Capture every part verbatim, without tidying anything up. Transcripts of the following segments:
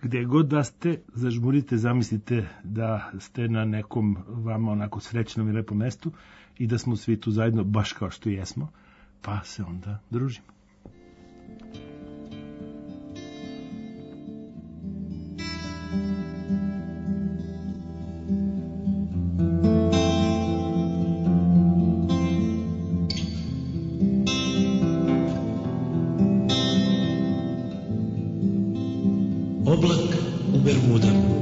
Gde god da ste, zažmurite, zamislite da ste na nekom vama onako srećnom i lepom mestu i da smo svi tu zajedno, baš kao što jesmo, pa se onda družimo. Oblak u Bermudama.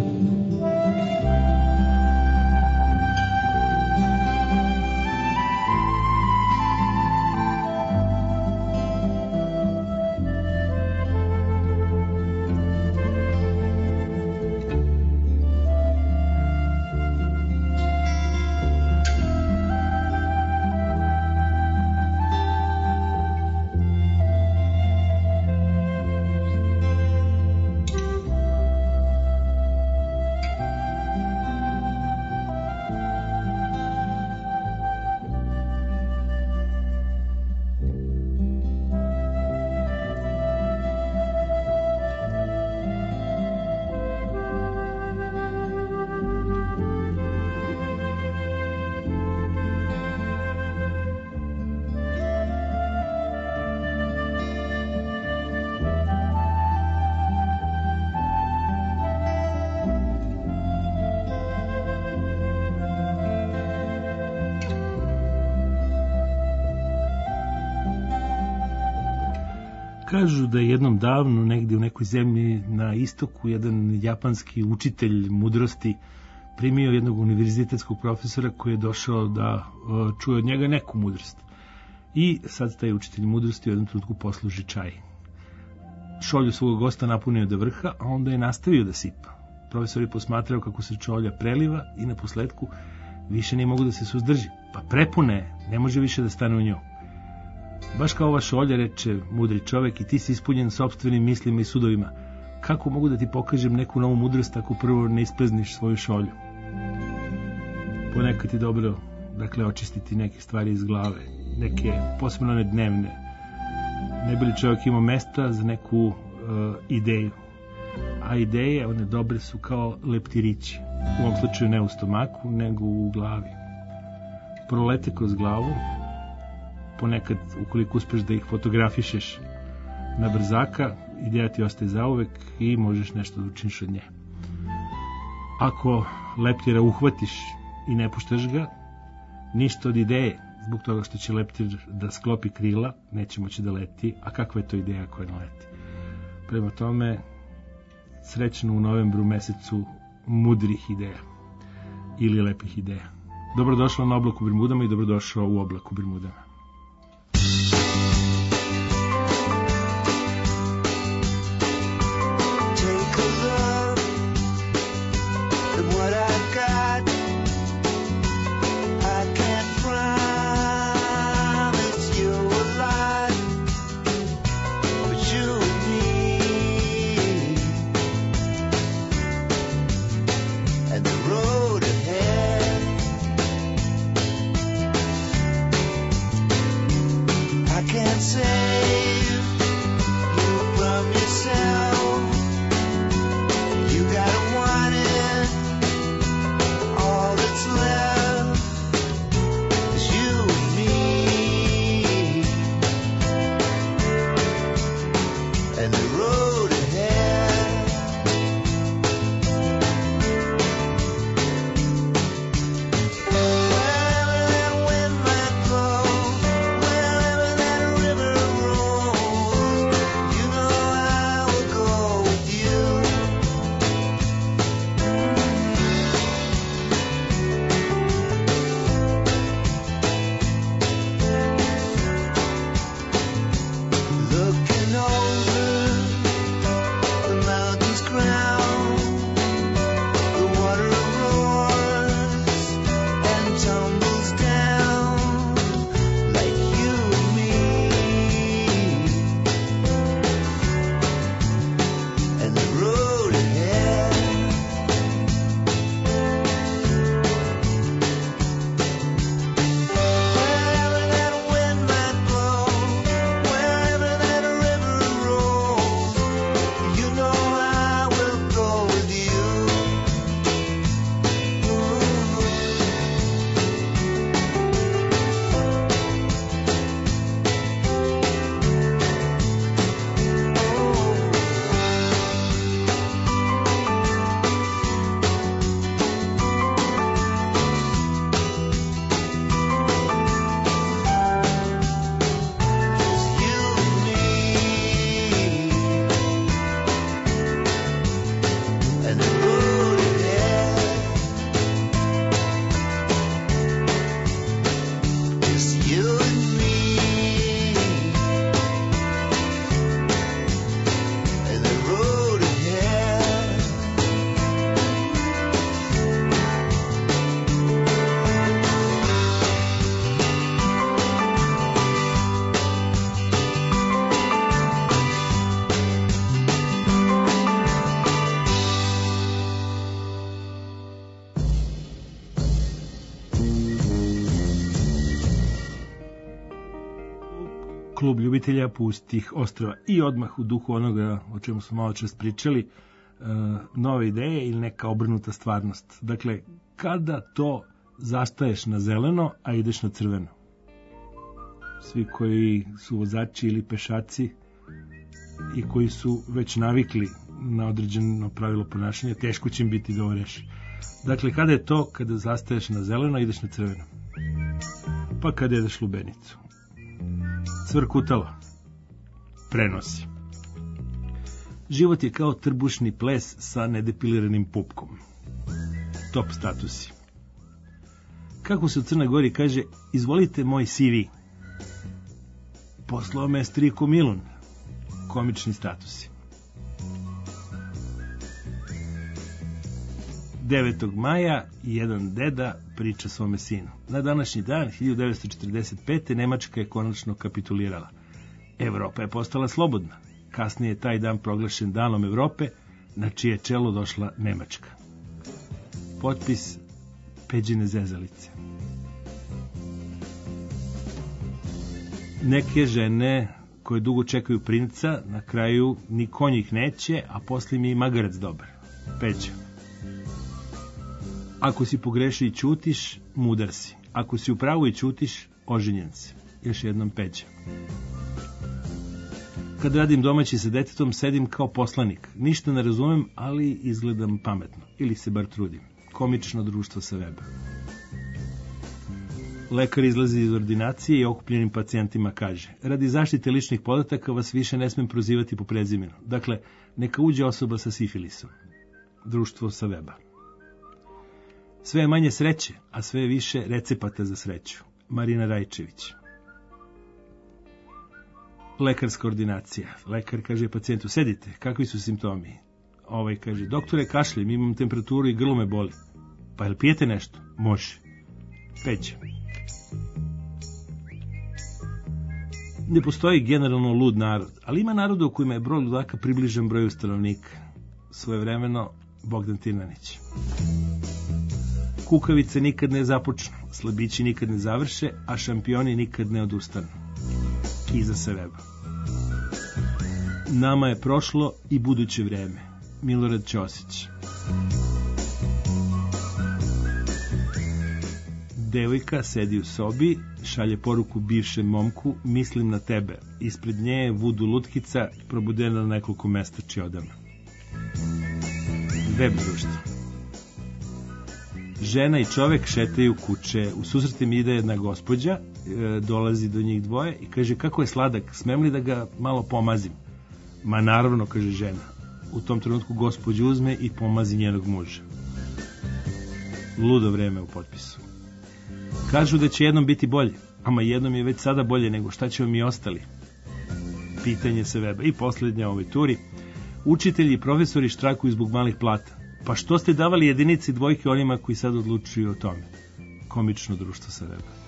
Kažu da je jednom davno negdje u nekoj zemlji na istoku jedan japanski učitelj mudrosti primio jednog univerzitetskog profesora koji je došao da čuje od njega neku mudrost. I sad taj učitelj mudrosti u jednom trenutku posluži čaj. Šolju svog gosta napunio do vrha, a onda je nastavio da sipa. Profesor je posmatrao kako se šolja preliva i na posledku više nije mogu da se suzdrži. Pa prepune je, ne može više da stane u njoj. Baš kao ova šolja, reče mudri čovek, i ti si ispunjen sopstvenim mislima i sudovima. Kako mogu da ti pokažem neku novu mudrost ako prvo ne isprazniš svoju šolju? Ponekad je dobro, dakle, očistiti neke stvari iz glave, neke posebno one dnevne. Ne bi li čovjek imao mesta za neku uh, ideju. A ideje, one dobre su kao leptirići. U ovom slučaju ne u stomaku, nego u glavi. Prolete kroz glavu, ponekad, ukoliko uspeš da ih fotografišeš na brzaka, ideja ti ostaje zauvek i možeš nešto da učiniš od nje. Ako leptira uhvatiš i ne puštaš ga, ništa od ideje, zbog toga što će leptir da sklopi krila, neće moći da leti, a kakva je to ideja koja ne leti? Prema tome, srećno u novembru mesecu mudrih ideja ili lepih ideja. Dobrodošao na Oblak u Bermudama i dobrodošao u Oblak u Bermudama. klub ljubitelja pustih ostrva i odmah u duhu onoga o čemu smo malo čas pričali, uh, nove ideje ili neka obrnuta stvarnost. Dakle, kada to zastaješ na zeleno, a ideš na crveno? Svi koji su vozači ili pešaci i koji su već navikli na određeno pravilo ponašanja, teško će im biti da ovo reši. Dakle, kada je to kada zastaješ na zeleno, a ideš na crveno? Pa kada jedeš lubenicu. Cvrkutalo. Prenosi. Život je kao trbušni ples sa nedepiliranim pupkom. Top statusi. Kako se u Crnoj Gori kaže, izvolite moj C V. Poslao me striko Milun. Komični statusi. devetog maja jedan deda priča svome sinu. Na današnji dan, hiljadu devetsto četrdeset pete. Nemačka je konačno kapitulirala. Evropa je postala slobodna. Kasnije je taj dan proglašen danom Evrope, na čije čelo došla Nemačka. Potpis Peđine zezalice. Neke žene koje dugo čekaju princa, na kraju ni konj ih neće, a poslije mi je i magarac dobar. Peđa. Ako si pogrešio i ćutiš, mudar si. Ako si u pravu i ćutiš, oženjen si. Još jednom Peđa. Kad radim domaći sa detetom, sedim kao poslanik. Ništa ne razumem, ali izgledam pametno. Ili se bar trudim. Komično društvo sa weba. Lekar izlazi iz ordinacije i okupljenim pacijentima kaže: radi zaštite ličnih podataka vas više ne smem prozivati po prezimenu. Dakle, neka uđe osoba sa sifilisom. Društvo sa weba. Sve je manje sreće, a sve je više recepata za sreću. Marina Rajčević. Lekarska ordinacija. Lekar kaže pacijentu: sedite, kakvi su simptomi? Ovaj kaže: doktore, kašljem, imam temperaturu i grlo me boli. Pa jel pijete nešto? Može. Peđa. Ne postoji generalno lud narod, ali ima naroda u kojima je broj ludaka približan broju stanovnika. Svojevremeno Bogdan Tirnanić. Kukavice nikad ne započnu, slabići nikad ne završe, a šampioni nikad ne odustanu. Iza se weba. Nama je prošlo i buduće vreme. Milorad Ćosić. Devojka sedi u sobi, šalje poruku bivšem momku: mislim na tebe. Ispred nje je vudu lutkica, probudena na nekoliko mesta čijodama. Web društvo. Žena i čovek šetaju kuće. U susret im ide jedna gospođa, e, dolazi do njih dvoje i kaže: kako je sladak, smem li da ga malo pomazim? Ma naravno, kaže žena. U tom trenutku gospođa uzme i pomazi njenog muža. Ludo vreme u potpisu. Kažu da će jednom biti bolje, ama jednom je već sada bolje, nego šta ćemo mi ostali? Pitanje se weba. I posljednja u ovoj turi. Učitelji i profesori štrakuju zbog malih plata. Pa što ste davali jedinici dvojke onima koji sad odlučuju o tome? Komično društvo sa weba.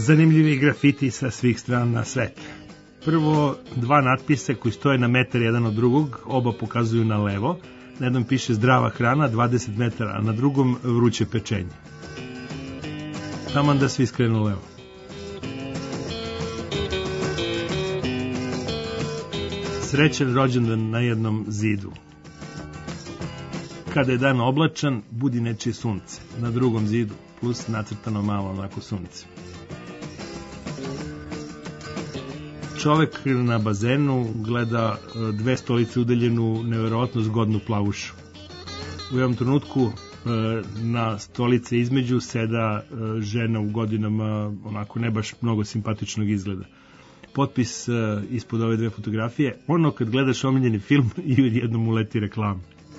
Zanimljivi grafiti sa svih strana sveta. Prvo, dva natpisa koji stoje na metar jedan od drugog, oba pokazuju na levo. Na jednom piše zdrava hrana, dvadeset metara, a na drugom vruće pečenje. Taman da svi skrenu levo. Srećan rođendan na jednom zidu. Kada je dan oblačan, budi nečije sunce. Na drugom zidu, plus nacrtano malo onako sunce. Čovek na bazenu gleda dve stolice udaljenu neverovatno zgodnu plavušu. U jednom trenutku na stolice između seda žena u godinama, onako ne baš mnogo simpatičnog izgleda. Potpis ispod ove dve fotografije: ono kad gledaš omiljeni film i jednom uleti reklama.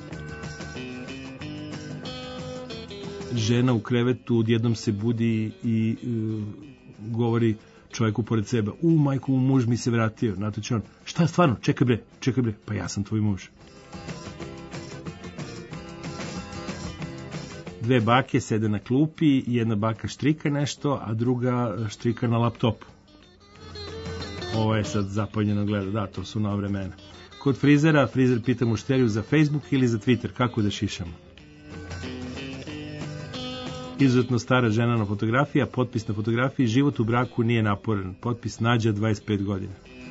Žena u krevetu odjednom se budi i uh, govori čovjeku pored sebe: u, majku, muž mi se vratio. Na to će on: šta, stvarno, čekaj bre, čekaj bre, pa ja sam tvoj muž. Dve bake sede na klupi, jedna baka štrika nešto, a druga štrika na laptopu. Ovo je sad zapoljeno gleda, da, to su nova vremena. Kod frizera, frizer pita mušteriju za Facebook ili za Twitter, kako da šišamo. Izuzetno stara žena na fotografiji, potpis na fotografiji: život u braku nije naporan. Potpis Nađa, dvadeset pet godina.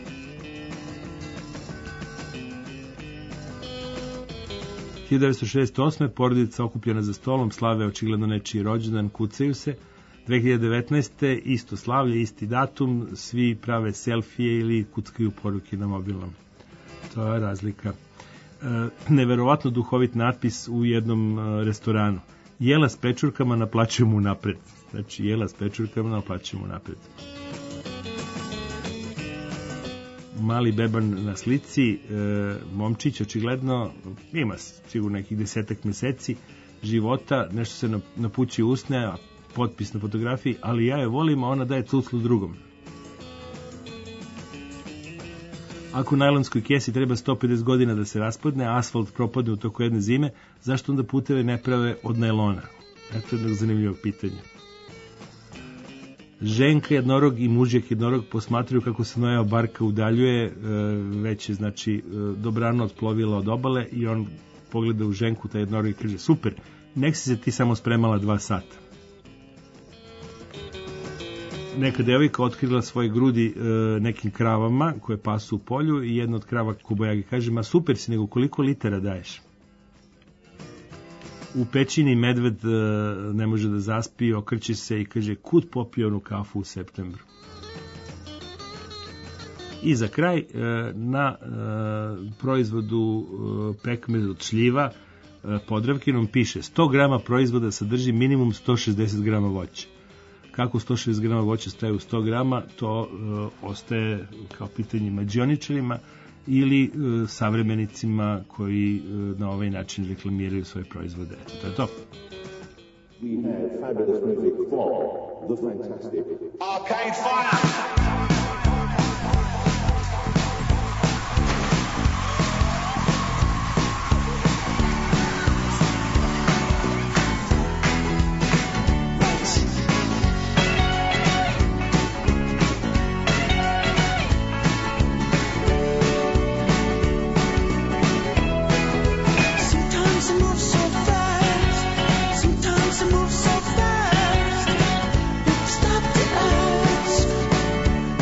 hiljadu devetsto šezdeset osme. porodica okupljena za stolom, slave očigledno nečiji rođendan, kucaju se. dve hiljade devetnaeste. isto slavlje, isti datum, svi prave selfije ili kuckaju poruke na mobilnom. To je razlika. E, neverovatno duhovit natpis u jednom e, restoranu: jela s pečurkama, naplaćujemo unapred. Znači, jela s pečurkama, naplaćujemo unapred. Mali beban na slici, e, momčić očigledno ima sigurno nekih desetak meseci života, nešto se napući usne, a potpis na fotografiji: ali ja je volim, a ona daje cuclu drugom. Ako najlonskoj kesi treba sto pedeset godina da se raspadne, a asfalt propadne u toku jedne zime, zašto onda puteve ne prave od najlona? Eto jednog zanimljivog pitanja. Ženka jednorog i mužjak jednorog posmatraju kako se Noeva barka udaljuje, već je znači dobrano otplovila od obale, i on pogleda u ženku, taj jednorog, i kaže: super, nek si se ti samo spremala dva sata. Neka devojka otkrila svoje grudi e, nekim kravama koje pasu u polju, i jedna od krava kobajagi kaže: ma super si, nego koliko litera daješ? U pećini medved e, ne može da zaspi, okreće se i kaže: kud popio onu kafu u septembru? I za kraj, e, na e, proizvodu e, pekmez od šljiva e, Podravkinom piše: sto grama proizvoda sadrži minimum sto šezdeset grama voća. Kako sto šezdeset grama voća staje u sto grama, to e, ostaje kao pitanje mađioničarima ili e, savremenicima koji e, na ovaj način reklamiraju svoje proizvode. Eto, to je to. We have fabulous music for the fantastic Arcade Fire! Sometimes I move so fast, stop to ask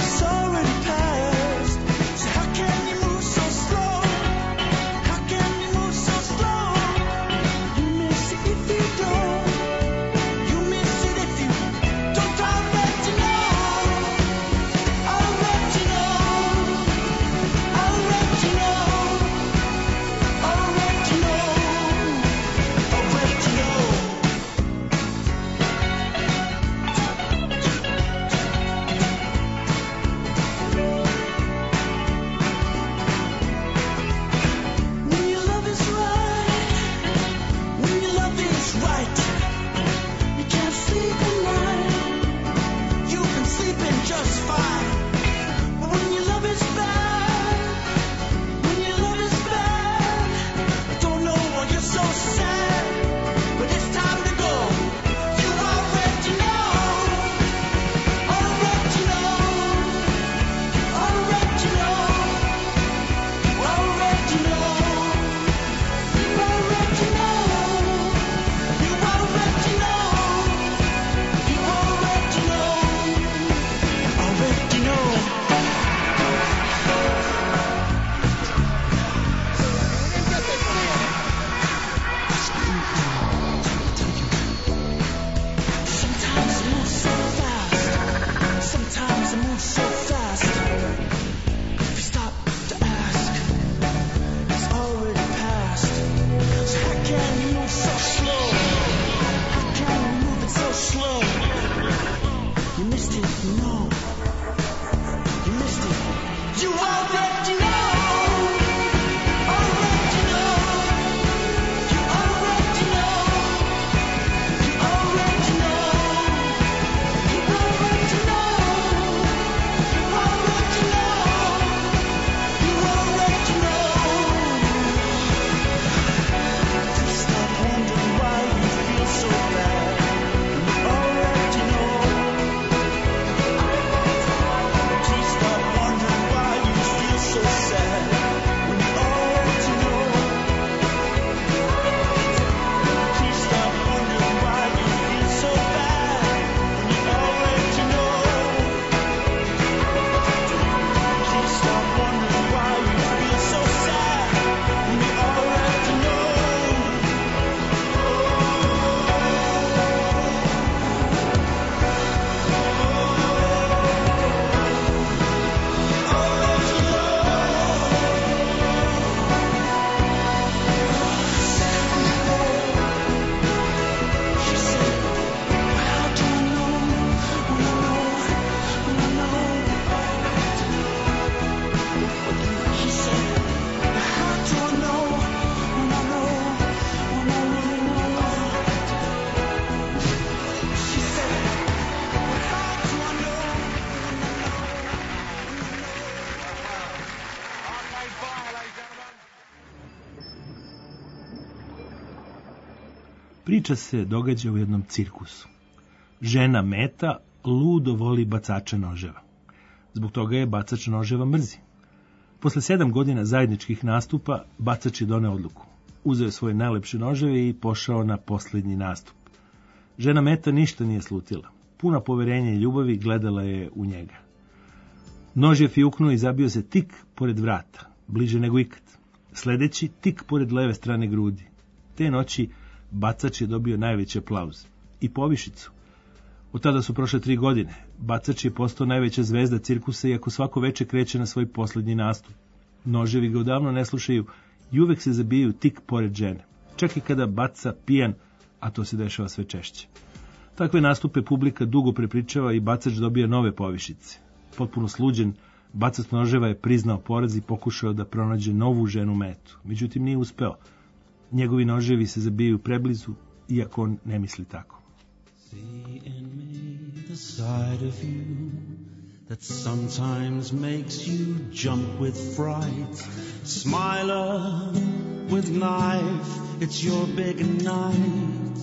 Priča se događa u jednom cirkusu. Žena Meta ludo voli bacača noževa. Zbog toga je bacač noževa mrzi. Posle sedam godina zajedničkih nastupa, bacač je doneo odluku. Uzeo je svoje najlepše noževe i pošao na posljednji nastup. Žena Meta ništa nije slutila. Puna poverenja i ljubavi gledala je u njega. Nož je fijuknuo i zabio se tik pored vrata, bliže nego ikad. Sledeći tik pored leve strane grudi. Te noći bacač je dobio najveći aplauz i povišicu. Od tada su prošle tri godine. Bacač je postao najveća zvezda cirkusa, iako svako veče kreće na svoj posljednji nastup. Noževi ga odavno ne slušaju i uvek se zabijaju tik pored žene. Čak i kada baca pijan, a to se dešava sve češće. Takve nastupe publika dugo prepričava i bacač dobija nove povišice. Potpuno sluđen, bacač noževa je priznao poraz i pokušao da pronađe novu ženu Metu. Međutim, nije uspeo. Njegovi noževi se zabijaju preblizu, iako on ne misli tako. See in me the side of you that sometimes makes you jump with fright. Smiler with knife, it's your big night.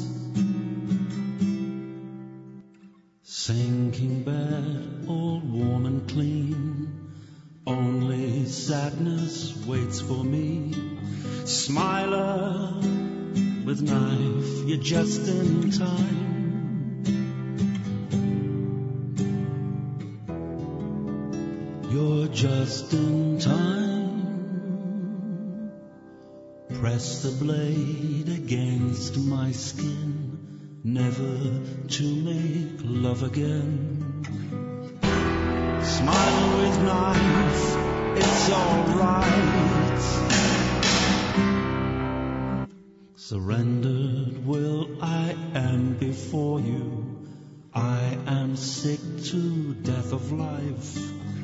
Sinking bed, all warm and clean. Only sadness waits for me. Smiler with knife, you're just in time. You're just in time. Press the blade against my skin, never to make love again. Smile with knife, it's alright. Surrendered will I am before you. I am sick to death of life.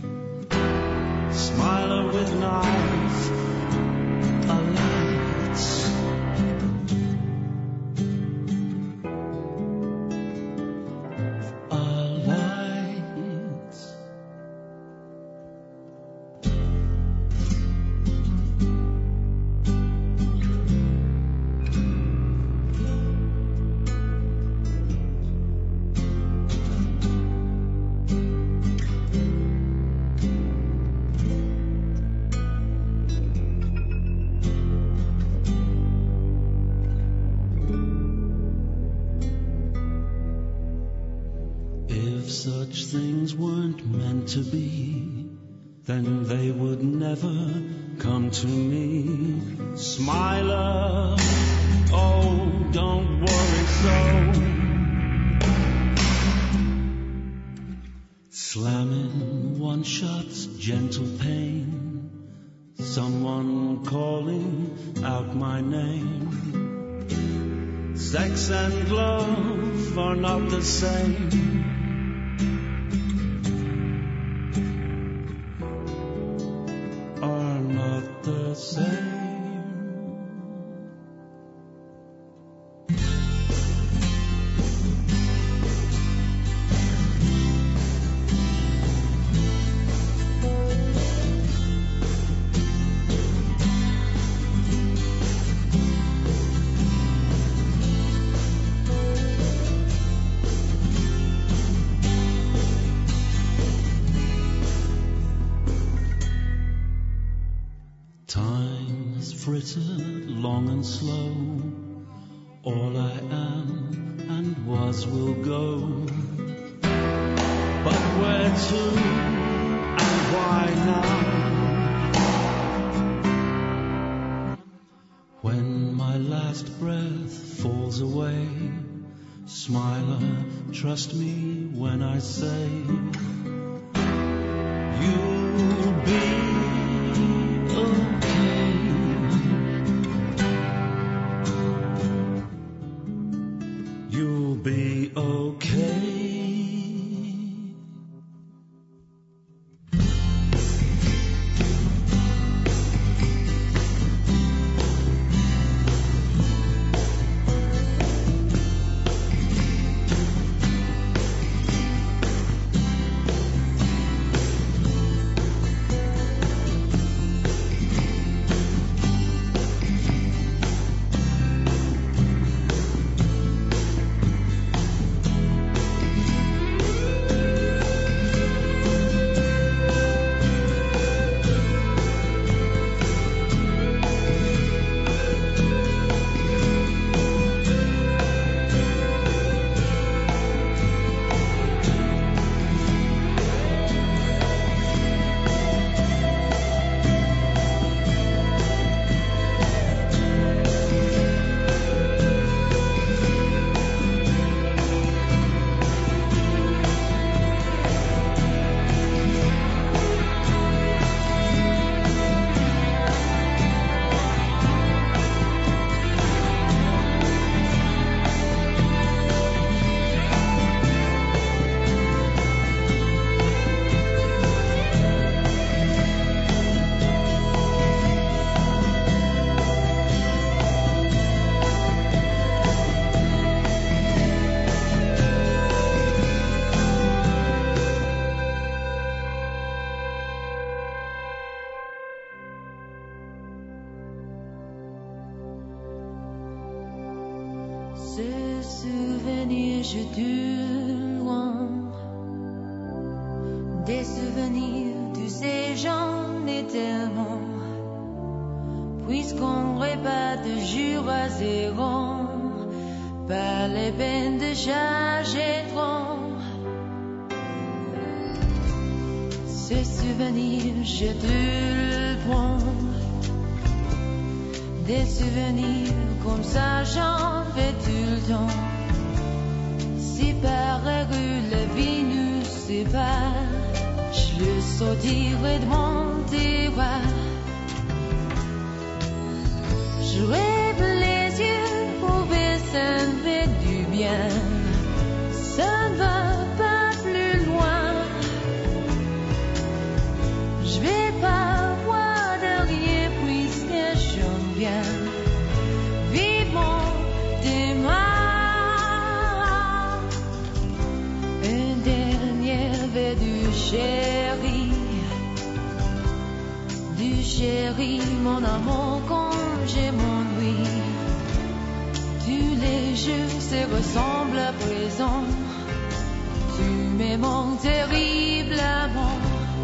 Smiler with knife, a light. A light. Such things weren't meant to be, then they would never come to me. Smiler, oh, don't worry so. Slamming one shot's gentle pain, someone calling out my name. Sex and love are not the same. Frittered long and slow, all I am and was will go. But where to and why now? When my last breath falls away, smiler, trust me when I say you'll be be okay. Ce souvenir, je te loin. Des souvenirs, tu sais, j'en ai tellement. Puisqu'on répète de jour à zéro, pas les peines de charger trop. Ce souvenir, je te le prends. Des souvenirs comme ça, j'en fais tout le temps. Si par rue la vie nous sépare, je le sortirai de mon tiroir. Je rêve les yeux ouverts, ça me fait du bien. Ça ne va pas plus loin. Je vais pas voir derrière puisque j'aime bien. Vivons demain. Un dernier verre du chéri. Du chéri, mon amour, quand je m'ennuie. Tous les jours se ressemblent à présent. Tu m'aimes terriblement.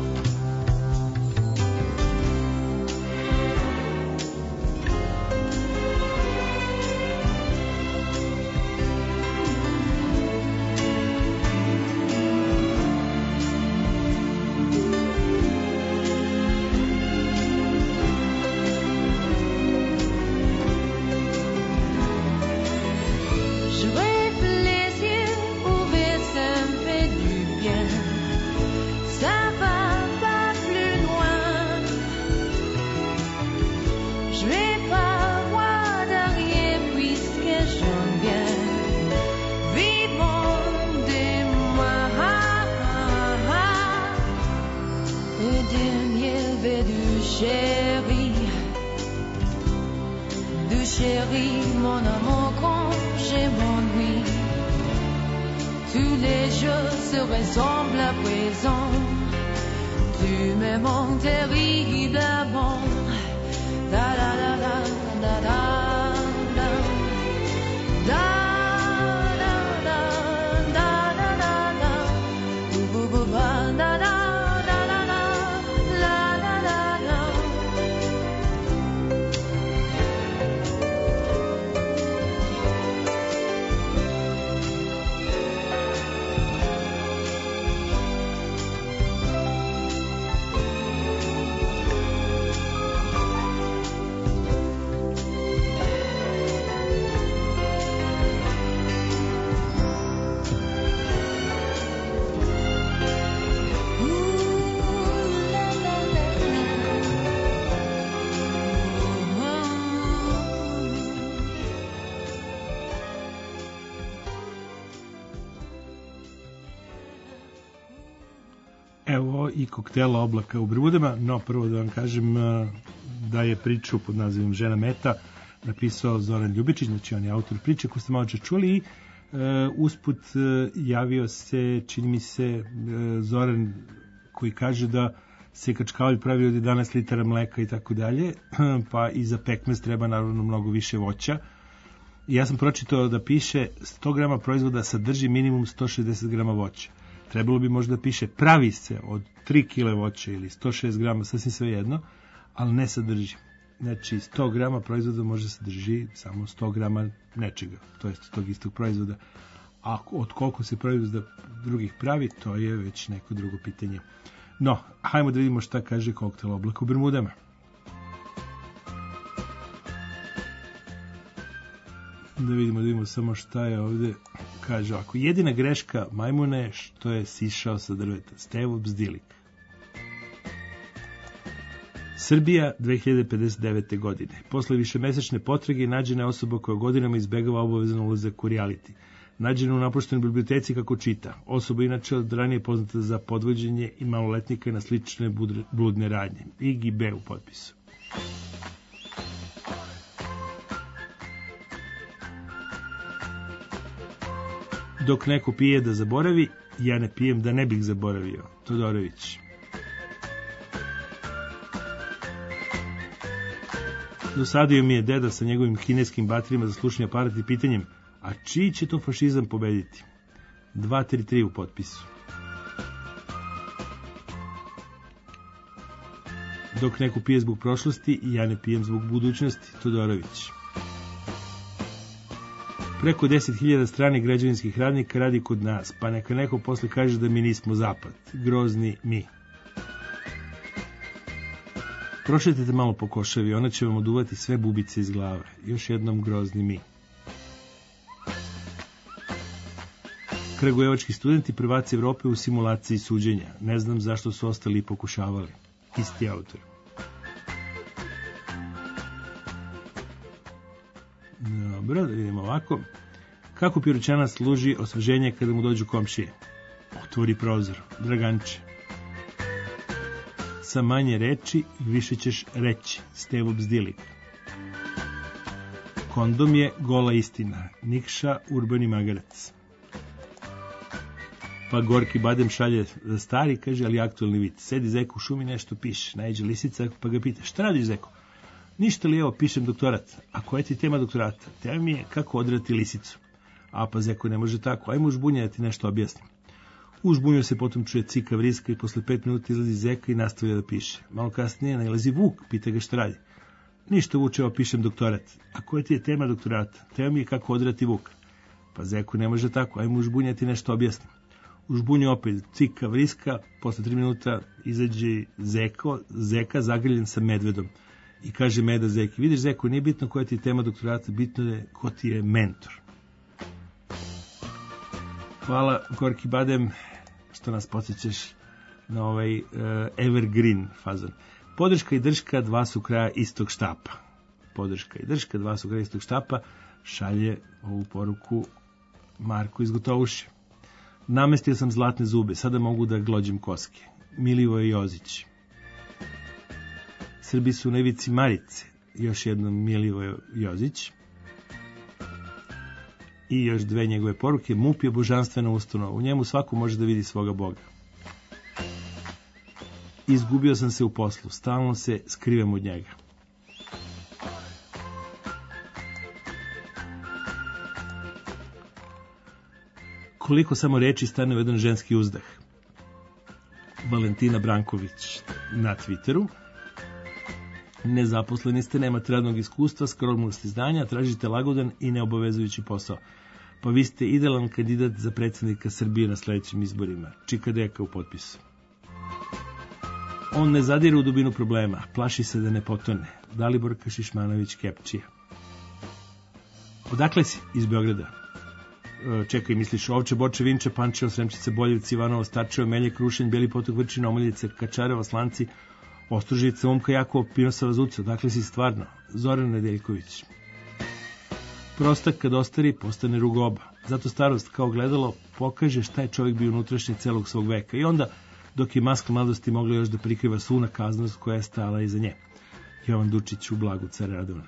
Chérie, mon amour, quand je m'ennuie, tous les jours se ressemblent à présent. Tu m'aimes terriblement. Da da da da da da da da da da da da da bu bu bu ba da da. Evo i Koktela oblaka u Bermudama, no prvo da vam kažem da je priču pod nazivom Žena meta napisao Zoran Ljubičić, znači on je autor priče koju ste malo čas čuli i uh, usput uh, javio se, čini mi se, uh, Zoran koji kaže da se kačkavalj pravi od jedanaest litara mleka i tako dalje, pa i za pekmez treba naravno mnogo više voća. I ja sam pročitao da piše sto grama proizvoda sadrži minimum sto šezdeset grama voća. Trebalo bi možda da piše pravi se od tri kile voća ili sto šest grama, sasvim sve jedno, ali ne sadrži. Znači sto grama proizvoda može sadrži samo sto grama nečega, to je tog istog proizvoda. A od koliko se proizvoda drugih pravi, to je već neko drugo pitanje. No, hajmo da vidimo šta kaže Koktel oblak u Bermudama. Da vidimo, da vidimo samo šta je ovde. Kaže ovako, jedina greška majmuna je što je sišao sa drveta. Stevo Bzdilik. Srbija dve hiljade pedeset devete. godine. Posle višemesečne potrage nađena je osoba koja godinama izbegava obavezan ulazak u reality. Nađena u napuštenoj biblioteci kako čita. Osoba inače od ranije poznata za podvođenje i maloletnika na slične bludne radnje. Igi B u potpisu. Dok neko pije da zaboravi, ja ne pijem da ne bih zaboravio. Todorović. Dosadio mi je deda sa njegovim kineskim baterijama za slušni aparat i pitanjem A čiji će to fašizam pobediti? dva tri tri u potpisu. Dok neko pije zbog prošlosti, ja ne pijem zbog budućnosti. Todorović. Preko deset hiljada stranih građevinskih radnika radi kod nas, pa neka neko posle kaže da mi nismo zapad. Grozni mi. Prošetajte malo po košavi, ona će vam oduvati sve bubice iz glave. Još jednom grozni mi. Kragujevački studenti prvaci Evrope u simulaciji suđenja. Ne znam zašto su ostali i pokušavali. Isti autor. Dobro, da vidimo ovako. Kako Piroćana služi osveženje kada mu dođu komšije? Otvori prozor. Draganče. Sa manje reči, više ćeš reći. Stevo Bzdilik. Kondom je gola istina. Nikša Urbani Magarac. Pa Gorki Badem šalje stari, kaže, ali aktualni vid. Sedi Zeko u šumi, nešto piše. Najđe lisica, pa ga pita, šta radiš Zeko? Ništa li, evo, pišem doktorat. A koja ti tema doktorata? Tema mi je kako odrati lisicu. A pa Zeko, ne može tako, ajmo u žbunje da ti nešto objasnim. U žbunju se potom čuje cika vriska i posle pet minuta izlazi Zeka i nastavlja da piše. Malo kasnije nailazi Vuk, pita ga šta radi. Ništa, Vuče, evo, pišem doktorat. A koja ti je tema doktorata? Tema mi je kako odrati Vuk. Pa Zeko, ne može tako, ajmo u žbunje da ti nešto objasnim. U žbunju opet cika vriska, posle tri minuta izađe Zeko, Zeka zagrljen sa medvedom. I kaže Meda Zeki, vidiš Zeko, nije bitno koja ti je tema doktorata, bitno je ko ti je mentor. Hvala Gorki Badem što nas podsjećaš na ovaj uh, evergreen fazon. Podrška i drška, dva su kraja istog štapa. Podrška i drška, dva su kraja istog štapa, šalje ovu poruku Marko iz Gotovuše. Namestio sam zlatne zube, sada mogu da glođem koske. Milivoje Jozić. Srbi su na ivici Marice, još jednom Milivoje Jozić. I još dve njegove poruke. M U P je božanstvena ustanova, u njemu svako može da vidi svoga Boga. Izgubio sam se u poslu, stalno se skrivam od njega. Koliko samo reči stane u jedan ženski uzdah. Valentina Branković na Twitteru. Nezaposleni ste, nemate radnog iskustva, skromnost izdanja, tražite lagodan i neobavezujući posao. Pa vi ste idealan kandidat za predsjednika Srbije na sledećim izborima. Čika Deka u potpisu. On ne zadire u dubinu problema, plaši se da ne potone. Dalibor Kašišmanović Kepčija. Odakle si? Iz Beograda. Čekaj, misliš Ovče, Boče, Vinče, Pančevo, Sremčice, Boljevci, Ivanovo, Starčevo, Melje, Krušenj, Beli Potok, Vrčina, Omoljice, Kačarevo, Slanci, Ostružica, Umka, Jakov, Pinosava, Zuca. Dakle si stvarno? Zoran Nedeljković. Prostak kad ostari, postane rugoba. Zato starost kao gledalo pokaže šta je čovjek bio unutrašnji celog svog veka. I onda, dok je maska mladosti mogla još da prikriva svu nakaznost koja je stala iza nje. Jovan Dučić u Blagu cara Radovana.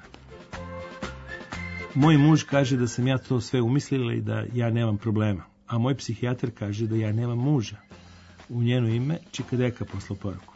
Moj muž kaže da sam ja to sve umislila i da ja nemam problema. A moj psihijatar kaže da ja nemam muža. U njeno ime Čika Deka poslao poruku.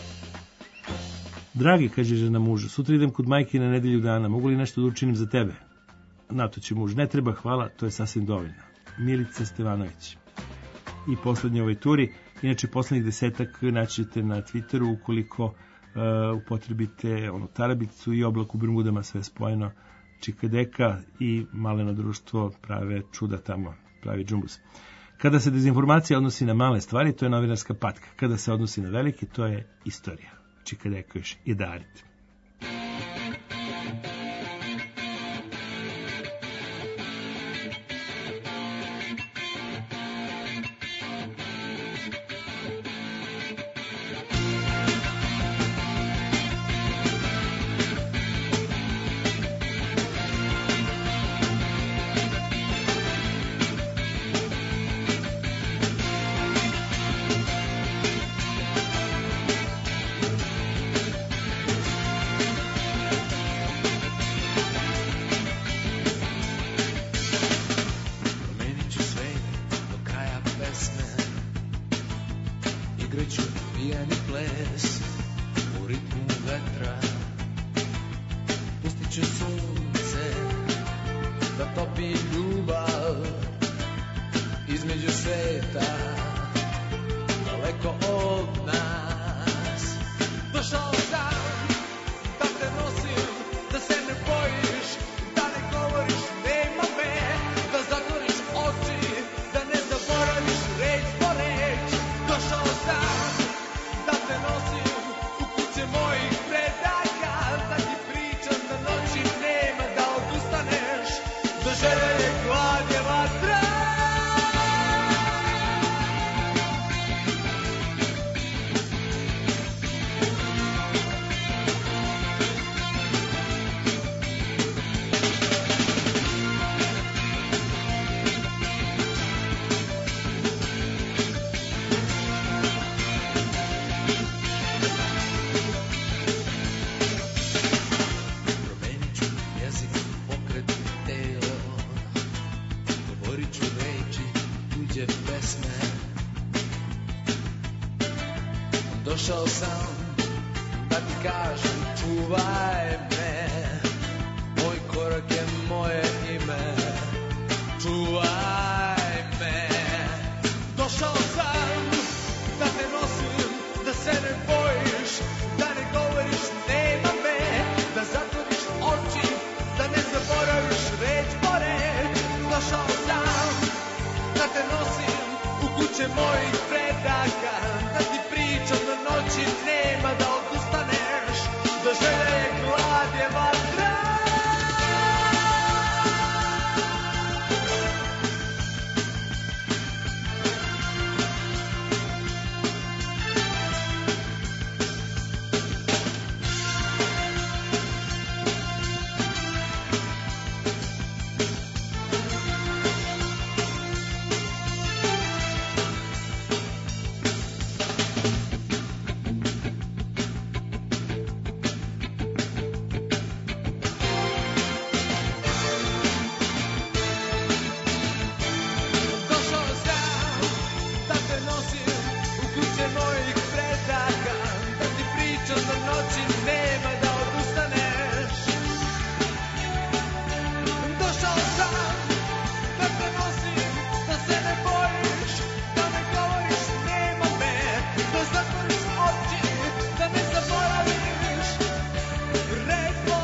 Dragi, kaže žena mužu, sutra idem kod majke na nedelju dana, mogu li nešto da učinim za tebe? Na to će muž, ne treba, hvala, to je sasvim dovoljno. Milica Stevanović. I poslednje ovoj turi, inače poslednjih desetak naćete na Twitteru ukoliko uh, upotrebite onu tarabicu i oblak u Bermudama, sve spojeno. Čika Deka i maleno društvo prave čuda tamo, pravi džumbus. Kada se dezinformacija odnosi na male stvari, to je novinarska patka. Kada se odnosi na velike, to je istorija. Čika Deka još i darit. Igreću pijani ples u ritmu vetra. Pustit će sunce da topi ljubav sveta, daleko od nas. Došao sam da te nosim, da se ne bojiš, da ne govoriš nema me, da zatvoriš oči, da ne zaboraviš reč po reč. Došao sam da te nosim u kuće mojih predaka, da ti pričam da noći nema, da odustaneš, da želja je glad je vatra. Promenit ću jezik, pokret i telo, govorit ću reči, tuđe pesme. Došao sam da ti kažem čuvaj me, moj korak je moje ime, čuvaj me. Došao sam da te nosim, da se ne bojiš, da ne govoriš nema me, da zatvoriš oči, da ne zaboraviš reč po reč. Došao sam da te nosim u kuće mojih predaka, da ti pričam da noći nema, da odustaneš, da želja je glad je vatra. Došao sam da te nosim u kuće mojih predaka, da ti pričam da noći nema, da odustaneš. Došao sam da te nosim, da se ne bojiš, da ne govoriš nema me, da zatvoriš oči, da ne zaboraviš reč po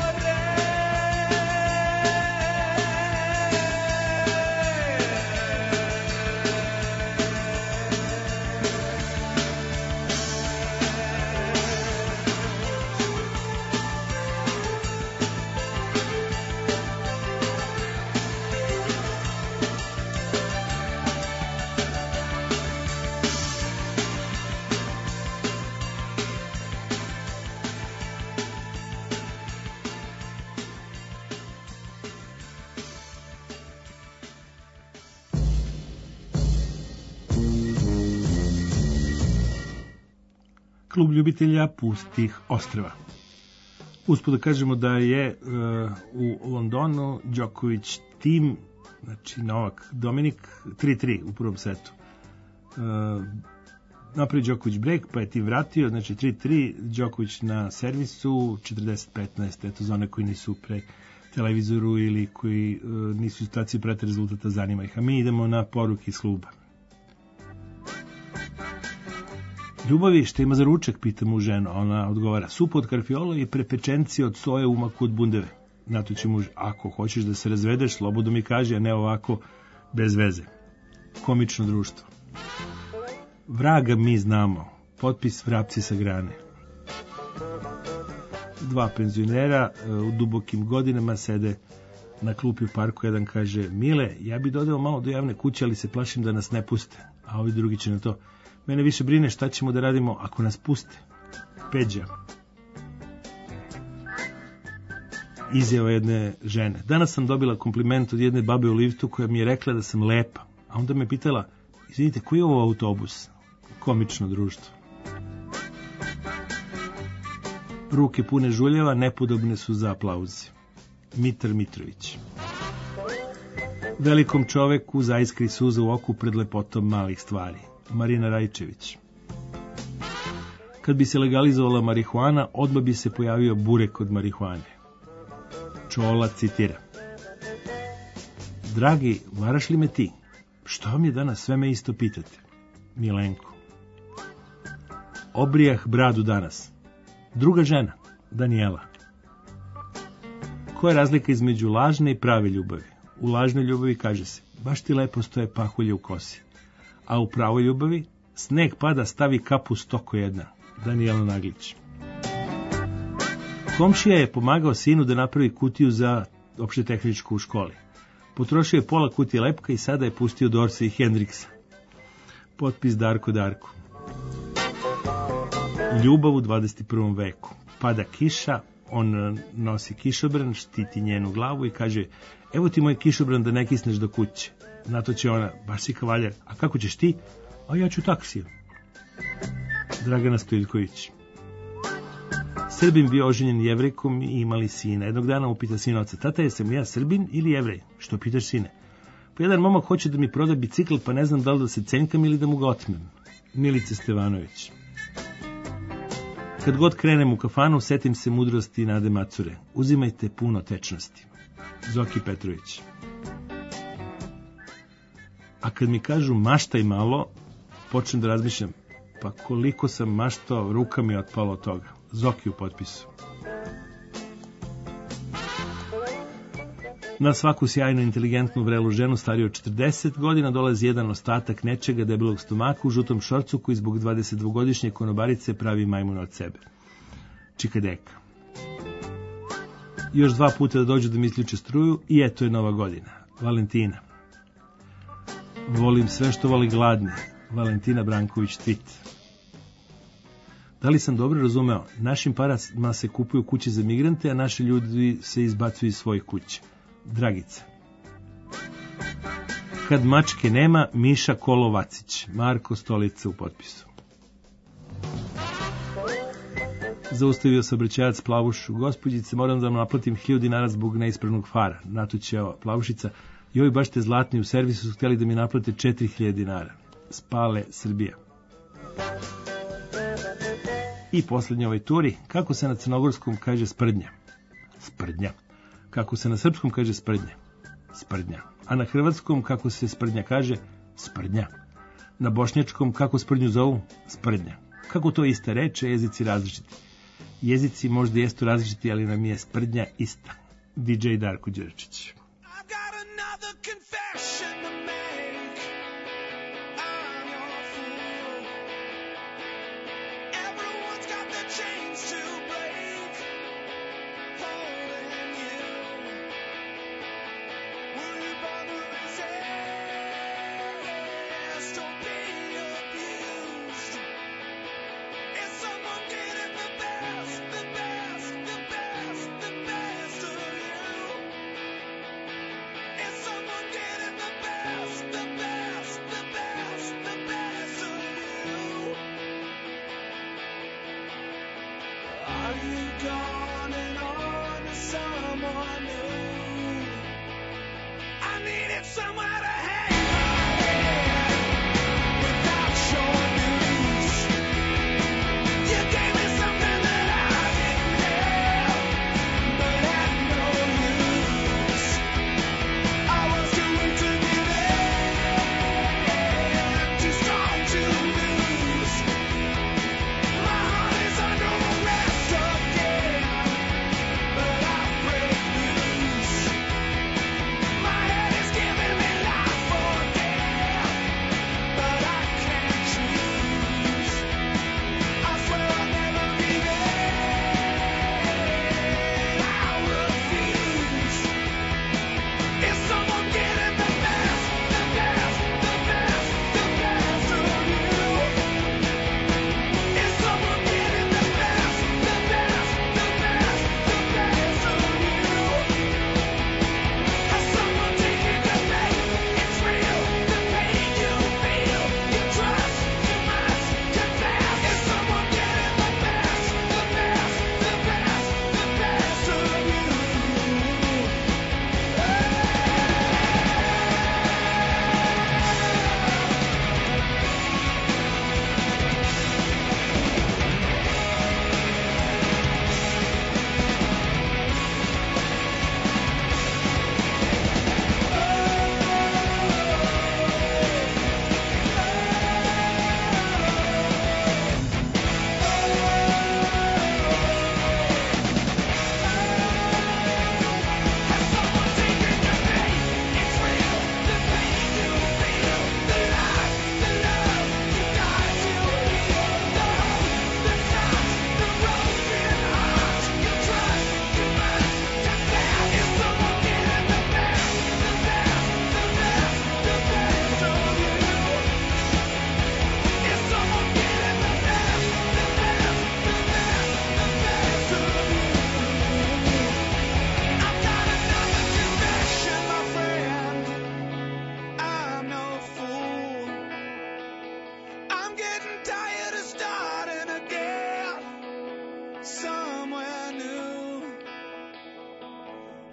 Klub ljubitelja pustih ostrva. Usput da kažemo da je uh, u Londonu Đoković tim, znači Novak Dominik, tri tri u prvom setu. Uh, napravi Đoković break, pa je tim vratio, znači tri tri, Đoković na servisu, četrdeset petnaest, eto za one koji nisu pre televizoru ili koji uh, nisu u situaciji prate rezultata, zanima ih. A mi idemo na poruke iz kluba. Ljubavi, šta ima za ručak, pita mu ženu, a ona odgovara, supu od karfiola i prepečenci od soje u maku od bundeve. Na to će muž, ako hoćeš da se razvedeš, slobodno mi kaži, a ne ovako, bez veze. Komično društvo. Vraga mi znamo, potpis vrapci sa grane. Dva penzionera u dubokim godinama sede na klupi u parku, jedan kaže, Mile, ja bi dodao malo do javne kuće, ali se plašim da nas ne puste. A ovi drugi će na to, mene više brine šta ćemo da radimo ako nas puste. Peđa. Izjava jedne žene. Danas sam dobila kompliment od jedne babe u liftu koja mi je rekla da sam lepa. A onda me pitala, izvinite, koji je ovo autobus? Komično društvo. Ruke pune žuljeva, nepodobne su za aplauze. Mitar Mitrović. Velikom čoveku zaiskri suza u oku pred lepotom malih stvari. Marina Rajčević. Kad bi se legalizovala marihuana, odmah bi se pojavio burek od marihuane. Čola citira. Dragi, varaš li me ti? Što vam je danas, sve me isto pitate? Milenko. Obrijah bradu danas. Druga žena, Danijela. Koja je razlika između lažne i prave ljubavi? U lažnoj ljubavi kaže se, baš ti lepo stoje pahulje u kosi. A u pravoj ljubavi, sneg pada, stavi kapu stoko jedna. Danijela Naglić. Komšija je pomagao sinu da napravi kutiju za opšte tehničku u školi. Potrošio je pola kutije lepka i sada je pustio Dorsa i Hendriksa. Potpis Darko Darko. Ljubav u dvadeset prvom veku. Pada kiša, on nosi kišobran, štiti njenu glavu i kaže, evo ti moj kišobran da ne kisneš do kuće. Na to će ona, baš si kavaljer, a kako ćeš ti? A ja ću taksijem. Dragana Stojiljković. Srbin bio oženjen Jevrejkom i imali sina. Jednog dana upita sin oca, tata, jesam ja Srbin ili Jevrej? Što pitaš, sine? Pa jedan momak hoće da mi proda bicikl, pa ne znam da li da se cenkam ili da mu ga otmem. Milica Stevanović. Kad god krenem u kafanu, setim se mudrosti Nade Macure. Uzimajte puno tečnosti. Zoki Petrović. A kad mi kažu maštaj malo, počnem da razmišljam, pa koliko sam maštao, ruka mi je otpala od toga. Zoki u potpisu. Na svaku sjajnu, inteligentnu, vrelu ženu stariju od četrdeset godina dolazi jedan ostatak nečega debelog stomaka u žutom šorcu koji zbog dvadesetdvogodišnje konobarice pravi majmuna od sebe. Čikadeka. Još dva puta da dođu da mi isključe struju i eto je nova godina. Valentina. Volim sve što voli gladni. Valentina Branković tweet. Da li sam dobro razumeo? Našim parama se kupuju kuće za migrante, a naši ljudi se izbacuju iz svojih kuća. Dragica. Kad mačke nema, Miša Kolovacić. Marko Stolica u potpisu. Zaustavio saobraćajac Plavušu. Gospođice, moram da vam naplatim hiljadu dinara zbog neispravnog fara. Natuće ova Plavušica. Joj, baš te zlatni, u servisu su htjeli da mi naplate četiri hiljade dinara. Spale Srbija. I posljednje ovoj turi, kako se na crnogorskom kaže sprdnja? Sprdnja. Kako se na srpskom kaže sprdnja? Sprdnja. A na hrvatskom kako se sprdnja kaže? Sprdnja. Na bošnjačkom kako sprdnju zovu? Sprdnja. Kako to ista reče, jezici različiti. Jezici možda jesu različiti, ali nam je sprdnja ista. D J Darko Đurčić. It's someone getting the best.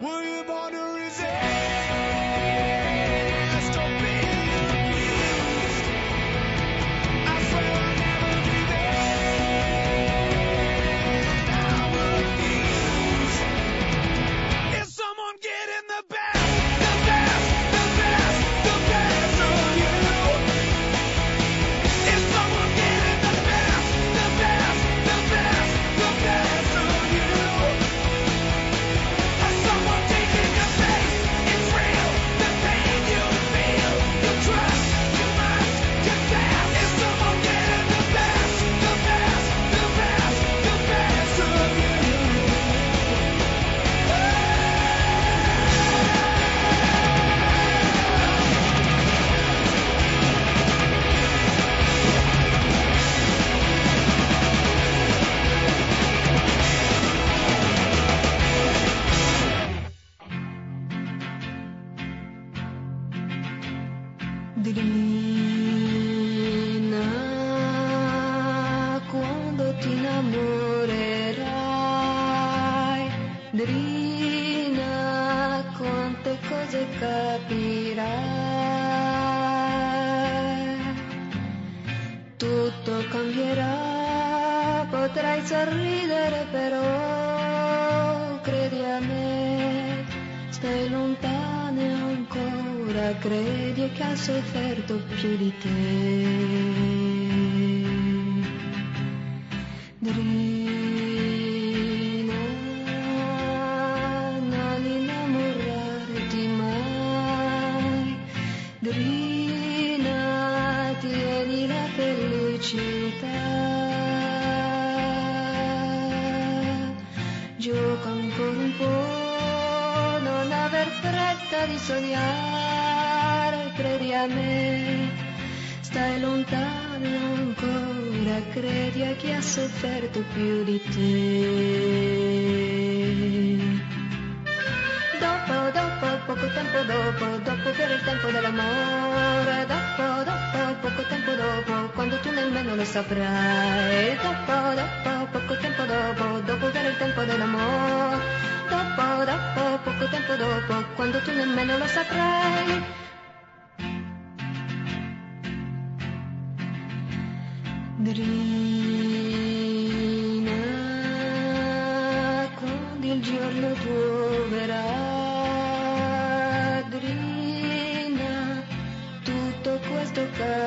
Were you born to resist or be abused? I swear I'll never be there. I refuse. Is someone getting the best, the best, the best, the best of you? Is someone getting the best, the best, the best, the best of you? Is someone taking your place? It's real, the pain you feel, you trust, you must confess. Is someone getting the best, the best, the best, the best of you? Drina, quando ti innamorerai, Drina, quante cose capirai. Tutto cambierà, potrai sorridere però, credi a me, stai lontano ancora, credi che ha sofferto più di te. Drina, non innamorarti mai, Drina, tieni la felicità, gioca ancora un po', non aver fretta di sognare, credi a me, stai lontano ancora, credi a chi ha sofferto più di te. Dopo, dopo, poco tempo dopo, dopo che era il tempo dell'amore, dopo, dopo, poco tempo dopo, quando tu nemmeno lo saprai, dopo, dopo, poco tempo dopo, dopo che era il tempo dell'amore, dopo, dopo, poco tempo dopo, quando tu nemmeno lo saprai. Drina, quando il giorno troverà, Drina, tutto questo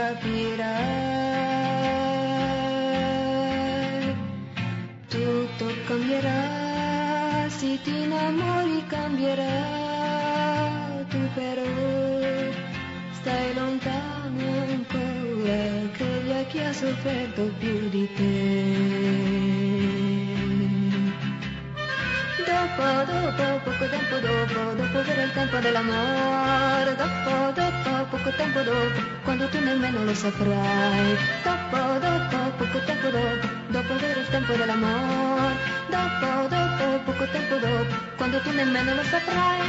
capirai. Tutto cambierà, se ti innamori cambierà, tu però stai lontano ancora, credi a chi ha sofferto più di te. Dopo, dopo, poco tempo dopo, dopo che era il tempo dell'amore, dopo, dopo, poco tempo dopo, quando tu nemmeno lo saprai, dopo, dopo, poco tempo dopo, dopo che era il tempo dell'amore, dopo, dopo, poco tempo dopo, quando tu nemmeno lo saprai.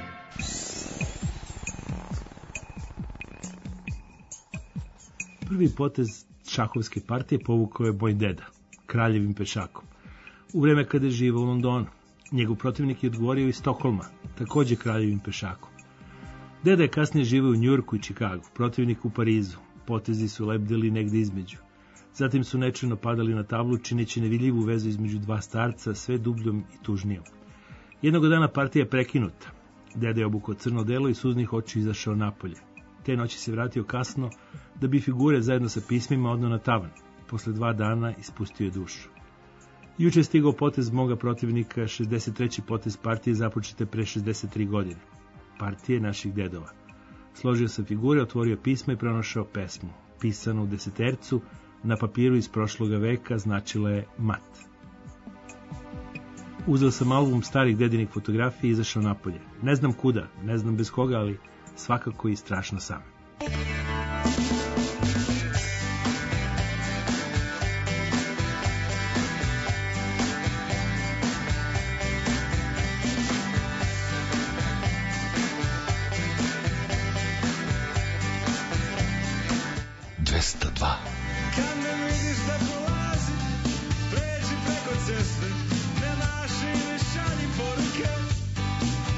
Prvi potez šahovske partije povukao je moj deda, kraljevim pešakom. U vreme kada je živao u Londonu, njegov protivnik je odgovorio iz Stokholma, takođe kraljevim pešakom. Deda je kasnije živao u Njujorku i Čikagu, protivnik u Parizu, potezi su lebdeli negde između. Zatim su nečajno padali na tablu, čineći nevidljivu vezu između dva starca, sve dubljom i tužnijom. Jednog dana partija je prekinuta. Deda je obukao crno delo i suznih oči izašao napolje. Te noći se vratio kasno, da bi figure zajedno sa pismima odneo na tavan. Posle dva dana ispustio je dušu. Juče je stigao potez moga protivnika, šezdeset treći potez partije započete pre šezdeset tri godine. Partije naših dedova. Složio sam figure, otvorio pisma i pronašao pesmu. Pisano u desetercu, na papiru iz prošloga veka, značila je mat. Uzeo sam album starih dedinih fotografija i izašao napolje. Ne znam kuda, ne znam bez koga, ali svakako i strašno sam. dvesta dva. Kad me vidiš da polazim, pređi preko ceste, ne maši, ne šalji poruke.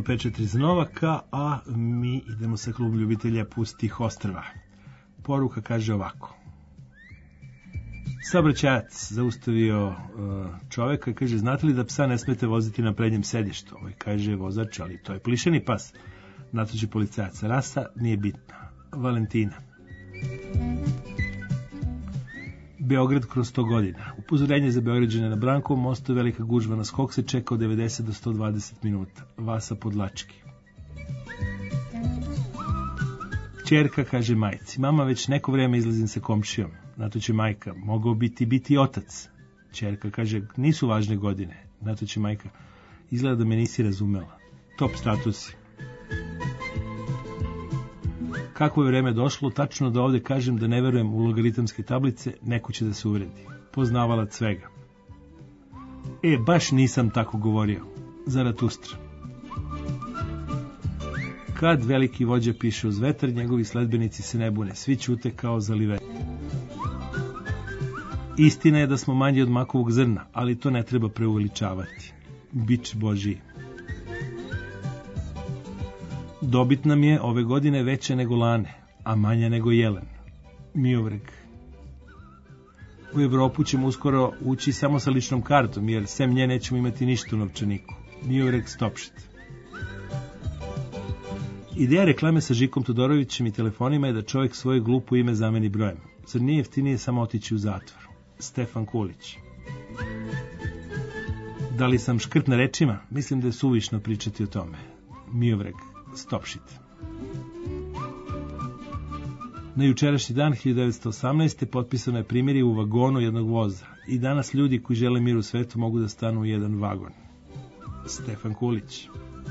pet četiri iz Novaka, a mi idemo sa klubom ljubitelja pustih ostrva. Poruka kaže ovako. Saobraćajac zaustavio uh, čoveka i kaže, znate li da psa ne smete voziti na prednjem sedištu? Ovaj kaže, vozač, ali to je plišeni pas. Natoči policajac, rasa nije bitna. Valentina. Beograd kroz sto godina. Upozorenje za Beograđane na Brankovom mostu, velika gužva na skok se čeka od devedeset do sto dvadeset minuta. Vasa Podlački. Ćerka kaže majci, mama već neko vreme izlazim sa komšijom. Na to će majka, mogao biti biti otac. Ćerka kaže, nisu važne godine. Na to će majka, izgleda da me nisi razumela. Top statusi. Kako je vreme došlo, tačno da ovde kažem da ne verujem u logaritamske tablice, neko će da se uvredi. Poznavalac svega. E, baš nisam tako govorio. Zaratustra. Kad veliki vođa piše uz vetar, njegovi sledbenici se ne bune. Svi ćute kao zalive. Istina je da smo manji od makovog zrna, ali to ne treba preuveličavati. Bič Božiji. Dobit nam je ove godine veća nego lane, a manja nego jelen. Miovreg. U Evropu ćemo uskoro ući samo sa ličnom kartom, jer sem nje nećemo imati ništa u novčaniku. Miovreg Stopšit. Ideja reklame sa Žikom Todorovićem i telefonima je da čovjek svoje glupo ime zameni brojem. Zar nije jeftinije samo otići u zatvor? Stefan Kulić. Da li sam škrt na rečima? Mislim da je suvišno pričati o tome. Miovreg Stopšit. Na jučerašnji dan hiljadu devetsto osamnaeste. potpisano je primirje u vagonu jednog voza. I danas ljudi koji žele mir u svetu mogu da stanu u jedan vagon. Stefan Kulić.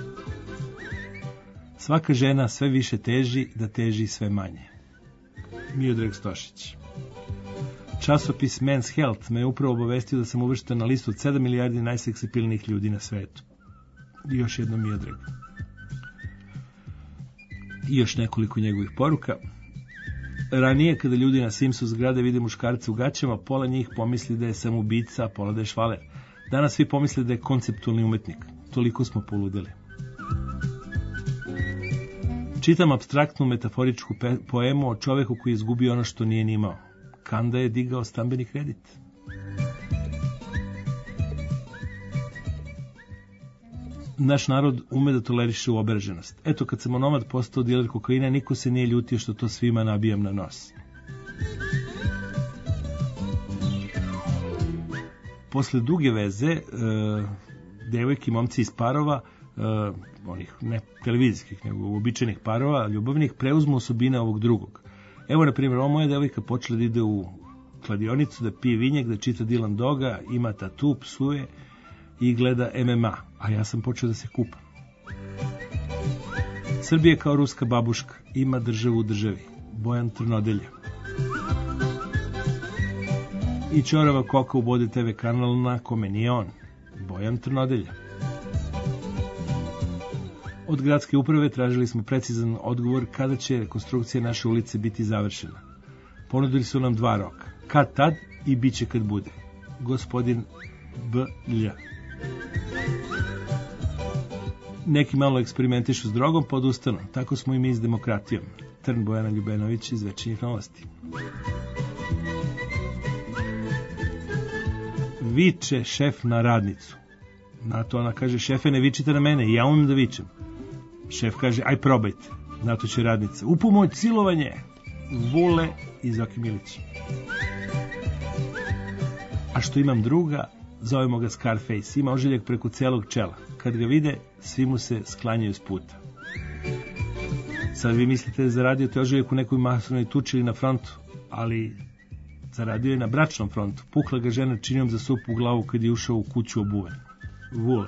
Svaka žena sve više teži da teži sve manje. Miodrag Stošić. Časopis Men's Health me je upravo obavestio da sam uvršten na listu od sedam milijardi najseksipilnijih ljudi na svetu. I još jedno Miodrag. I još nekoliko njegovih poruka. Ranije, kada ljudi na Simsu zgrade vide muškarce u gaćama, pola njih pomisli da je sam ubica, a pola da je švaler. Danas svi pomisle da je konceptualni umetnik. Toliko smo poludeli. Čitam apstraktnu metaforičku poemu o čoveku koji je izgubio ono što nije ni imao. Kanda je digao stambeni kredit. Naš narod ume da toleriše uobraženost. Eto, kad sam onomad postao diler kokaina, niko se nije ljutio što to svima nabijam na nos. Posle duge veze, e, devojke i momci iz parova, e, onih ne televizijskih, nego uobičajenih parova, ljubavnih, preuzmu osobine ovog drugog. Evo, na primjer, ova moja devojka počela da ide u kladionicu, da pije vinjak, da čita Dylan Doga, ima tatu, psuje i gleda M M A, a ja sam počeo da se kupam. Srbija kao ruska babuška, ima državu u državi. Bojan Trnodelja. I čorava koka ubode te ve kanal na kome nije on. Bojan Trnodelja. Od gradske uprave tražili smo precizan odgovor kada će rekonstrukcija naše ulice biti završena. Ponudili su nam dva roka. Kad tad i bit će kad bude. Gospodin B. Lja. Neki malo eksperimentišu s drogom, pa odustanu. Tako smo i mi s demokratijom. Trn Bojana Ljubenović iz Večernjih novosti. Viče šef na radnicu. Na to ona kaže, šefe, ne vičite na mene, ja umem da vičem. Šef kaže, aj probajte. Na to će radnica, u pomoć, silovanje. Vule i Zoki Milić. A što imam druga, zovemo ga Scarface, ima ožiljak preko celog čela. Kad ga vide, svi mu se sklanjaju s puta. Sad vi mislite da je zaradio te ožiljak u nekoj masovnoj tuči ili na frontu, ali zaradio je na bračnom frontu. Pukla ga žena činijom za sup u glavu kad je ušao u kuću obuven. Vule.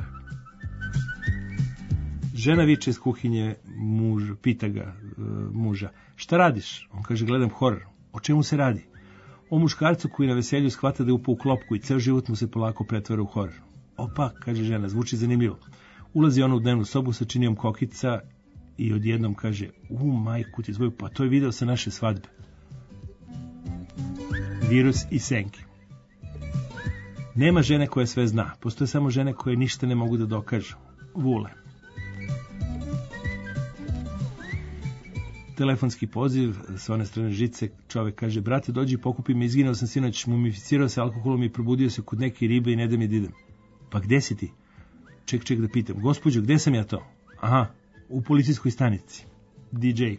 Žena viče iz kuhinje, muž, pita ga uh, muža, šta radiš? On kaže, gledam horor. O čemu se radi? O muškarcu koji na veselju shvata da je upao u klopku i ceo život mu se polako pretvara u horor. Opa, kaže žena, zvuči zanimljivo. Ulazi ona u dnevnu sobu sa činijom kokica i odjednom kaže, u majku ti zvoju, pa to je video sa naše svadbe. Virus i senke. Nema žene koje sve zna, postoje samo žene koje ništa ne mogu da dokažu. Vule. telefonski poziv sa one strane žice, čovek kaže, brate, dođi, pokupi me, izginao sam sinoć, mumificirao se alkoholom i probudio se kod neke ribe i ne da mi da idem. Pa gde si ti? Ček, ček da pitam. Gospođo, gde sam ja to? Aha, u policijskoj stanici. D J.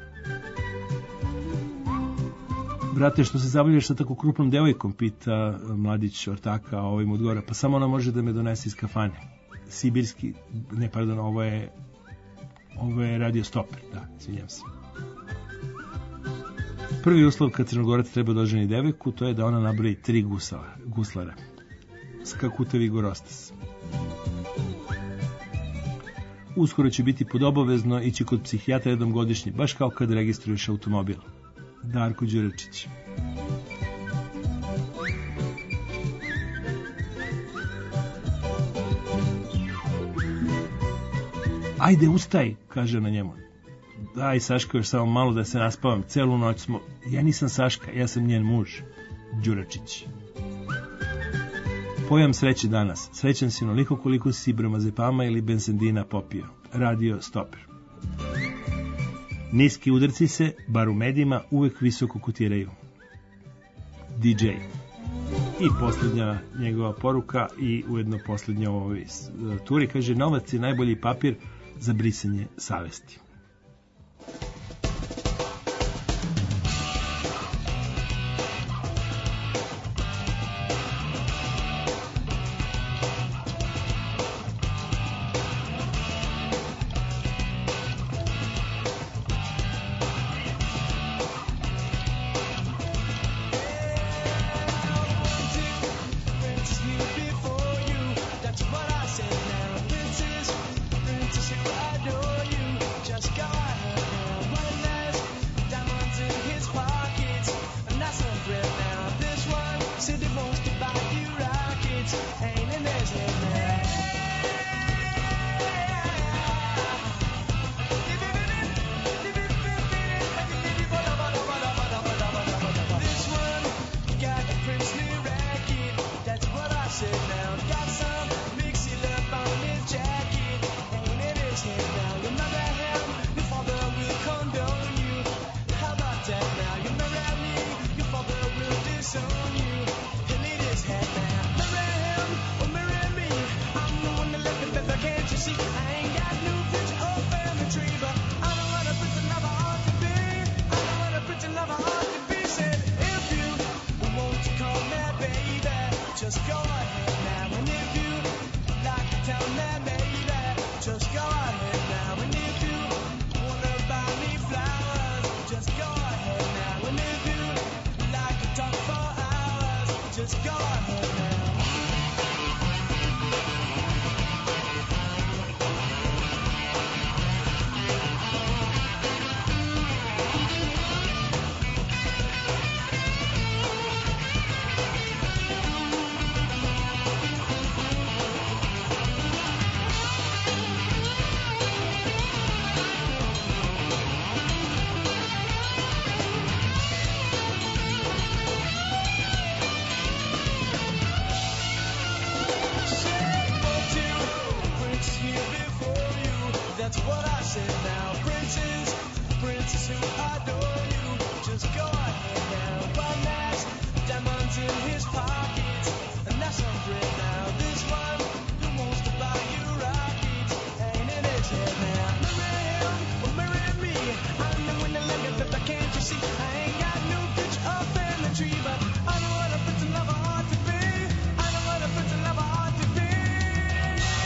Brate, što se zabavljaš sa tako krupnom devojkom, pita mladić ortaka, a ovaj mu odgovara, pa samo ona može da me donese iz kafane. Sibirski, ne, pardon, ovo je ovo je radio Stoper, da, izvinjam se. Prvi uslov kad Crnogorac treba da oženi devojku, to je da ona nabroji tri gusala, guslara. Skakutavi gorostas. Uskoro će biti podobavezno ići kod psihijatra jednom godišnje, baš kao kad registruješ automobil. Darko Đuračić. Ajde, ustaj, kaže na njemu. Daj, Saško, još samo malo da se naspavam. Celu noć smo... Ja nisam Saška, ja sam njen muž. Đuračić. Pojam sreće danas. Srećan si onoliko koliko si bromazepama ili benzendina popio. Radio Stoper. Niski udarci se, bar u medijima, uvek visoko kotiraju. D J. I posljednja njegova poruka i ujedno posljednja u ovoj turi, kaže, novac je najbolji papir za brisanje savesti.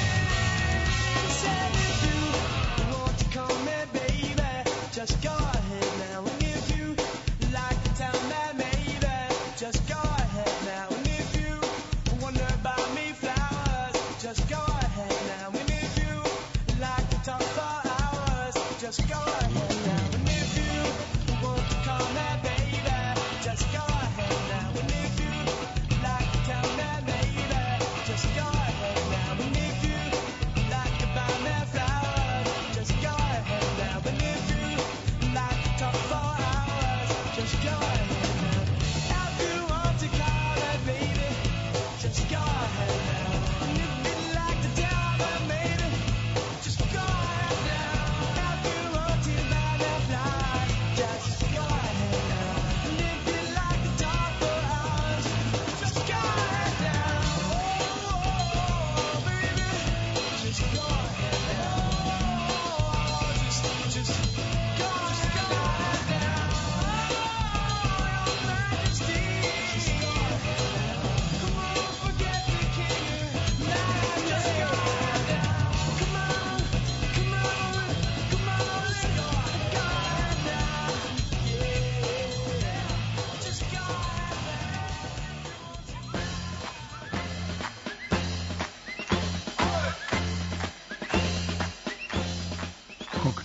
Just go ahead.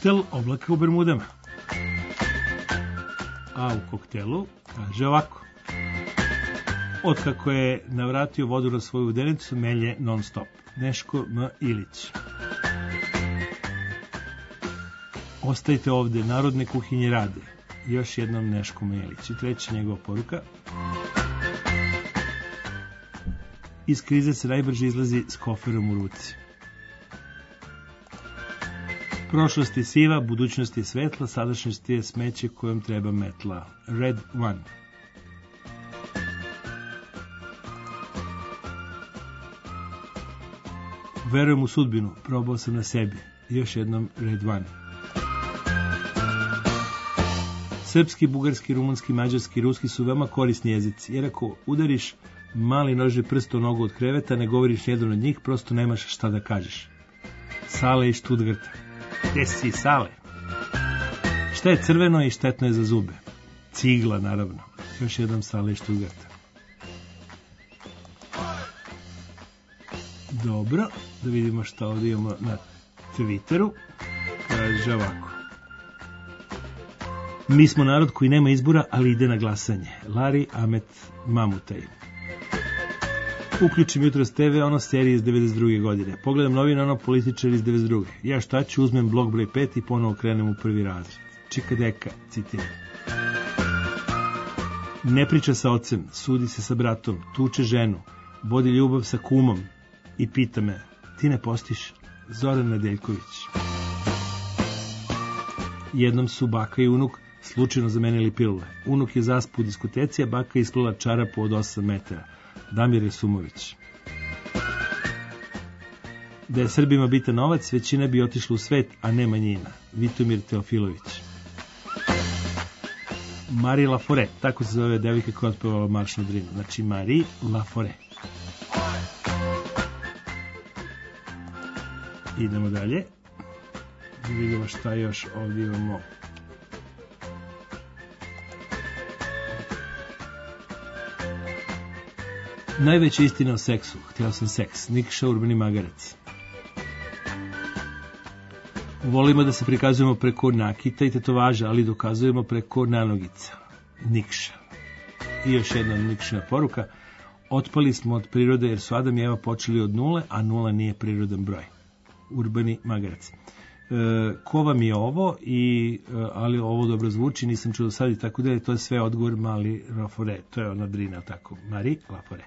Koktel oblaka u Bermudama. A u koktelu kaže ovako. Otkako je navratio vodu na svoju udenicu, melje non stop. Neško M. Ilić. Ostajte ovde, narodne kuhinje rade. Još jednom Neško M. Ilić. I treća njegova poruka. Iz krize se najbrže izlazi s koferom u ruci. Prošlost je siva, budućnost je svetla, sadašnjost je smeće kojom treba metla. Red One. Verujem u sudbinu, probao sam na sebi. Još jednom Red One. Srpski, bugarski, rumunski, mađarski, ruski su veoma korisni jezici, jer ako udariš mali nožni prst u nogu od kreveta, ne govoriš jedan od njih, prosto nemaš šta da kažeš. Sale iz Stuttgarta. Gde si, Sale? Šta je crveno i štetno je za zube? Cigla, naravno. Još jedan Sale iz Stuttgarta. Dobro, da vidimo šta ovdje imamo na Twitteru. Kaže ovako. Mi smo narod koji nema izbora, ali ide na glasanje. Lari Amet Mamutaj. Uključim jutro s te ve, ono serije iz devedeset druge godine. Pogledam novine, ono političar iz devedeset druge. Ja šta ću, uzmem blok broj pet i ponovo krenem u prvi razred. Čika deka, citiram. Ne priča sa ocem, sudi se sa bratom, tuče ženu, vodi ljubav sa kumom i pita me, ti ne postiš? Zoran Nedeljković. Jednom su baka i unuk slučajno zamenili pilule. Unuk je zaspu u diskoteci, a baka je isplala čarapu od osam metara. Damir Resumović. Da je Srbima bitan novac, većina bi otišla u svet, a ne manjina. Vitomir Teofilović. Marie Lafore, tako se zove devojka koja otpevala Marš na Drinu. Znači Marie Lafore. Idemo dalje. Vidimo šta još ovdje imamo. Najveća istina o seksu. Htio sam seks. Nikša Urbani Magarac. Volimo da se prikazujemo preko nakita i tetovaža, ali dokazujemo preko nanogica. Nikša. I još jedna Nikšina poruka. Otpali smo od prirode jer su Adam i Eva počeli od nule, a nula nije prirodan broj. Urbani Magarac. E, ko vam je ovo, i, ali ovo dobro zvuči, nisam čuo sad i tako da je, to je sve odgovor Mali Lafore. To je ona Drina, tako. Marie Lafore.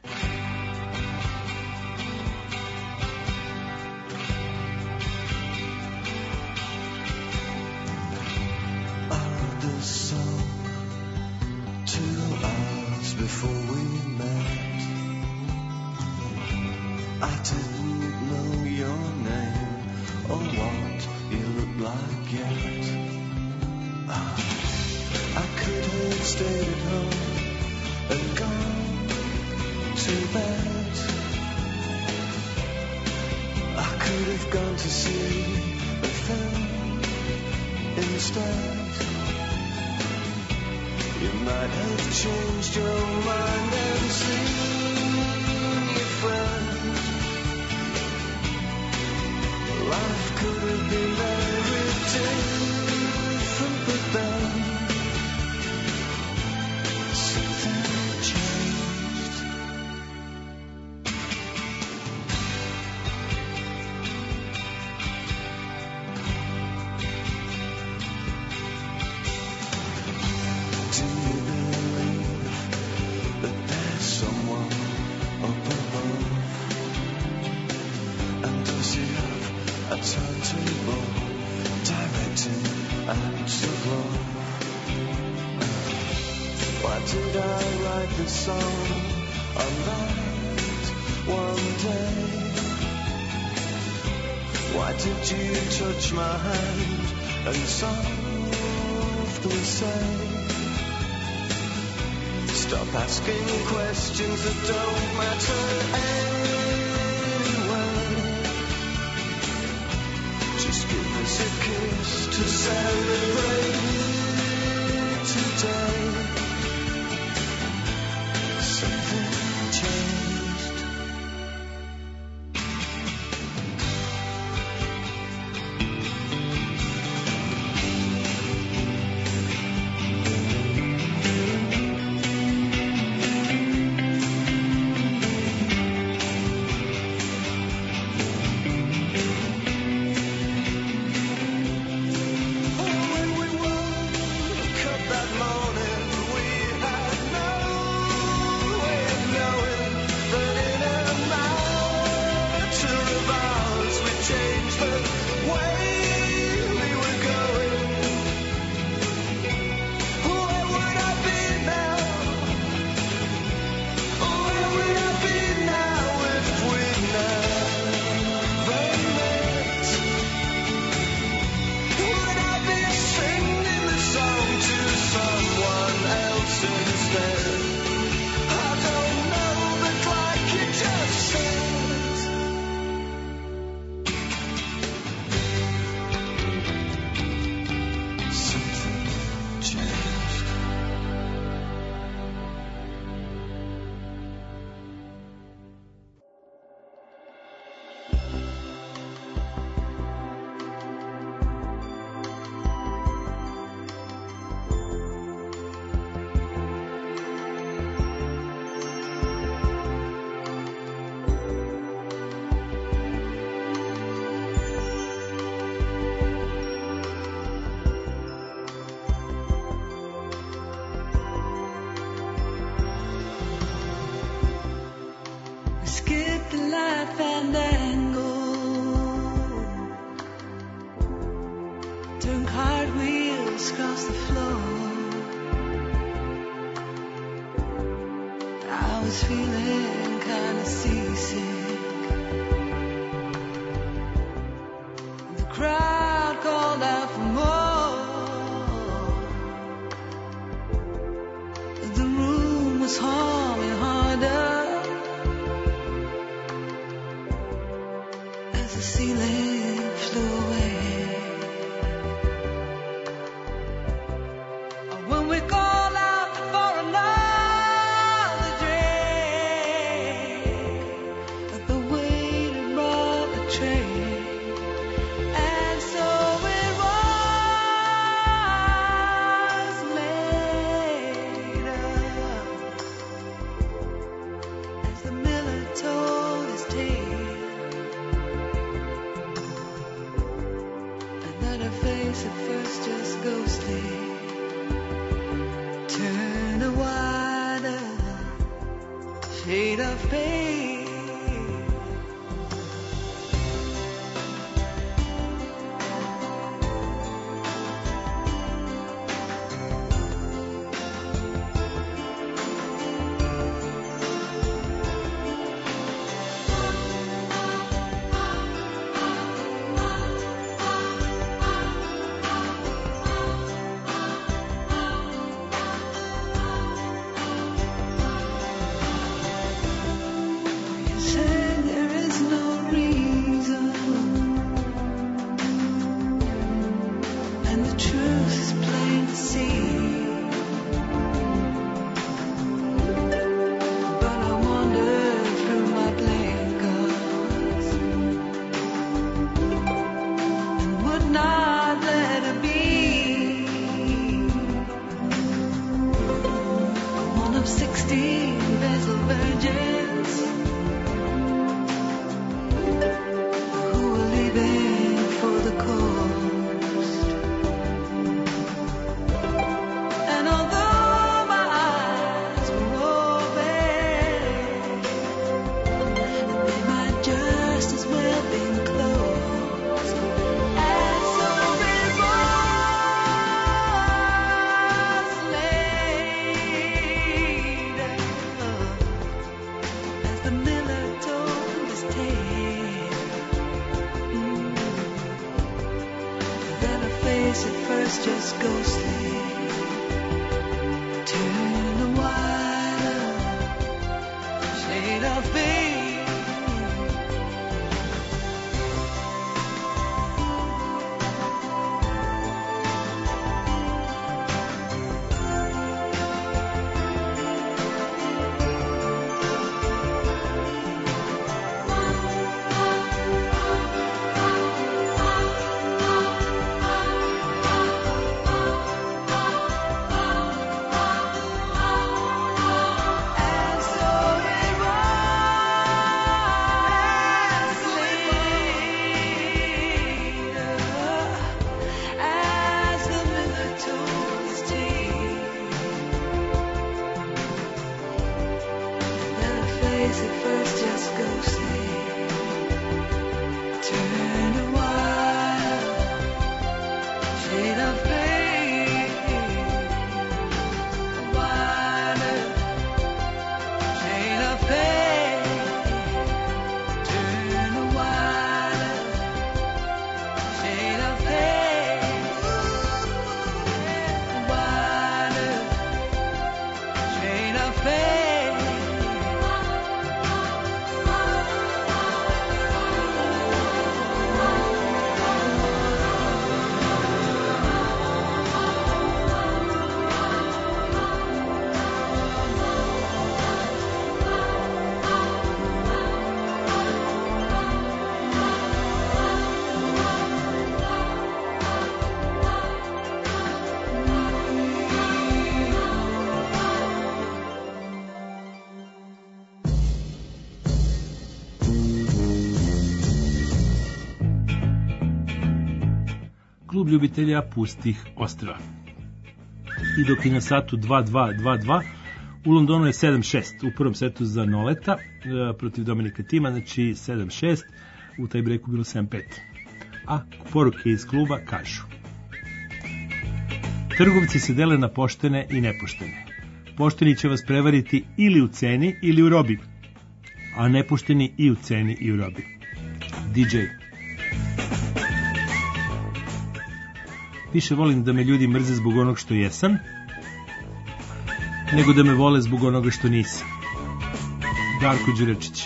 Stop asking questions that don't matter anyway. Just give us a kiss to celebrate today. Something changed. was feeling kinda seasick. The crowd called out for more. The room was humming harder as the ceiling flew away. When we called out for another drink, the waiter brought the tray, and so it was later as the miller told his tale. Another face at first just ghostly turned a wider shade of pain. Said there is no reason, and the truth is plain to see. But I wander through my blankets and would not let it be. One of sixteen vessel virgins who were leaving for the coast. And although my eyes were open, they might just as well been closed. And so it was later as the miller told his tale. Then her face at first just ghostly turned a wider shade of pain. And so it was later as the miller told his tale. Then her face at first just ghostly turned a wild shade of pain. A wider shade of pain. Turn a wider shade of pain. A wider shade of pain. Klub ljubitelja pustih ostrva. I dok je na satu dva dva dva dva, u Londonu je sedam šest u prvom setu za Noleta e, protiv Dominika Tima, znači sedam šest, u taj breku bilo sedam pet. A poruke iz kluba kažu: trgovci se dele na poštene i nepoštene. Pošteni će vas prevariti ili u ceni ili u robi, a nepošteni i u ceni i u robi. D J. Više volim da me ljudi mrze zbog onog što jesam, nego da me vole zbog onoga što nisam. Darko Đurečić.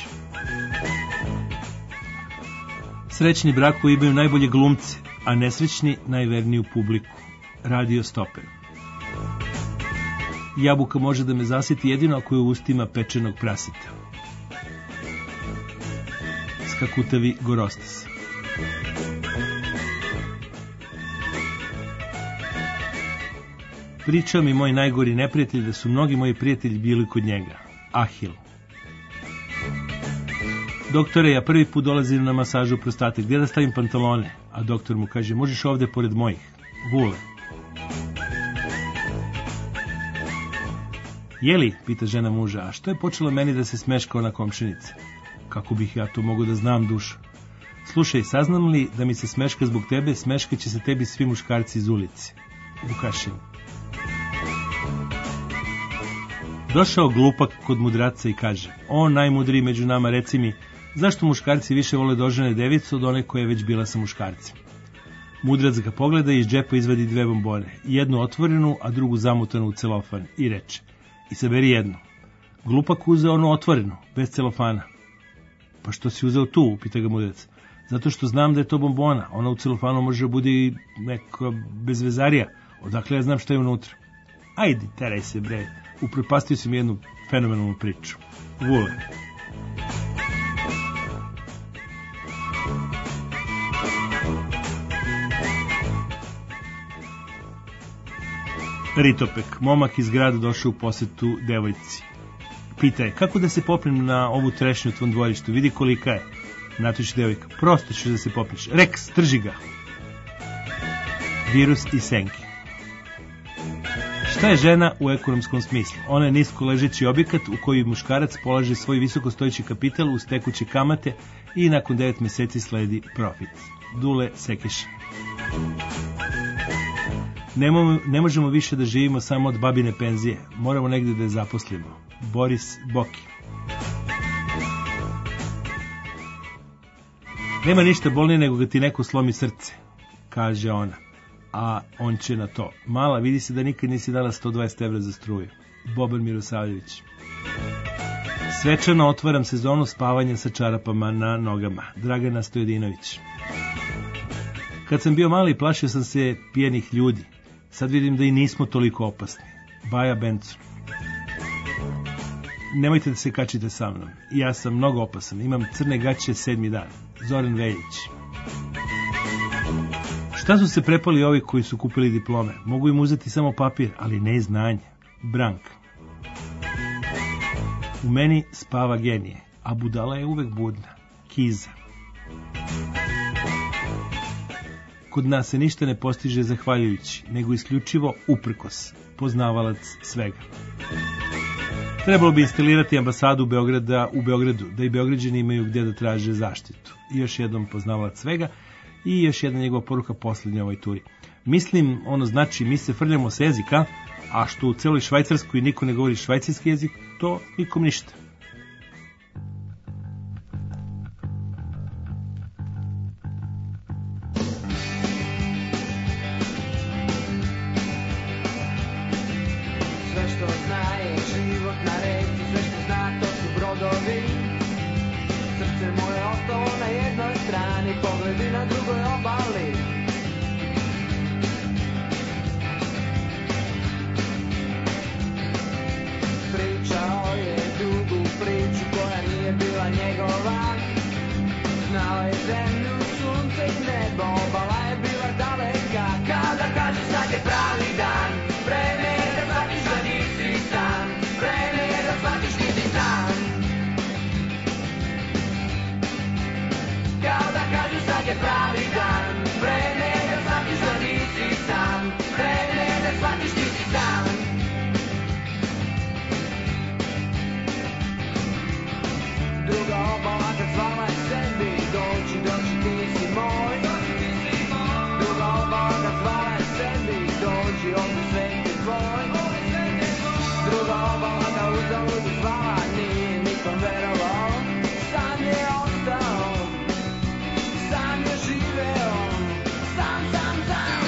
Srećni brakovi imaju najbolje glumce, a nesrećni najverniju publiku. Radio Stoper. Jabuka može da me zasiti jedino ako je u ustima pečenog praseta. Skakutavi Gorostas. Pričao mi moj najgori neprijatelj da su mnogi moji prijatelji bili kod njega. Ahil. Doktore, ja prvi put dolazim na masažu prostate, gdje da stavim pantalone? A doktor mu kaže, možeš ovde pored mojih. Vule. Jeli, pita žena muža, a što je počelo meni da se smeškao na komšinice? Kako bih ja to mogu da znam, dušo? Slušaj, saznam li da mi se smeška zbog tebe, smeška će se tebi svi muškarci iz ulici. Vukašin. Došao glupak kod mudraca i kaže, o najmudriji među nama, reci mi, zašto muškarci više vole da ožene devicu od one koja je već bila sa muškarcem? Mudrac ga pogleda i iz džepa izvadi dve bombone, jednu otvorenu, a drugu zamutanu u celofan, i reče, isaberi jednu. Glupak uzeo onu otvorenu, bez celofana. Pa što si uzeo tu, pita ga mudrac. Zato što znam da je to bombona, ona u celofanu može budi neka bezvezarija, odakle ja znam šta je unutra. Ajde, teraj se, bre, upropastio si mi jednu fenomenalnu priču. Vule. Ritopek, momak iz grada došao u posetu devojci. Pita je, kako da se popnem na ovu trešnju u tvom dvorištu, vidi kolika je. Natoči devojka, prosto ćeš da se popneš. Reks, trži ga. Virus i senke. Šta je žena u ekonomskom smislu? Ona je nisko ležeći objekat u koji muškarac polaže svoj visokostojeći kapital uz tekuće kamate i nakon devet meseci sledi profit. Dule Sekeša. Ne, ne možemo više da živimo samo od babine penzije. Moramo negde da je zaposlimo. Boris Boki. Nema ništa bolnije nego ga ti neko slomi srce, kaže ona. A on će na to. Mala, vidi se da nikad nisi dala sto dvadeset evra za struju. Boban Mirosavljević. Svečano otvaram sezonu spavanja sa čarapama na nogama. Dragana Stojedinović. Kad sam bio mali, plašio sam se pijenih ljudi. Sad vidim da i nismo toliko opasni. Baja Bencu. Nemojte da se kačite sa mnom. Ja sam mnogo opasan. Imam crne gaće sedmi dan. Zoran Veljić. Šta su se prepali ovi koji su kupili diplome? Mogu im uzeti samo papir, ali ne znanje. Brank. U meni spava genije, a budala je uvek budna. Kiza. Kod nas se ništa ne postiže zahvaljujući, nego isključivo uprkos. Poznavalac svega. Trebalo bi instalirati ambasadu Beograda u Beogradu, da i Beograđani imaju gdje da traže zaštitu. I još jednom poznavalac svega i još jedna njegova poruka posljednja ovoj turi. Mislim, ono znači, mi se frljamo s jezika, a što u celoj Švajcarskoj niko ne govori švajcarski jezik, to nikom ništa. Sve što zna je život na reci, sve što zna to su brodovi. Srce moje ostalo na jednoj strani, pogledi na drugoj obali. Pričao je dugu priču koja nije bila njegova. Znao je zemlju, sunce i nebo, obala je bila daleka. Kada kaže sad je pravi dan, vreme je da shvatiš da nisi sam, vreme je da shvatiš nisi sam. Kada kaže sad je pravi dan, vreme je da shvatiš da nisi sam, vreme je da shvatiš nisi sam. Druga obala kad zvala je sebi, dođi, dođi, ti si moj. Druga obala kad zvala je sebi, dođi, ovdje svet je tvoj. Druga uzalud zvala, nije nikom verovao. San je ostao, san je živeo, sam, sam, sam.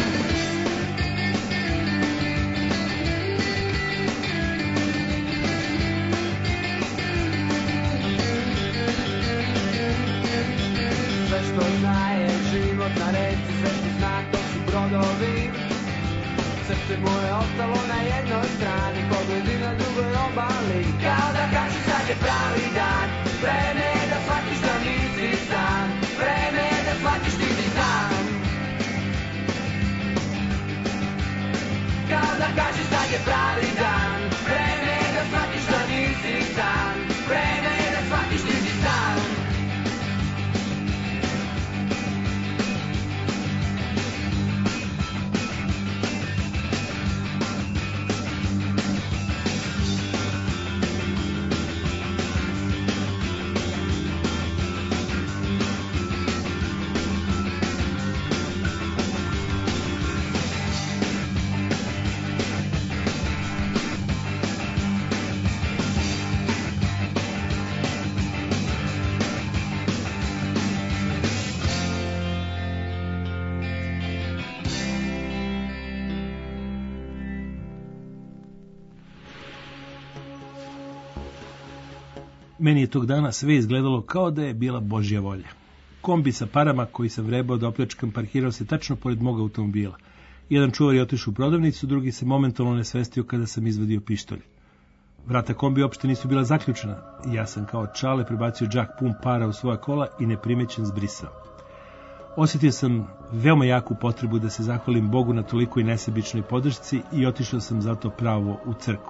Sve što zna je život na reci, sve što zna to su brodovi. Srce mu je ostalo na jednoj strani, pogledi na drugoj obali. Kao da kaži sad je pravi dan, vreme je da shvatiš da nisi sam, vreme je da shvatiš ti si sam. Kao da kaži sad je pravi dan, vreme je da shvatiš da nisi sam, vreme je da shvatiš ti si sam. Meni je tog dana sve izgledalo kao da je bila Božja volja. Kombi sa parama koji sam vrebao da opljačkam parkirao se tačno pored mog automobila. Jedan čuvar je otišao u prodavnicu, drugi se momentalno nesvestio kada sam izvadio pištolj. Vrata kombi uopšte nisu bila zaključena. Ja sam kao čale prebacio džak pun para u svoja kola i neprimećen zbrisao. Osjetio sam veoma jaku potrebu da se zahvalim Bogu na tolikoj nesebičnoj podršci i otišao sam zato pravo u crkvu.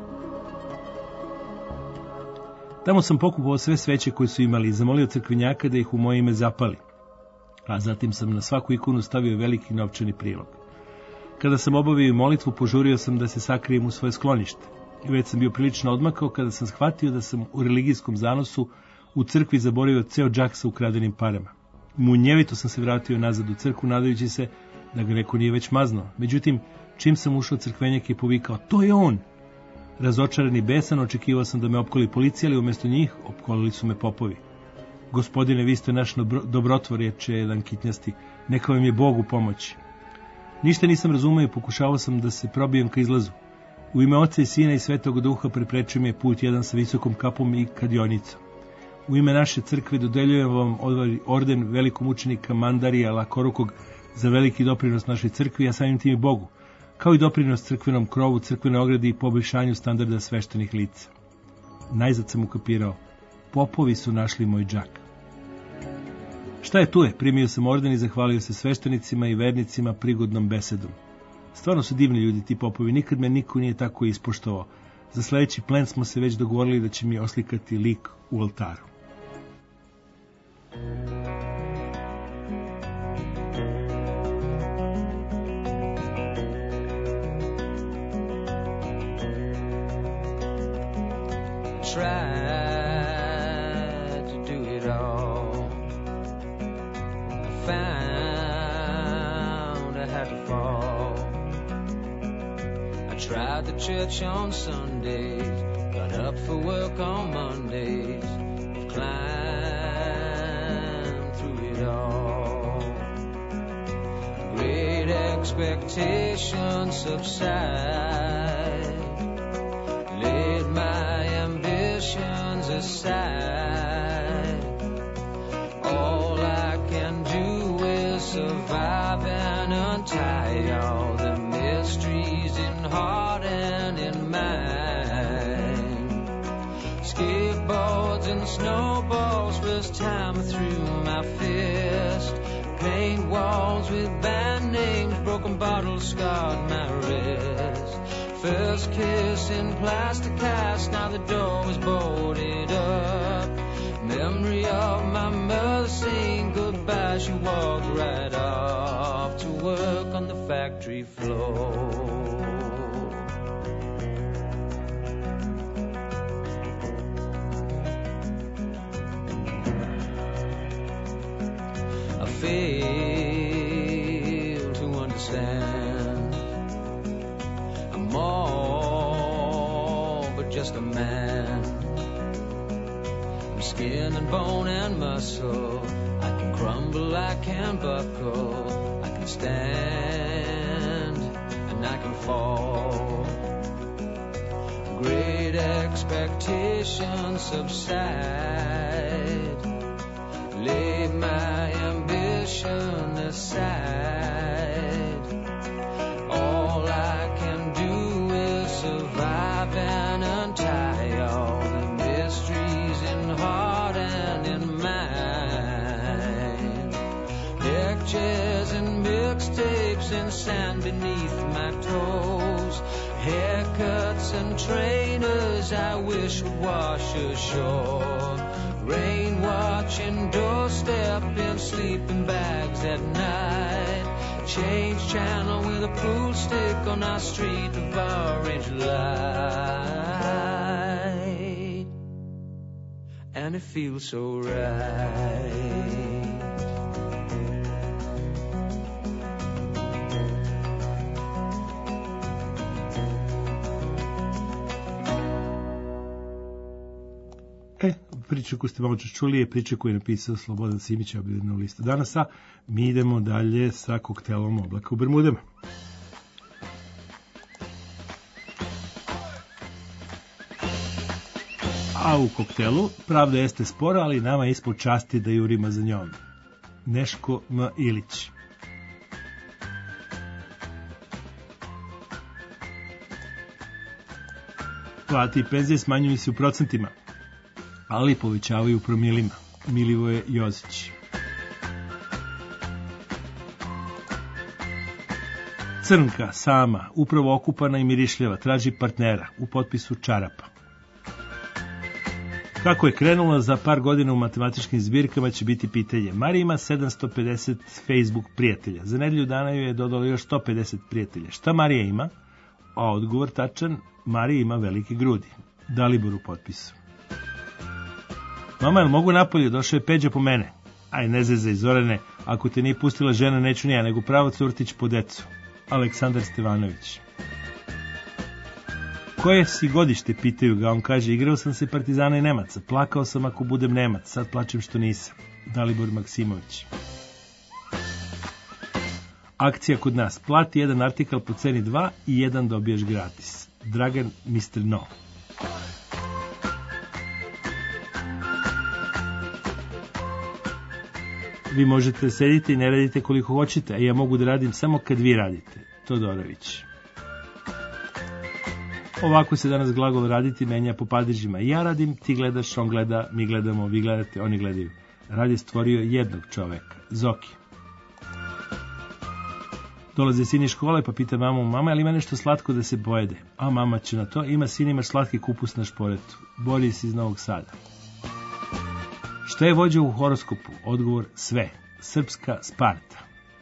Tamo sam pokupovao sve sveće koje su imali i zamolio crkvenjaka da ih u moje ime zapali. A zatim sam na svaku ikonu stavio veliki novčani prilog. Kada sam obavio molitvu, požurio sam da se sakrijem u svoje sklonište. I već sam bio prilično odmakao kada sam shvatio da sam u religijskom zanosu u crkvi zaboravio ceo džak sa ukradenim parama. Munjevito sam se vratio nazad u crkvu, nadajući se da ga neko nije već maznao. Međutim, čim sam ušao, crkvenjak je povikao: "To je on!" Razočaran i besan, očekivao sam da me opkoli policija, ali umjesto njih opkolili su me popovi. "Gospodine, vi ste naš dobrotvor," reče jedan kitnjasti, "neka vam je Bog u pomoći." Ništa nisam razumeo i pokušavao sam da se probijem ka izlazu. U ime Oca i Sina i Svetog Duha preprečio mi je put jedan sa visokom kapom i kadionicom. U ime naše crkve dodeljujem vam orden velikog mučenika Mandarija Lakorukog za veliki doprinos našoj crkvi, a samim tim i Bogu, kao i doprinos crkvenom krovu, crkvenoj ogradi i poboljšanju standarda sveštenih lica. Najzad sam ukapirao: popovi su našli moj džak. Šta je tu je? Primio sam orden i zahvalio se sveštenicima i vernicima prigodnom besedom. Stvarno su divni ljudi ti popovi, nikad me niko nije tako ispoštovao. Za sledeći plen smo se već dogovorili da će mi oslikati lik u oltaru. Tried to do it all. I found I had to fall. I tried the church on Sundays, got up for work on Mondays, climbed through it all. Great expectations subside, laid my ambitions aside. All I can do is survive and untie all the mysteries in heart and in mind. Skateboards and snowballs, first time I threw my fist. Paint walls with band names, broken bottles scarred my wrist. First kiss in plastic cast, now the door was boarded up. Memory of my mother saying goodbye, she walked right off to work on the factory floor. I fail to understand. I'm all but just a man. I'm skin and bone and muscle. I can crumble, I can buckle. I can stand and I can fall. Great expectations subside. Lay my ambition aside. All I can do is survive and untie all the mysteries in heart and in mind. Deck chairs and mixtapes and sand beneath my toes. Haircuts and trainers I wish would wash ashore. Rain watching doorstep in sleeping bags at night. Change channel with a pool stick on our street of orange light. And it feels so right. E, priča koju ste malo čuli je priča koju je napisao Slobodan Simić, objavljena u listu Danas, a mi idemo dalje sa koktelom Oblaka u Bermudama. A u koktelu pravda jeste spora, ali nama je ispod časti da jurimo za njom. Neško M. Ilić. Plati i penzije smanjuju se u procentima, ali povećavaju u promilima. Milivoje Jozić. Crnka, sama, upravo okupana i mirišljava, traži partnera, u potpisu Čarapa. Kako je krenula, za par godina u matematičkim zbirkama će biti pitanje. Marija ima sedamsto pedeset Facebook prijatelja. Za nedelju dana joj je dodalo još sto pedeset prijatelja. Šta Marija ima? A odgovor tačan, Marija ima velike grudi. Dalibor u potpisu. Mama, jel mogu napolje? Došao je Peđa po mene. Aj, ne zezaj, Zorane, ako te nije pustila žena, neću ni ja, nego pravo curtić po decu. Aleksandar Stevanović. Koje si godište, pitaju ga, on kaže, igrao sam se Partizana i Nemaca, plakao sam ako budem Nemac, sad plačem što nisam. Dalibor Maksimović. Akcija kod nas, plati jedan artikal po ceni dva i jedan dobiješ gratis. Dragan mister No. Vi možete sediti i ne radite koliko hoćete, a ja mogu da radim samo kad vi radite. Todorović. Ovako se danas glagol raditi menja po padežima. Ja radim, ti gledaš, on gleda, mi gledamo, vi gledate, oni gledaju. Rad je stvorio jednog čoveka. Zoki. Dolaze sin iz škole pa pita mamu, mama, je li ima nešto slatko da se pojede? A mama će na to, ima sin, imaš slatki kupus na šporetu. Boris iz Novog Sada. Šta je vođa u horoskopu? Odgovor, sve. Srpska Sparta.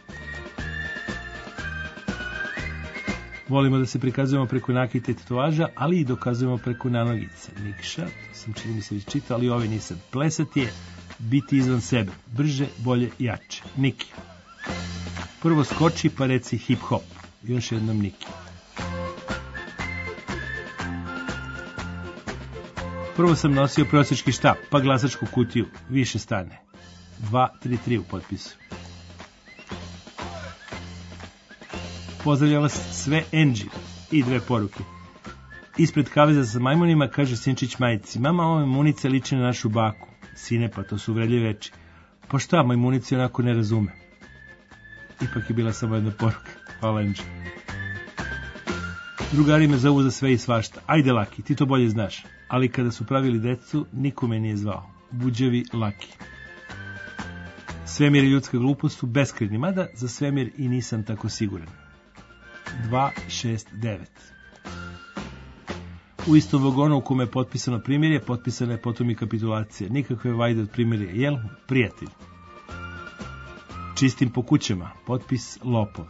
Volimo da se prikazujemo preko nakita i tetovaža, ali i dokazujemo preko nanogice. Nikša, to sam čini mi se već čitao, ali ove nisam. Plesati je biti izvan sebe. Brže, bolje, jače. Niki. Prvo skoči pa reci hip hop. Još jednom Niki. Prvo sam nosio prosječki štap, pa glasačku kutiju. Više stane. dva tri tri u potpisu. Pozdravljala sve Angie i dve poruke. Ispred kaveza sa majmunima kaže sinčić majici, mama, ove munice liči na našu baku. Sine, pa to su uvredljive reči. Pa šta, majmunici onako ne razume. Ipak je bila samo jedna poruka. Hvala, Angie. Drugari me zovu za sve i svašta. Ajde, Laki, ti to bolje znaš. Ali kada su pravili decu, niko me nije zvao. Buđevi Laki. Svemir i ljudska glupost su beskrajni, mada za svemir i nisam tako siguran. dva šest devet. U istom vagonu u kome je potpisano primirje, potpisana je potom i kapitulacija. Nikakve vajde od primirja, jel? Prijatelj. Čistim po kućama, potpis Lopov.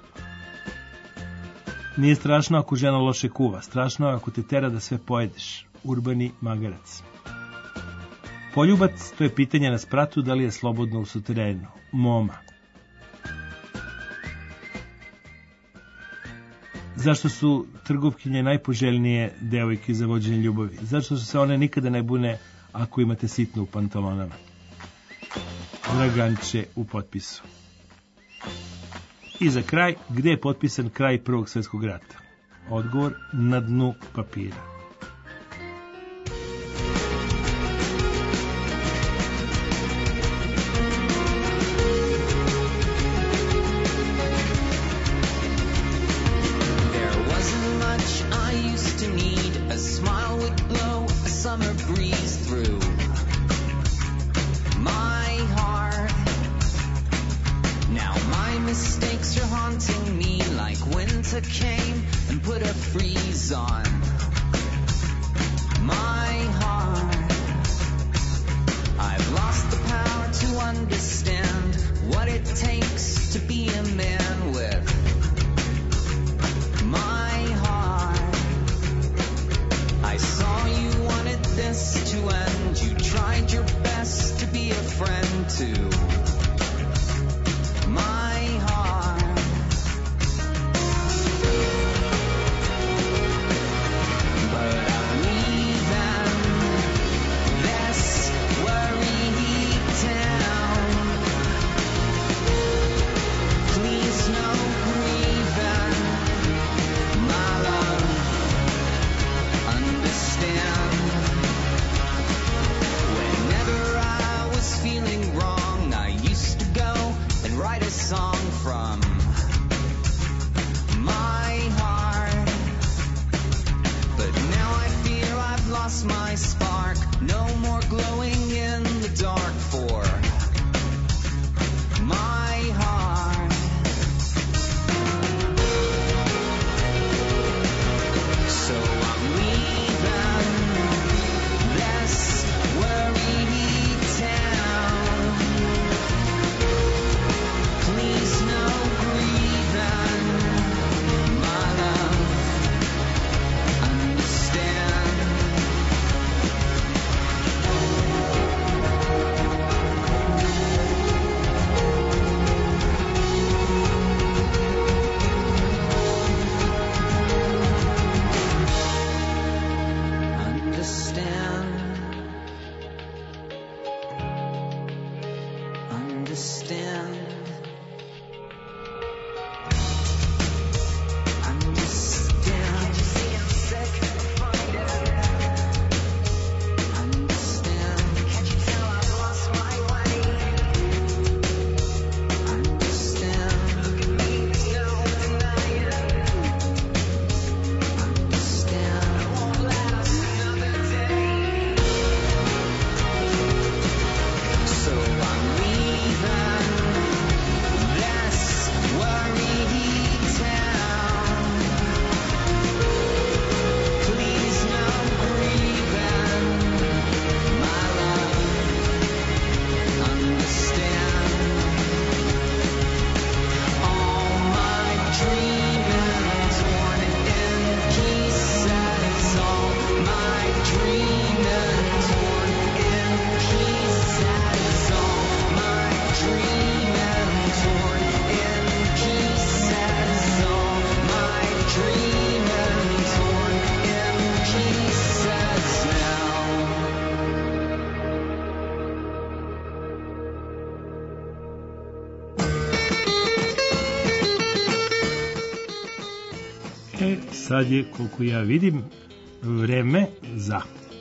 Nije strašno ako žena loše kuva, strašno je ako te tera da sve pojedeš. Urbani Magarac. Poljubac, to je pitanje na spratu da li je slobodno u suterenu. Zašto su trgovkinje najpoželjnije devojke za vođenje ljubavi? Zašto su se one nikada ne bune ako imate sitno u pantalonama? Draganče u potpisu. I za kraj, gde je potpisan kraj Prvog svjetskog rata? Odgovor, na dnu papira. Came and put a freeze on my heart. I've lost the power to understand what it takes to be a man with my heart. I saw you wanted this to end. You tried your best to be a friend to my heart. Song from my heart, but now I fear I've lost my spark. No more glowing in the dark for my heart. So I'm leaving this worried town. Please no grieving, my love, understand. Understand. Understand. Sad je, koliko ja vidim, vreme za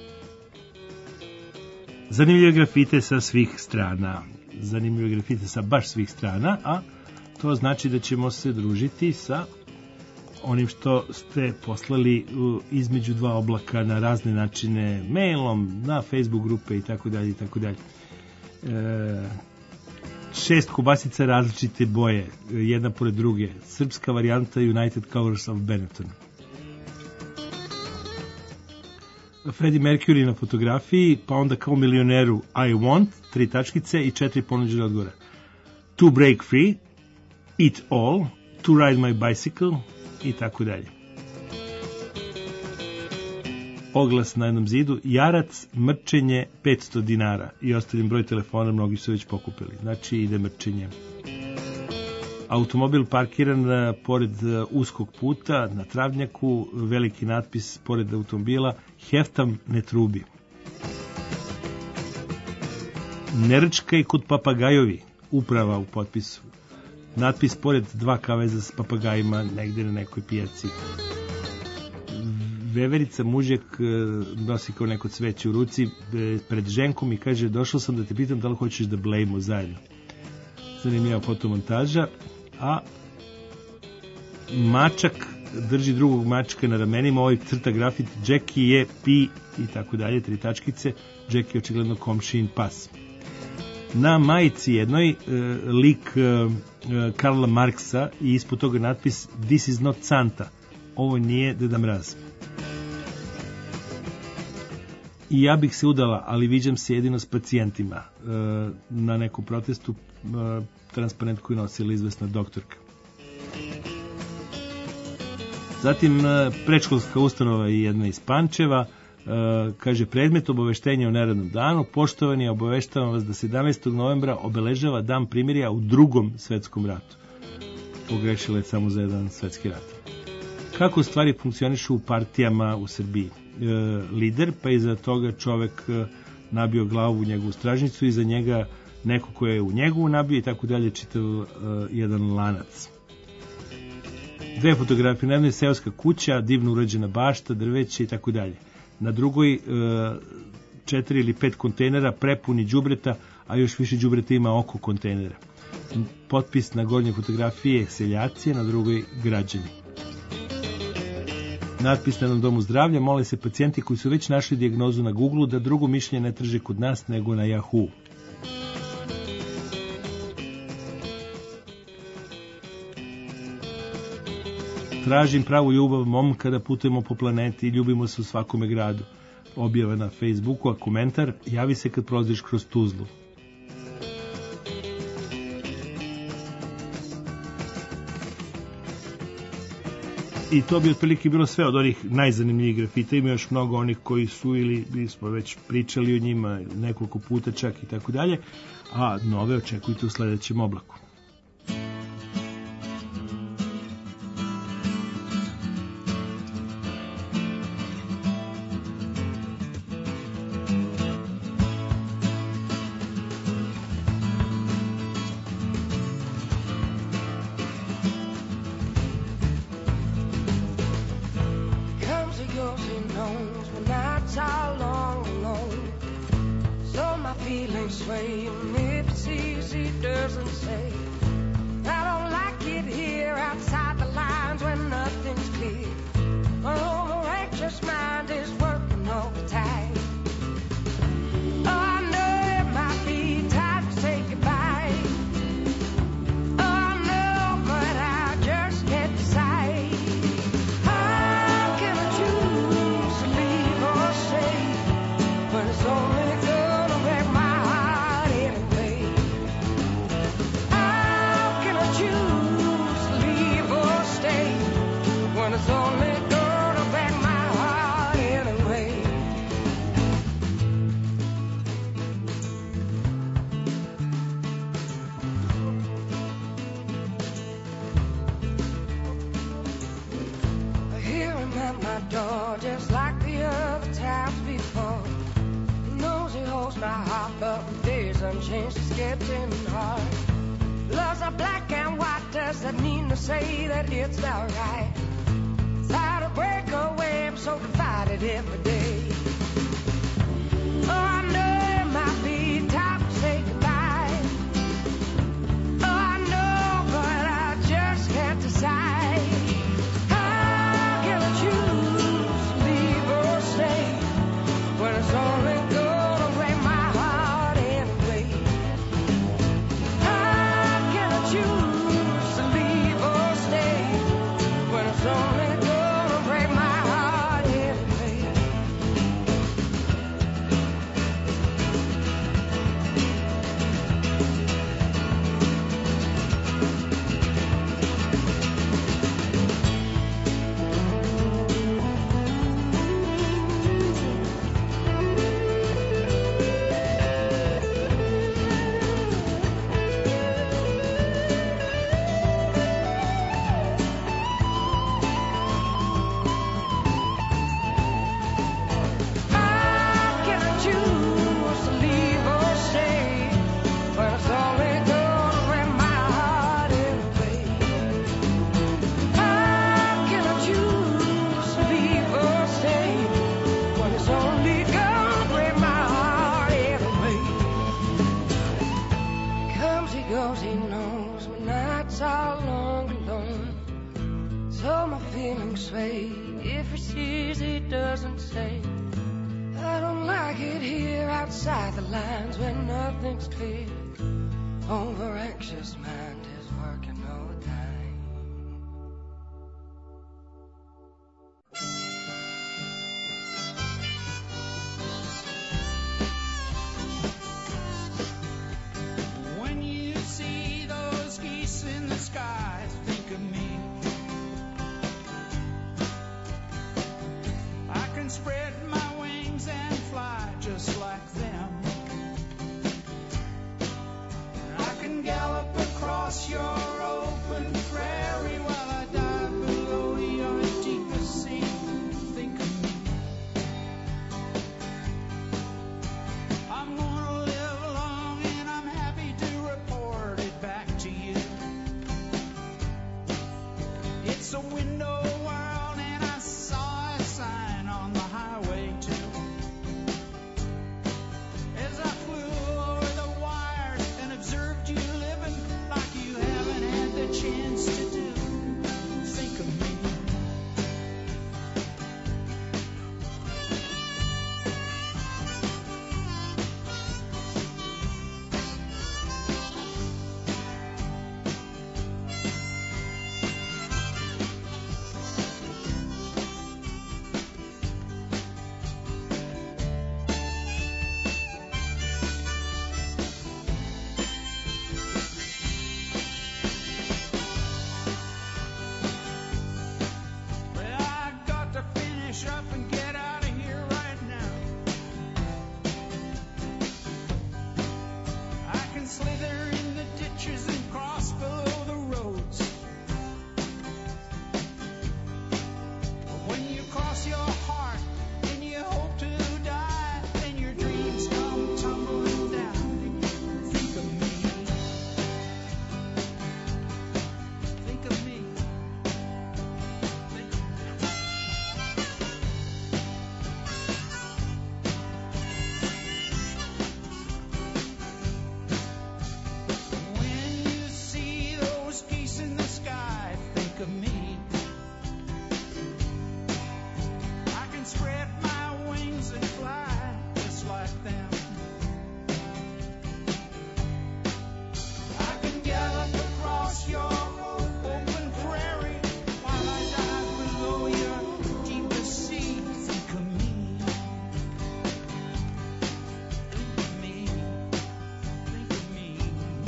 zanimljive grafite sa svih strana. Zanimljive grafite sa baš svih strana, a to znači da ćemo se družiti sa onim što ste poslali između dva oblaka na razne načine, mailom, na Facebook grupe i tako dalje i tako dalje. Šest kobasica različite boje, jedna pored druge. Srpska varijanta United Colors of Benetton. Freddie Mercury na fotografiji, pa onda kao milioneru I want, tri tačkice i četiri ponuđene odgovora. To break free, eat all, to ride my bicycle i tako dalje. Oglas na jednom zidu, jarac, mrčenje, petsto dinara i ostavim broj telefona, mnogi su već pokupili. Znači ide mrčenje. Automobil parkiran a, pored a, uskog puta na travnjaku, veliki natpis pored automobila, heftam ne trubi. Ne rčkaj kod papagajovi, uprava u potpisu. Natpis pored dva kaveza s papagajima negde na nekoj pijaci. Veverica mužjak nosi kao neko cveće u ruci pred ženkom i kaže, došao sam da te pitam da li hoćeš da blejimo zajedno. Zanimljiva fotomontaža. A mačak drži drugog mačka na ramenima, ovaj crta grafit, Jackie je pi i tako dalje, tri tačkice, Jackie je očigledno komšijin pas. Na majici jednoj uh, lik uh, Karla Marksa i ispod toga natpis This is not Santa, ovo nije Deda Mraz. I ja bih se udala, ali viđam se jedino s pacijentima. Uh, na nekom protestu uh, transparent koji nosila izvesna doktorka. Zatim predškolska ustanova i jedna iz Pančeva, kaže, predmet obaveštenja o neradnom danu, poštovani, obaveštavam vas da sedamnaestog novembra obeležava dan primirja u drugom svetskom ratu. Pogrešila je samo za jedan svetski rat. Kako stvari funkcionišu u partijama u Srbiji? Lider, pa iza toga čovek nabio glavu u njegovu stražnicu, iza njega neko ko je u njegovu nabio i tako dalje, čitav uh, jedan lanac. Dve fotografije, na jednoj seoska kuća, divno urađena bašta, drveće i tako dalje. Na drugoj uh, četiri ili pet kontejnera prepuni đubreta, a još više đubreta ima oko kontejnera. Potpis na gornjoj fotografiji je seljaci, na drugoj građani. Natpis na jednom domu zdravlja, mole se pacijenti koji su već našli dijagnozu na Google da drugo mišljenje ne traže kod nas nego na Yahoo. Tražim pravu ljubav mom kada putujemo po planeti i ljubimo se u svakome gradu. Objava na Facebooku, a komentar, javi se kad prolaziš kroz Tuzlu. I to bi otprilike bilo sve od onih najzanimljivih grafita. Ima još mnogo onih koji su ili mi smo već pričali o njima nekoliko puta čak i tako dalje, a nove očekujte u sledećem oblaku. and say, I don't like it here outside the lines when nothing's clear. Over anxious mind is working overtime. When you see those geese in the sky, think of me. I can spread my wings and fly just like them. I can gallop across your open prairie while I dive below your deepest sea. Think of me. I'm gonna live long and I'm happy to report it back to you. It's a window world and I saw a sign on the highway too. As I flew over the wires and observed you living like you haven't had the chance to do. Think of me. Well, I got to finish up and get out of here right now. I can slither in the ditches and cross below the roads. But when you cross your heart and you hope to die, then your dreams come tumbling down. Think of me. Think of me. Think of me. When you see those geese in the sky, think of me. I can spread my wings and fly just like them. I can gallop across your open prairie while I dive below your deepest sea. Think of me. Think of me. Think of me.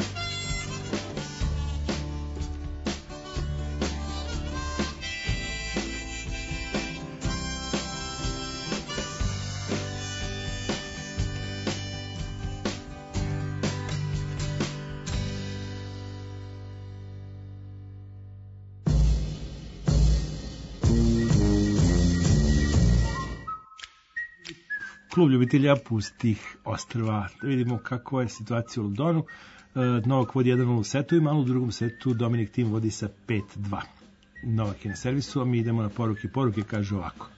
Klub ljubitelja pustih ostrva. Da vidimo kako je situacija u Londonu. E, Novak vodi jedan nula u setu i malo u drugom setu Dominik Thiem vodi sa pet dva. Novak je na servisu, a mi idemo na poruke. Poruke kaže ovako.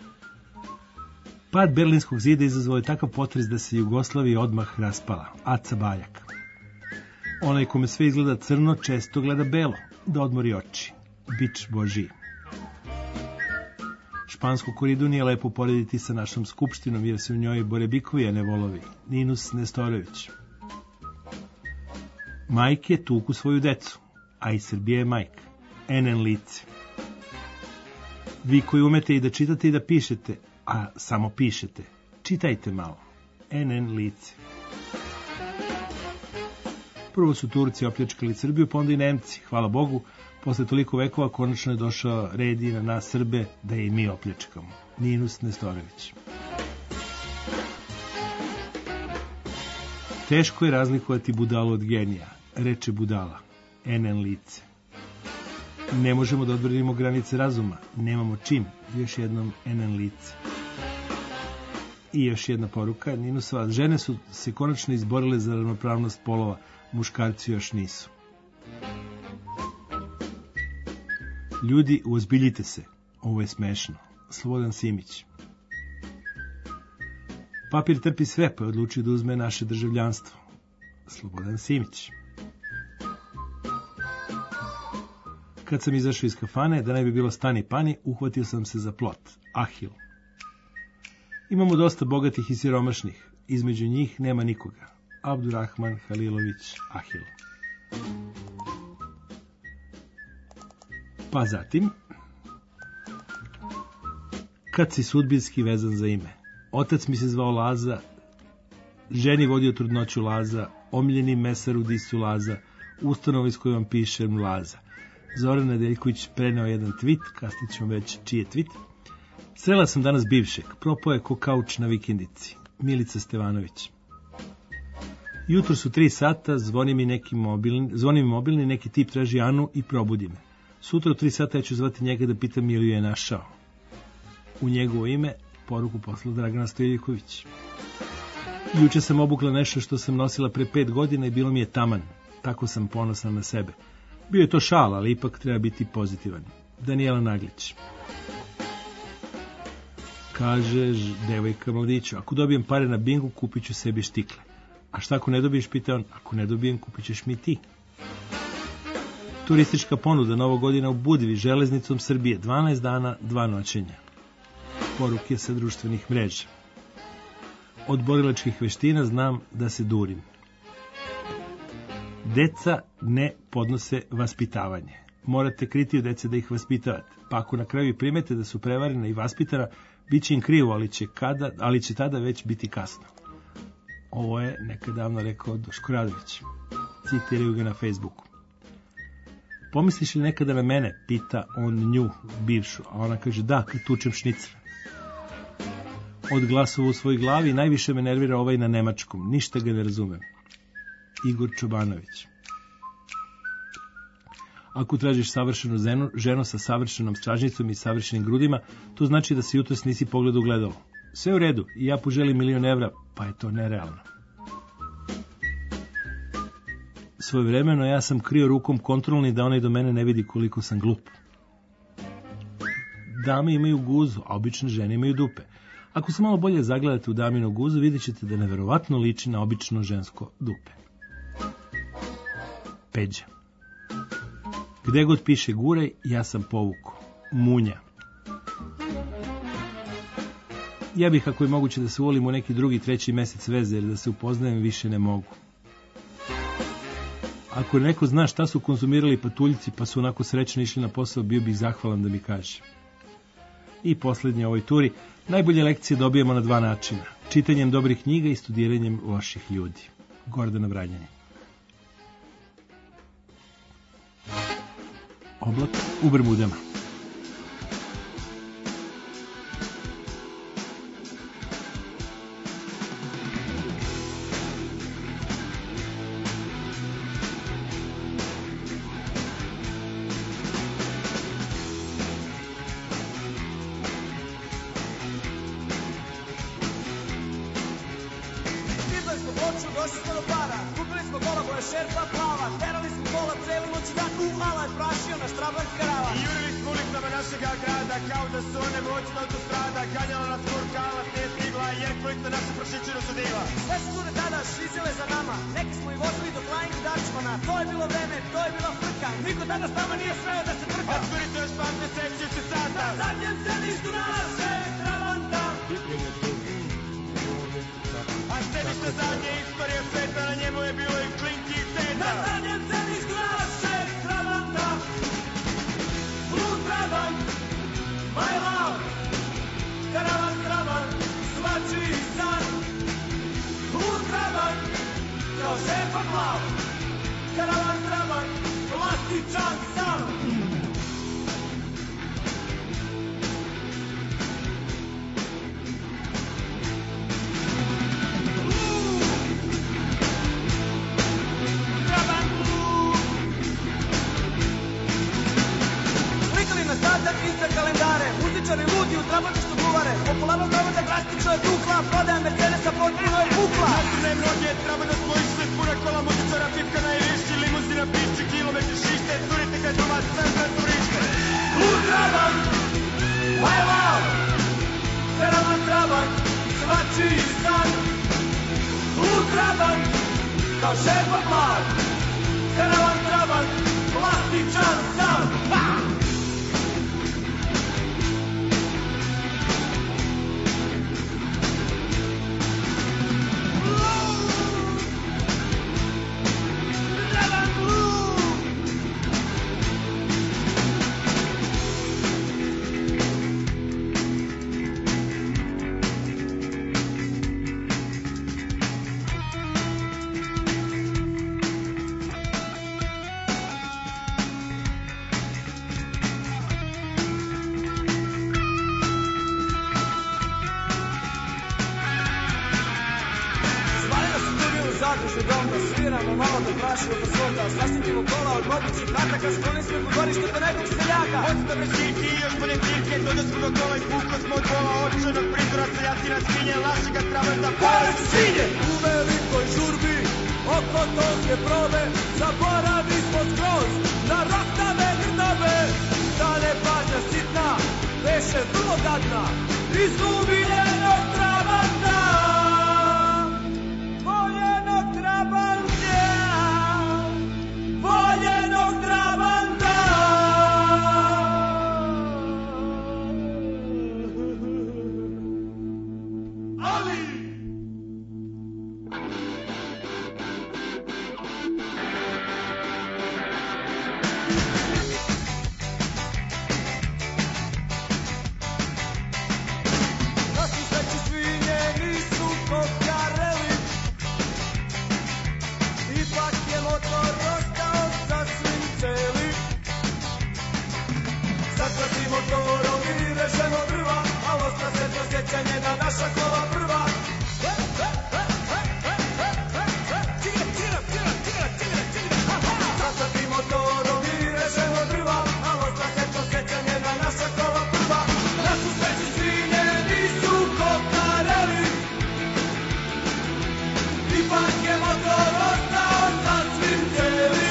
Pad Berlinskog zida izazvao je takav potres da se Jugoslavija odmah raspala. Aca Baljak. Onaj kome sve izgleda crno često gleda belo, da odmori oči. Bič Božiji. Špansku koridu nije lepo porediti sa našom skupštinom, jer se u njoj bore bikovi, a ne volovi. Ninus Nestorović. Majke tuku svoju decu, a i Srbija je majka. en en lice. Vi koji umete i da čitate i da pišete, a samo pišete, čitajte malo. en en lice. Prvo su Turci opljačkali Srbiju, pa onda i Nemci. Hvala Bogu, posle toliko vekova konačno je došao red i na nas Srbe da je i mi opljačkamo. Ninus Nestorović. Teško je razlikovati budalu od genija, reče budala. en en lice. Ne možemo da odbranimo granice razuma, nemamo čim. Još jednom en en lice. I još jedna poruka, Ninusova. Žene su se konačno izborile za ravnopravnost polova, muškarci još nisu. Ljudi, uozbiljite se. Ovo je smešno. Slobodan Simić. Papir trpi sve, pa je odlučio da uzme naše državljanstvo. Slobodan Simić. Kad sam izašao iz kafane, da ne bi bilo stani pani, uhvatio sam se za plot. Ahil. Imamo dosta bogatih i siromašnih, između njih nema nikoga. Abdurrahman Halilović Ahil. Pa zatim, kad si sudbinski vezan za ime. Otac mi se zvao Laza, ženi vodio trudnoću Laza, omiljeni mesar u disu Laza, ustanova iz koje vam pišem Laza. Zoran Nedeljković preneo jedan tweet, kasnije ćemo već čiji je tweet. Srela sam danas bivšeg, propao je ko kauč na vikendici. Milica Stevanović. Jutro su tri sata, zvoni mi neki mobilni, zvoni mi mobilni, neki tip traži Anu i probudi me. Sutra u tri sata ja ću zvati njega da pitam ili ju je našao. U njegovo ime poruku poslao Dragana Stojiljković. Juče sam obukla nešto što sam nosila pre pet godina i bilo mi je taman. Tako sam ponosna na sebe. Bio je to šal, ali ipak treba biti pozitivan. Danijela Naglić. Kaže devojka mladiću, ako dobijem pare na bingu, kupit ću sebi štikle. A šta ako ne dobiješ, pita on, ako ne dobijem, kupit ćeš mi ti. Turistička ponuda Nova godina u Budvi, železnicom Srbije, dvanaest dana, dva noćenja. Poruke sa društvenih mreža. Od borilačkih veština znam da se durim. Deca ne podnose vaspitavanje. Morate kriti od dece da ih vaspitavate. Pa ako na kraju primete da su prevarena i vaspitana, bit će im krivo, ali će, kada, ali će tada već biti kasno. Ovo je nekad davno rekao Doško Radović. Citiraju ga na Facebooku. Pomisliš li nekada na mene? Pita on nju, bivšu. A ona kaže da, kad tučem šnicel. Od glasova u svojoj glavi najviše me nervira ovaj na nemačkom. Ništa ga ne razumem. Igor Čobanović. Ako tražiš savršenu ženu, ženu sa savršenom stražnicom i savršenim grudima, to znači da se jutros nisi pogledao u gledalo. Sve u redu, i ja poželim milion evra, pa je to nerealno. Svojevremeno ja sam krio rukom kontrolni da onaj do mene ne vidi koliko sam glup. Dame imaju guzu, a obične žene imaju dupe. Ako se malo bolje zagledate u daminu guzu, vidjet ćete da neverovatno liči na obično žensko dupe. Peđa. Gde god piše guraj, ja sam povuko. Munja. Ja bih, ako je moguće, da se uvolim u neki drugi, treći mesec veze, jer da se upoznajem više ne mogu. Ako neko zna šta su konzumirali patuljci, pa su onako srećno išli na posao, bio bih zahvalan da mi kaže. I posljednje ovoj turi, najbolje lekcije dobijemo na dva načina. Čitanjem dobrih knjiga i studiranjem loših ljudi. Gordana Vranjani. Oblak u Bermudama. razliš u dom, da sviramo malo, da prašimo po svom, da sasjetimo kola od mogućih kataka, skloni smo po gorište do nekog seljaka. Odstavne siki i još bolje cirke, dođe smo do kola i puko smo od kola očenog prizora, seljaci na svinje, lašega traveta, pale su svinje! U velikoj žurbi, oko tonske probe, zaboravi smo skroz na raktave grtave. Ta nepažnja sitna, veše vrlo gadna, izumiljenog trabanta. Voljenog trabanta, voljenog trabanta. Ali! Motorom i režemo drva, a ostra se to sjećanje da naša kola prva. Zatrti motorom i režemo drva, a ostra se to sjećanje da naša kola prva. Na su sveći svinje nisu kokareli, ipak je motor ostao sasvim cijeli.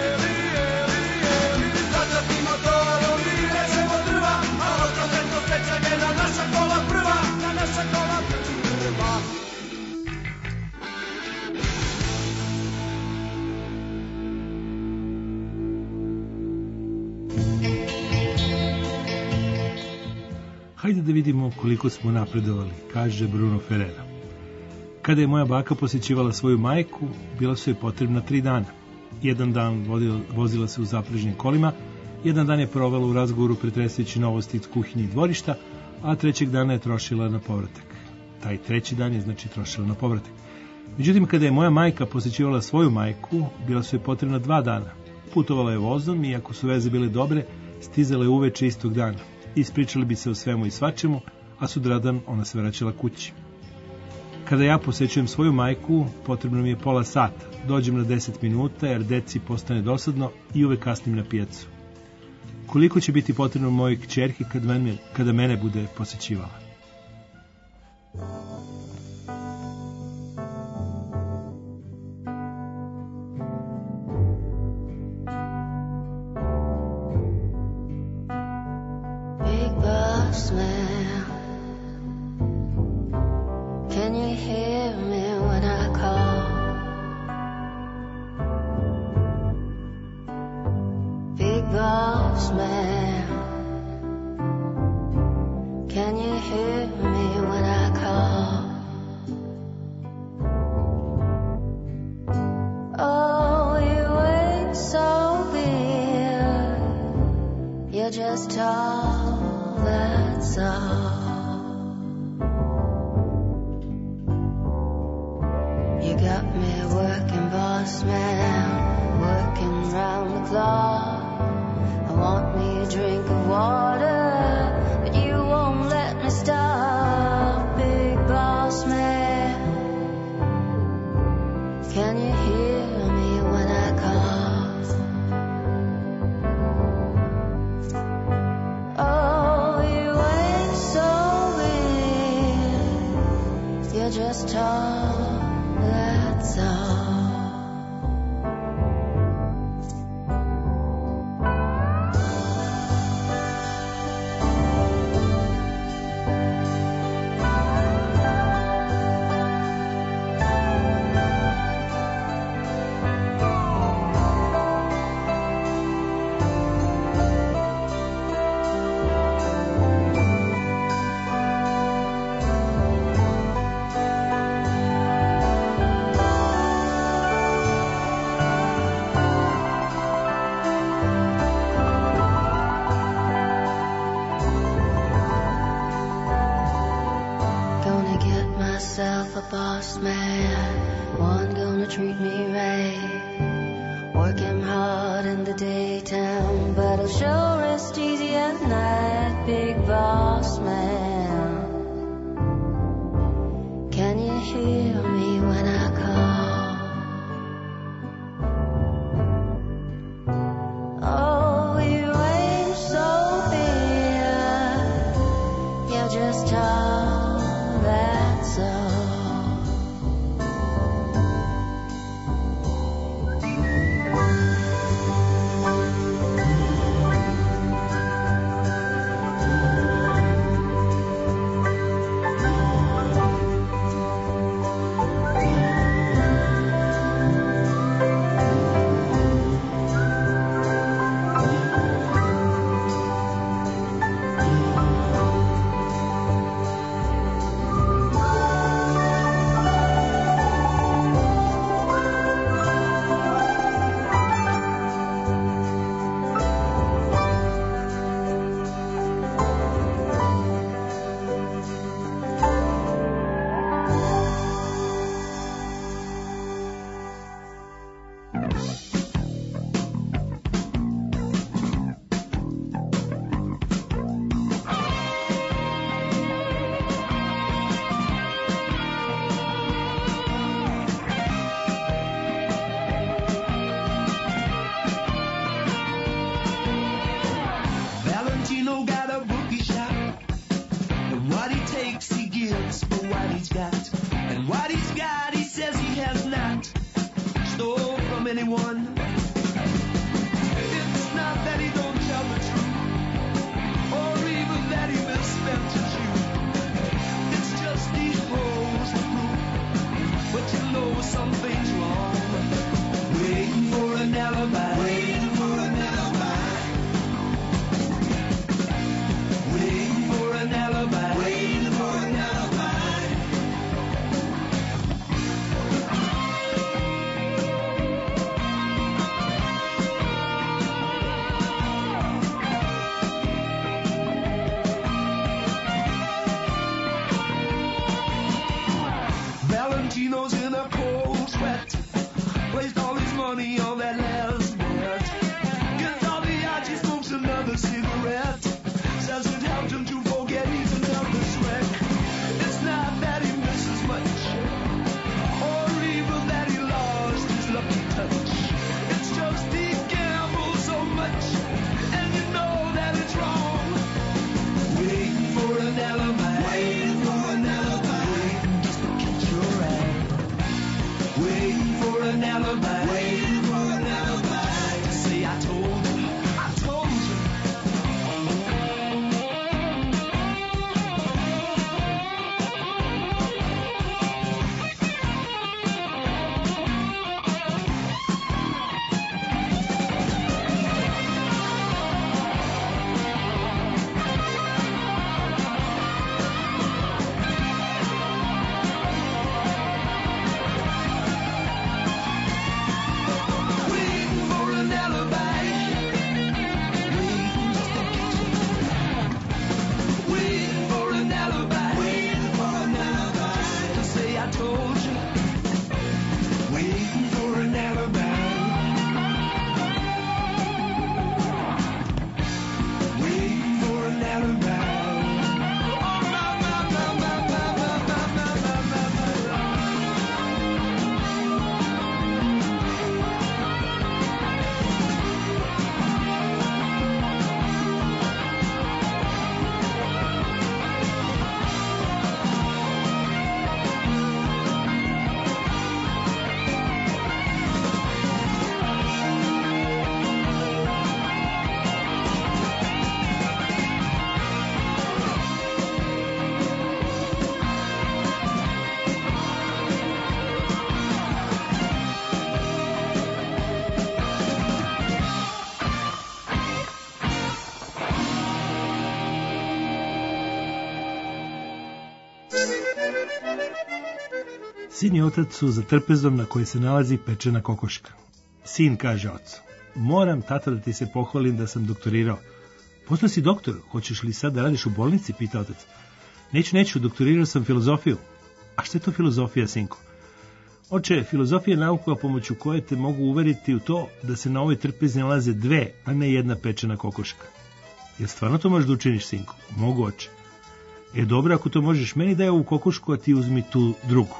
Hajde da vidimo koliko smo napredovali, kaže Bruno Ferrera. Kada je moja baka posjećivala svoju majku, bila su je potrebna tri dana. Jedan dan vozila se u zaprežnim kolima, jedan dan je provela u razgovoru pretresajući novosti iz kuhinje i dvorišta, a trećeg dana je trošila na povratak. Taj treći dan je znači trošila na povratak. Međutim, kada je moja majka posjećivala svoju majku, bila su je potrebna dva dana. Putovala je vozom i ako su veze bile dobre, stizala je uveče istog dana. Ispričali bi se o svemu i svačemu, a sutradan ona se vraćala kući. Kada ja posjećujem svoju majku, potrebno mi je pola sata. Dođem na deset minuta jer deci postane dosadno i uvek kasnim na pijacu. Koliko će biti potrebno mojoj kćerki kad mene, kada mene bude posjećivala? boss man, one gonna treat me right. Working hard in the daytime, but I'll sure rest easy at night. Big boss man, can you hear me when I call? one. It's not that he don't tell the truth, or even that he misspent his youth. It's just he holds the proof, but you know something's wrong. Waiting for an alibi, waiting for an alibi, waiting for an alibi, waiting for an alibi. Valentino's in a cold sweat, placed all his money on that last bet. Gets all the odds, he smokes another cigarette, says it helped him to forget he's a nervous wreck. It's not that he misses much, or even that he lost his lucky touch. It's just he gambles so much, and you know that it's wrong. Waiting for an alibi, waiting for an alibi, waiting just to catch your eye. Waiting for an alibi, waiting for an alibi, to say I told you, I told you. Waiting for an alibi, waiting just to catch you. Waiting for an alibi, waiting for an alibi, to say I told you. Waiting for an alibi, waiting for an alibi. Oh, my, my, my, my, my, my, my, my, my, my, Sin i otac su za trpezom na kojoj se nalazi pečena kokoška. Sin kaže ocu: moram, tata, da ti se pohvalim da sam doktorirao. Postao si doktor, hoćeš li sad da radiš u bolnici, pita otac. Neću, neću, doktorirao sam filozofiju. A šta je to filozofija, sinko? Oče, filozofija je nauka pomoću koje te mogu uveriti u to da se na ovoj trpezi nalaze dve, a ne jedna pečena kokoška. Jel stvarno to možeš da učiniš, sinko? Mogu, oče. E dobro, ako to možeš, meni daj ovu kokošku, a ti uzmi tu drugu.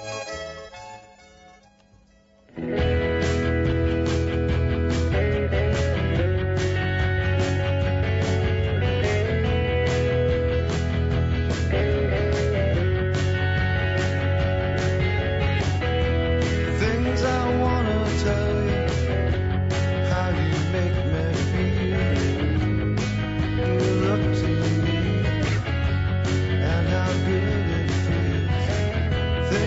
Things I wanna tell you, how you make me feel. You look to me, and how good it feels.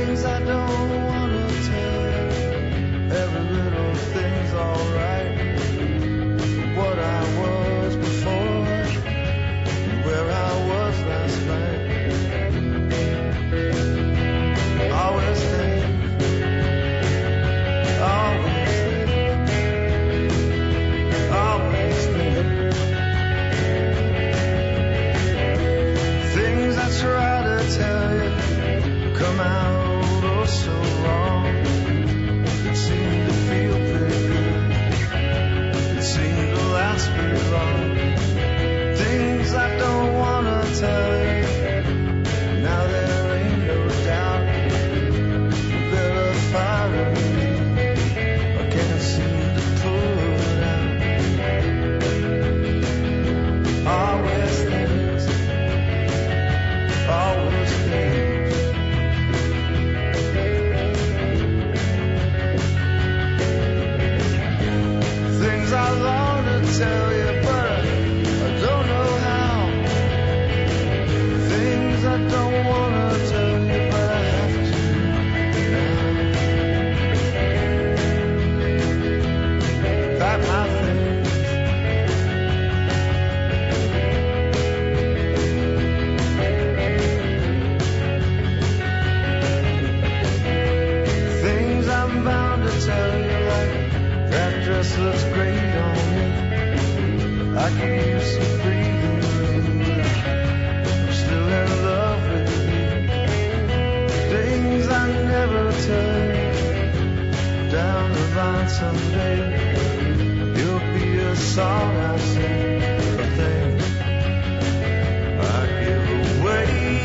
things I never took. Down the line someday, you'll be a song I sing, a thing I give away.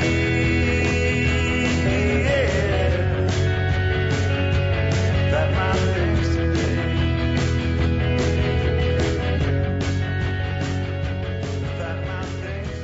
Yeah, that my face today. That my face.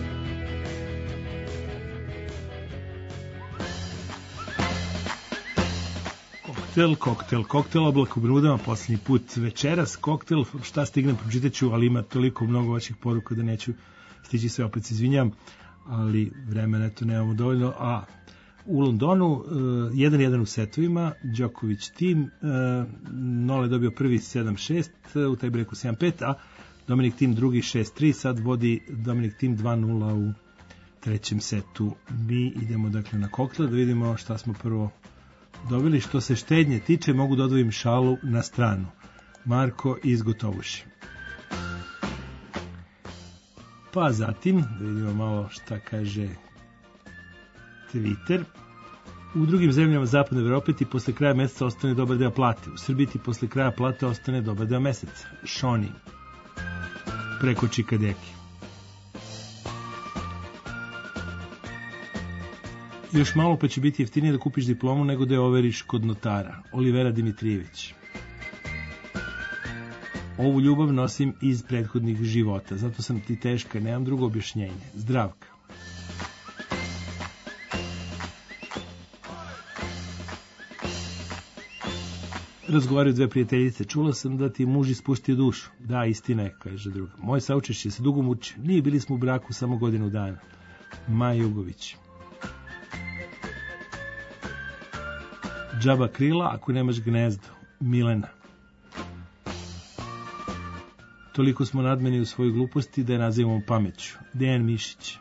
Koktel, koktel, koktel, oblak u Bermudama, posljednji put večeras, koktel, šta stignem, pročitaću, ali ima toliko mnogo vaših poruka da neću stići sve, opet se izvinjam, ali vremena eto nemamo dovoljno, a u Londonu jedan jedan u setovima, Đoković tim, uh, Nole dobio prvi sedam šest, u taj breku sedam pet, a Dominik tim drugi šest tri, sad vodi Dominik tim dva nula u trećem setu. Mi idemo dakle na koktel da vidimo šta smo prvo dobili. Što se štednje tiče, mogu da odvojim šalu na stranu. Marko iz Gotovuše. Pa zatim, da vidimo malo šta kaže Twitter. U drugim zemljama zapadne Evrope ti posle kraja meseca ostane dobar deo plate. U Srbiji ti posle kraja plate ostane dobar deo meseca. Šoni. Preko Čikadeki. Još malo pa će biti jeftinije da kupiš diplomu nego da je overiš kod notara. Olivera Dimitrijević. Ovu ljubav nosim iz prethodnih života, zato sam ti teška, nemam drugo objašnjenje. Zdravka. Razgovaraju dve prijateljice. Čula sam da ti muž ispustio dušu. Da, istina je, kaže druga. Moje saučešće se dugo muči. Nije, bili smo u braku samo godinu dana. Maja Jugović. Džaba krila ako nemaš gnezdo. Milena. Toliko smo nadmeni u svojoj gluposti da je nazivamo pameću. Dejan Mišić.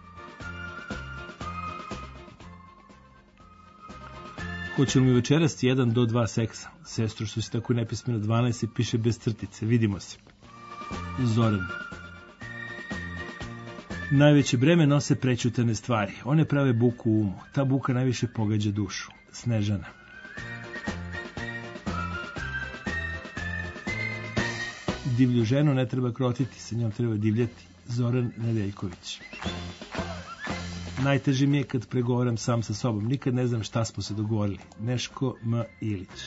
Hoće li mi večeras jedan do dva seksa? Sestro, što si tako nepismeno, dvanaest i piše bez crtice. Vidimo se. Zoran. Najveće breme nose prećutane stvari. One prave buku u umu. Ta buka najviše pogađa dušu. Snežana. Divlju ženu ne treba krotiti, sa njom treba divljati. Zoran Nedeljković. Najteže mi je kad pregovaram sam sa sobom. Nikad ne znam šta smo se dogovorili. Neško M. Ilić.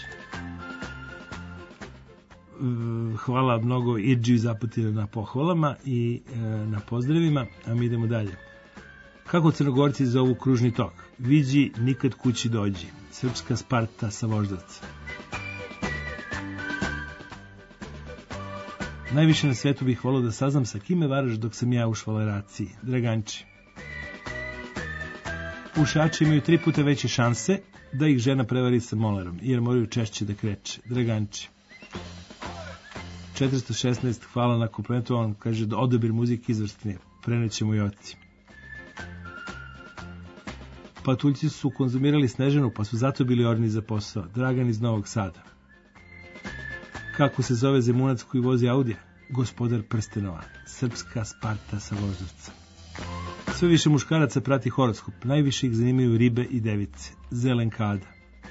Hvala mnogo Irđiju Zaputinu na pohvalama i e, na pozdravima, a mi idemo dalje. Kako Crnogorci zovu kružni tok? Viđi, nikad kući dođi. Srpska Sparta sa Voždovca. Najviše na svetu bih volao da saznam sa kime varaš dok sam ja u švaleraciji. Draganči. Pušači imaju tri puta veće šanse da ih žena prevari sa molerom, jer moraju češće da kreće. Draganči. četiristo šesnaest, hvala na komplimentu, on kaže da odabir muzike izvrstnije. Prenećemo i oci. Patuljci su konzumirali Snežanu, pa su zato bili orni za posao. Dragan iz Novog Sada. Kako se zove Zemunac koji vozi Audija? Gospodar Prstenova. Srpska Sparta sa Voždovca. Sve više muškaraca prati horoskop. Najviše ih zanimaju ribe i device. Zelenkada.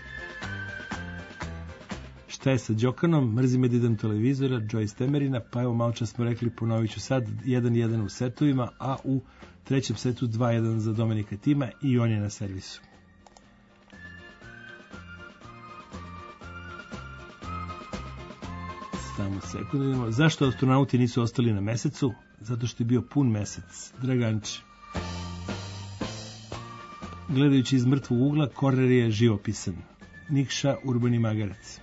Šta je sa Đokanom? Mrzi me da idem televizora. Joyce Temerina. Pa evo malo čas smo rekli, ponovit ću sad. jedan jedan u setovima, a u trećem setu dva jedan za Dominika Tima i on je na servisu. Samo sekund. Zašto astronauti nisu ostali na mesecu? Zato što je bio pun mesec. Draganči. Gledajući iz mrtvog ugla, Korner je živopisan. Nikša Urbani Magarac.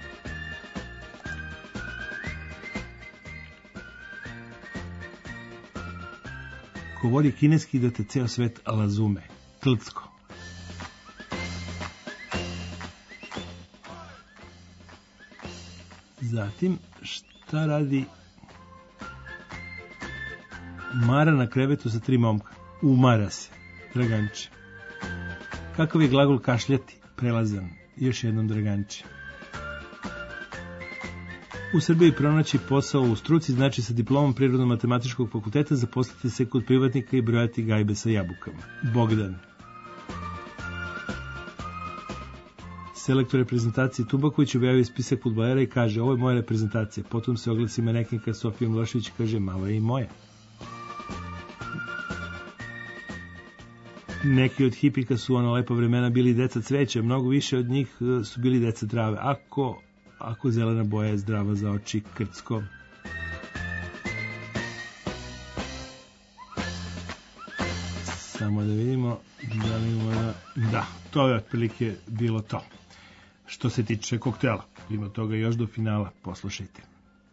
Ko voli kineski da te ceo svet razume. Tlcko. Zatim, šta radi Mara na krevetu sa tri momka? Umara se. Draganči. Kakav je glagol kašljati? Prelazan. Još jednom Draganči. U Srbiji pronaći posao u struci znači sa diplomom Prirodno-matematičkog fakulteta zaposliti se kod privatnika i brojati gajbe sa jabukama. Bogdan. selektor reprezentacije Tubaković objavio spisak fudbalera i kaže ovo je moja reprezentacija. Potom se oglasi manekinka Sofija Milošević i kaže malo je i moja. Neki od hipika su ona lepa vremena bili deca cveća, mnogo više od njih su bili deca trave. Ako, ako zelena boja je zdrava za oči, Krcko. Samo da vidimo da li ima... Da, to je otprilike bilo to. Što se tiče koktela, ima toga još do finala, poslušajte.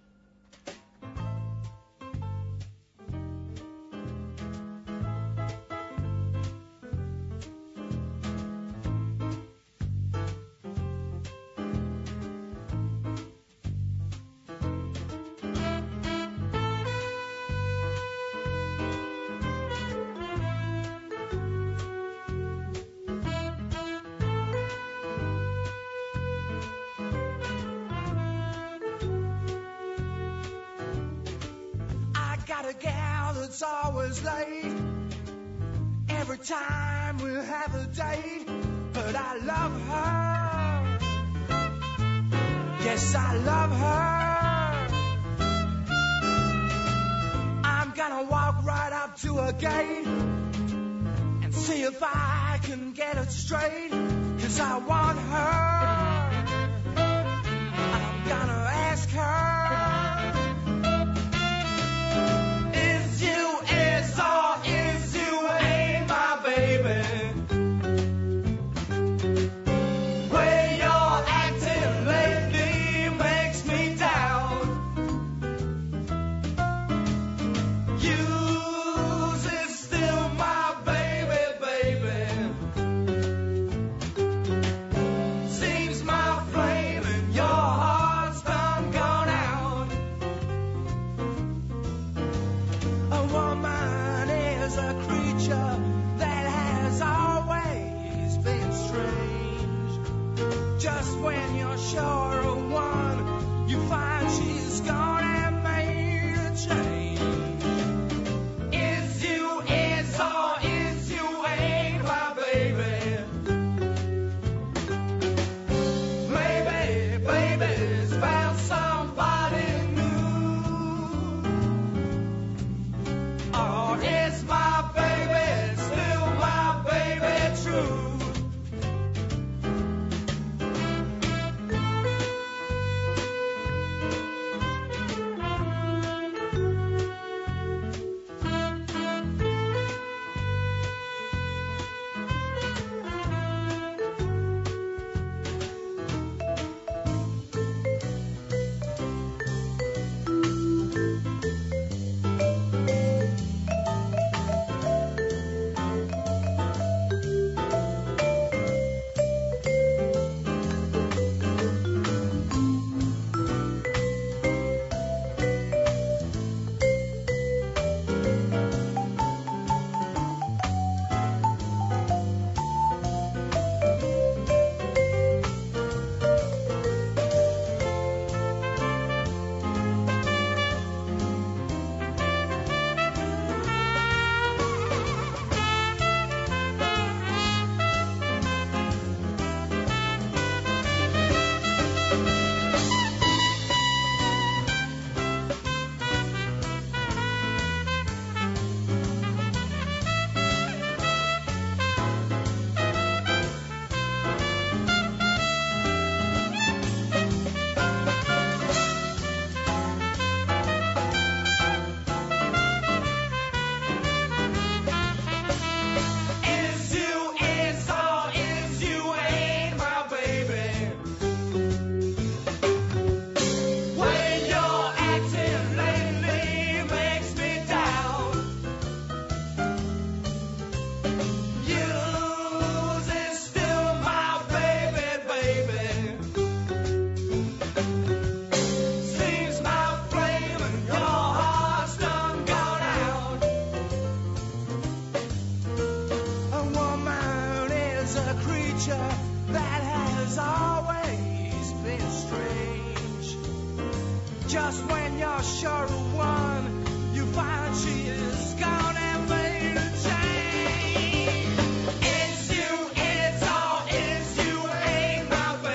Just when you're sure of one, you find she is gone and made a change. It's you, it's all, it's you, ain't my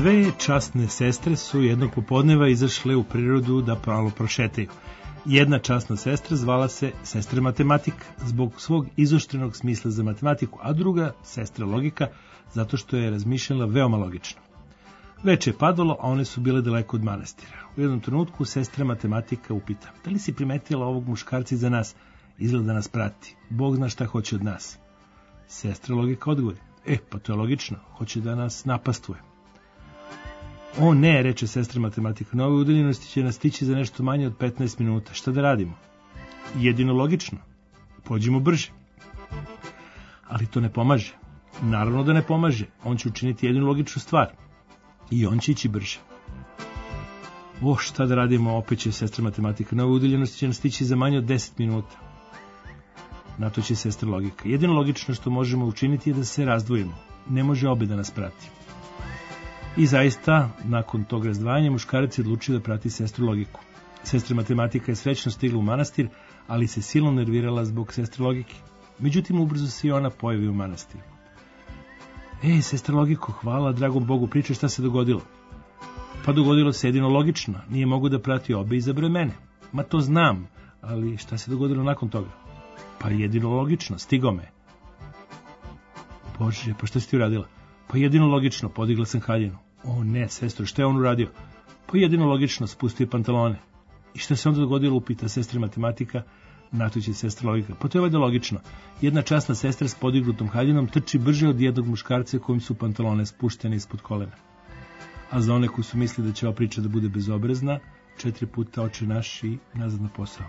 Dve časne sestre su jednog popodneva izašle u prirodu da malo prošetaju. Jedna časna sestra zvala se sestra matematika zbog svog izoštrenog smisla za matematiku, a druga sestra logika zato što je razmišljala veoma logično. Veče je padalo, a one su bile daleko od manastira. U jednom trenutku sestra matematika upita: da li si primetila ovog muškarca iza nas? Izgleda da nas prati. Bog zna šta hoće od nas. Sestra logika odgovori: e, pa to je logično, hoće da nas napastuje. O ne, reče sestra matematika, na ovoj udaljenosti će nas stići za nešto manje od petnaest minuta. Šta da radimo? Jedino logično. Pođimo brže. Ali to ne pomaže. Naravno da ne pomaže. On će učiniti jedinu logičnu stvar. I on će ići brže. O, šta da radimo, opet će sestra matematika. Na ovoj udaljenosti će nas stići za manje od deset minuta. Na to će sestra logika. Jedino logično što možemo učiniti je da se razdvojimo. Ne može obe da nas prati. I zaista, nakon tog razdvajanja, muškarac je odlučio da prati sestru logiku. Sestra matematika je srećno stigla u manastir, ali se silno nervirala zbog sestre logike. Međutim, ubrzo se i ona pojavi u manastiru. Ej, sestra logiko, hvala dragom Bogu, pričaj šta se dogodilo. Pa dogodilo se jedino logično, nije mogu da prati obe i izabre mene. Ma to znam, ali šta se dogodilo nakon toga? Pa jedino logično, stigo me. Bože, pa šta si ti uradila? Pa jedino logično, podigla sam haljinu. O ne, sestro, šta je on uradio? Pa jedino logično, spustio pantalone. I šta se onda dogodilo, upita sestra matematika, na to će sestra logika. Pa to je valjda logično. Jedna časna sestra s podignutom haljinom trči brže od jednog muškarca kojim su pantalone spuštene ispod kolena. A za one koji su mislili da će ova priča da bude bezobrazna, četiri puta Oče naš i nazad na posao.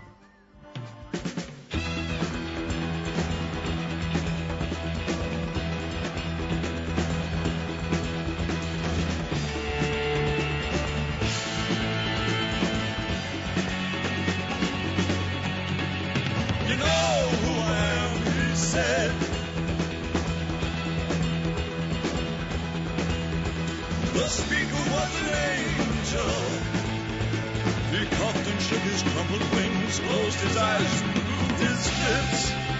The speaker was an angel. He coughed and shook his crumpled wings, closed his eyes and moved his lips.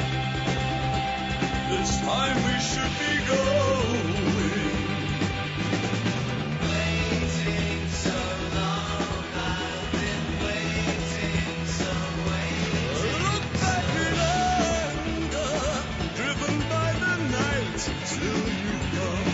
This time we should be going. Waiting so long, I've been waiting so waiting. Look back in anger, driven by the night, till you come.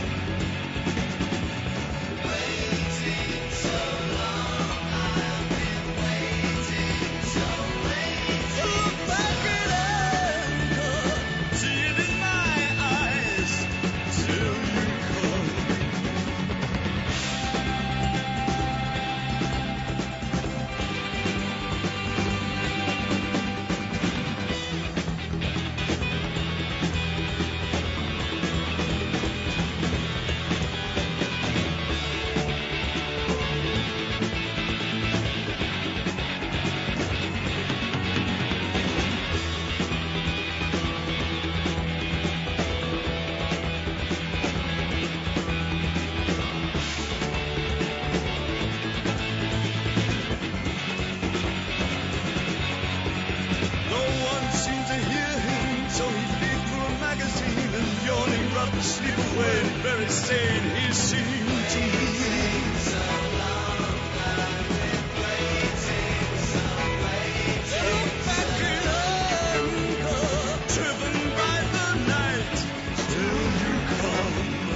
Sleep away, very sane he seemed to me. So long, I've been waiting, so waiting. Look back in anger, driven by the night, till you come.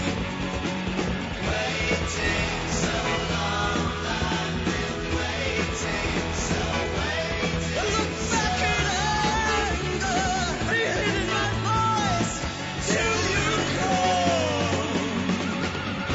Waiting so long, I've been waiting, so waiting. Look back in anger, feel it in my voice, till you come.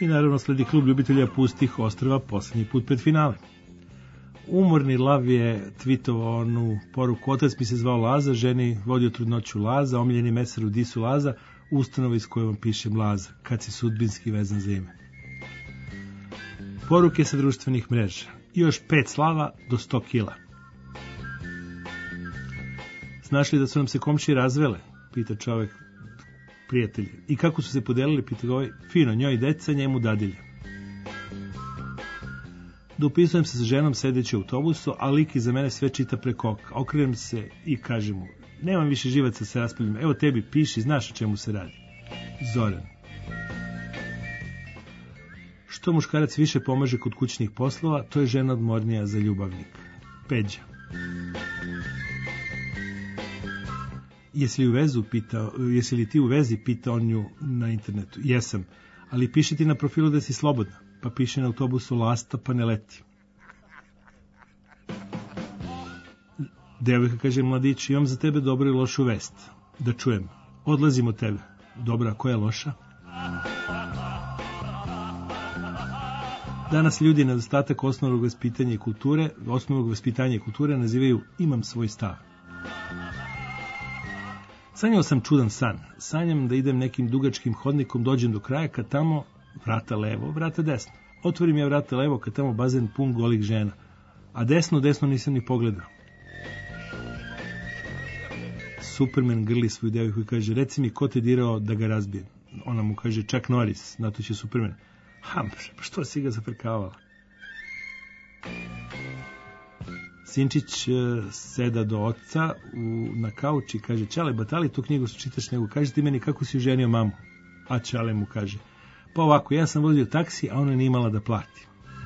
I naravno sledi klub ljubitelja pustih ostrva posljednji put pred finale. Umorni Lav je tvitovao onu poruku: otac mi se zvao Laza, ženi vodio trudnoću Laza, omiljeni meser u disu Laza, ustanova iz koje vam pišem Laza, kad si sudbinski vezan za ime. Poruke sa društvenih mreža. Još pet slava do sto kila. Znaš li da su nam se komšije razvele? Pita čovek prijatelj. I kako su se podelili? Pita ga ovaj. Fino, njoj deca, njemu dadilje. Dopisujem se sa ženom sedeći u autobusu, a lik iza mene sve čita preko oka. Okrenem se i kažem mu: nemam više živaca se raspravljam, evo tebi piši, znaš o čemu se radi. Zoran. Što muškarac više pomaže kod kućnih poslova, to je žena odmornija za ljubavnika. Peđa. Jesi li u vezu, pita, jesi li ti u vezi, pita on nju na internetu. Jesam, ali piše ti na profilu da si slobodna, pa piše na autobusu lasta, pa ne leti. Devojka kaže: mladić, imam za tebe dobru i lošu vest. Da čujem. Odlazim od tebe. Dobra, a koja je loša? Danas ljudi nedostatak osnovnog vaspitanja i kulture, osnovnog vaspitanja i kulture nazivaju imam svoj stav. Sanjao sam čudan san. Sanjam da idem nekim dugačkim hodnikom, dođem do kraja, kad tamo vrata levo, vrata desno. Otvorim ja vrata levo, kad tamo bazen pun golih žena. A desno, desno nisam ni pogledao. Superman grli svoju devojku i kaže: reci mi, ko te dirao da ga razbijem? Ona mu kaže: Chuck Norris, na to će Superman: ha, pa što si ga zafrkavala? Sinčić seda do oca u, na kauč i kaže: Čale, batali tu knjigu što čitaš, nego kaži ti meni kako si uženio mamu. A Čale mu kaže: pa ovako, ja sam vozio taksi, a ona nije imala da plati.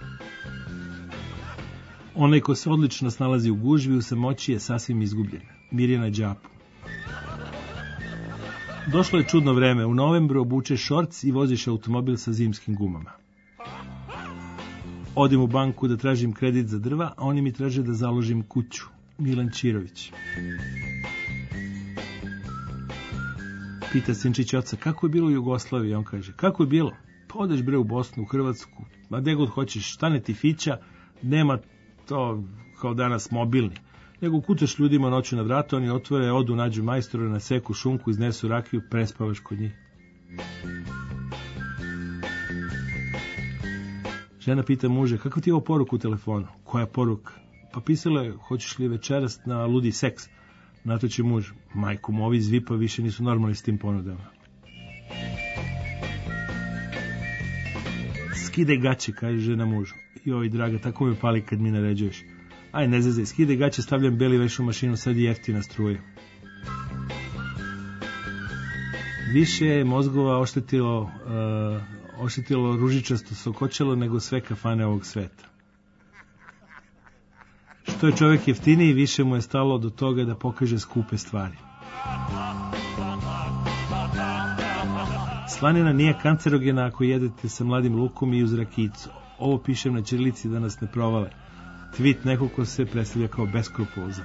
Onaj ko se odlično snalazi u gužvi u samoći je sasvim izgubljen. Mirjana Đapu. Došlo je čudno vreme. U novembru obučeš šorc i voziš automobil sa zimskim gumama. Odim u banku da tražim kredit za drva, a oni mi traže da založim kuću. Milan Čirović. Pita Sinčić oca: kako je bilo u Jugoslaviji? On kaže: kako je bilo? Pa odeš bre u Bosnu, u Hrvatsku, ma gde god hoćeš, stane ti fića, nema to kao danas mobilni, nego kucaš ljudima noću na vrata, oni otvore, odu, nađu majstora, naseku šunku, iznesu rakiju, prespavaš kod njih. Žena pita muže: kakva ti je ovo poruka u telefonu? Koja poruka? Pa pisalo je: hoćeš li večeras na ludi seks? Na to će muž: majku mu, ovi iz Vipa više nisu normalni s tim ponudama. Skide gaće, kaže žena mužu. Joj, draga, tako me pali kad mi naređuješ. Aj, ne zezaj, skide gaće, stavljam beli veš u mašinu, sad je jeftina struja. Više je mozgova oštetilo, uh, oštetilo ružičasto sokočelo nego sve kafane ovog sveta. Što je čovjek jeftiniji, više mu je stalo do toga da pokaže skupe stvari. Slanina nije kancerogena ako jedete sa mladim lukom i uz rakicu. Ovo pišem na ćirilici da nas ne provale. Tweet nekog ko se predstavlja kao beskrupulozan.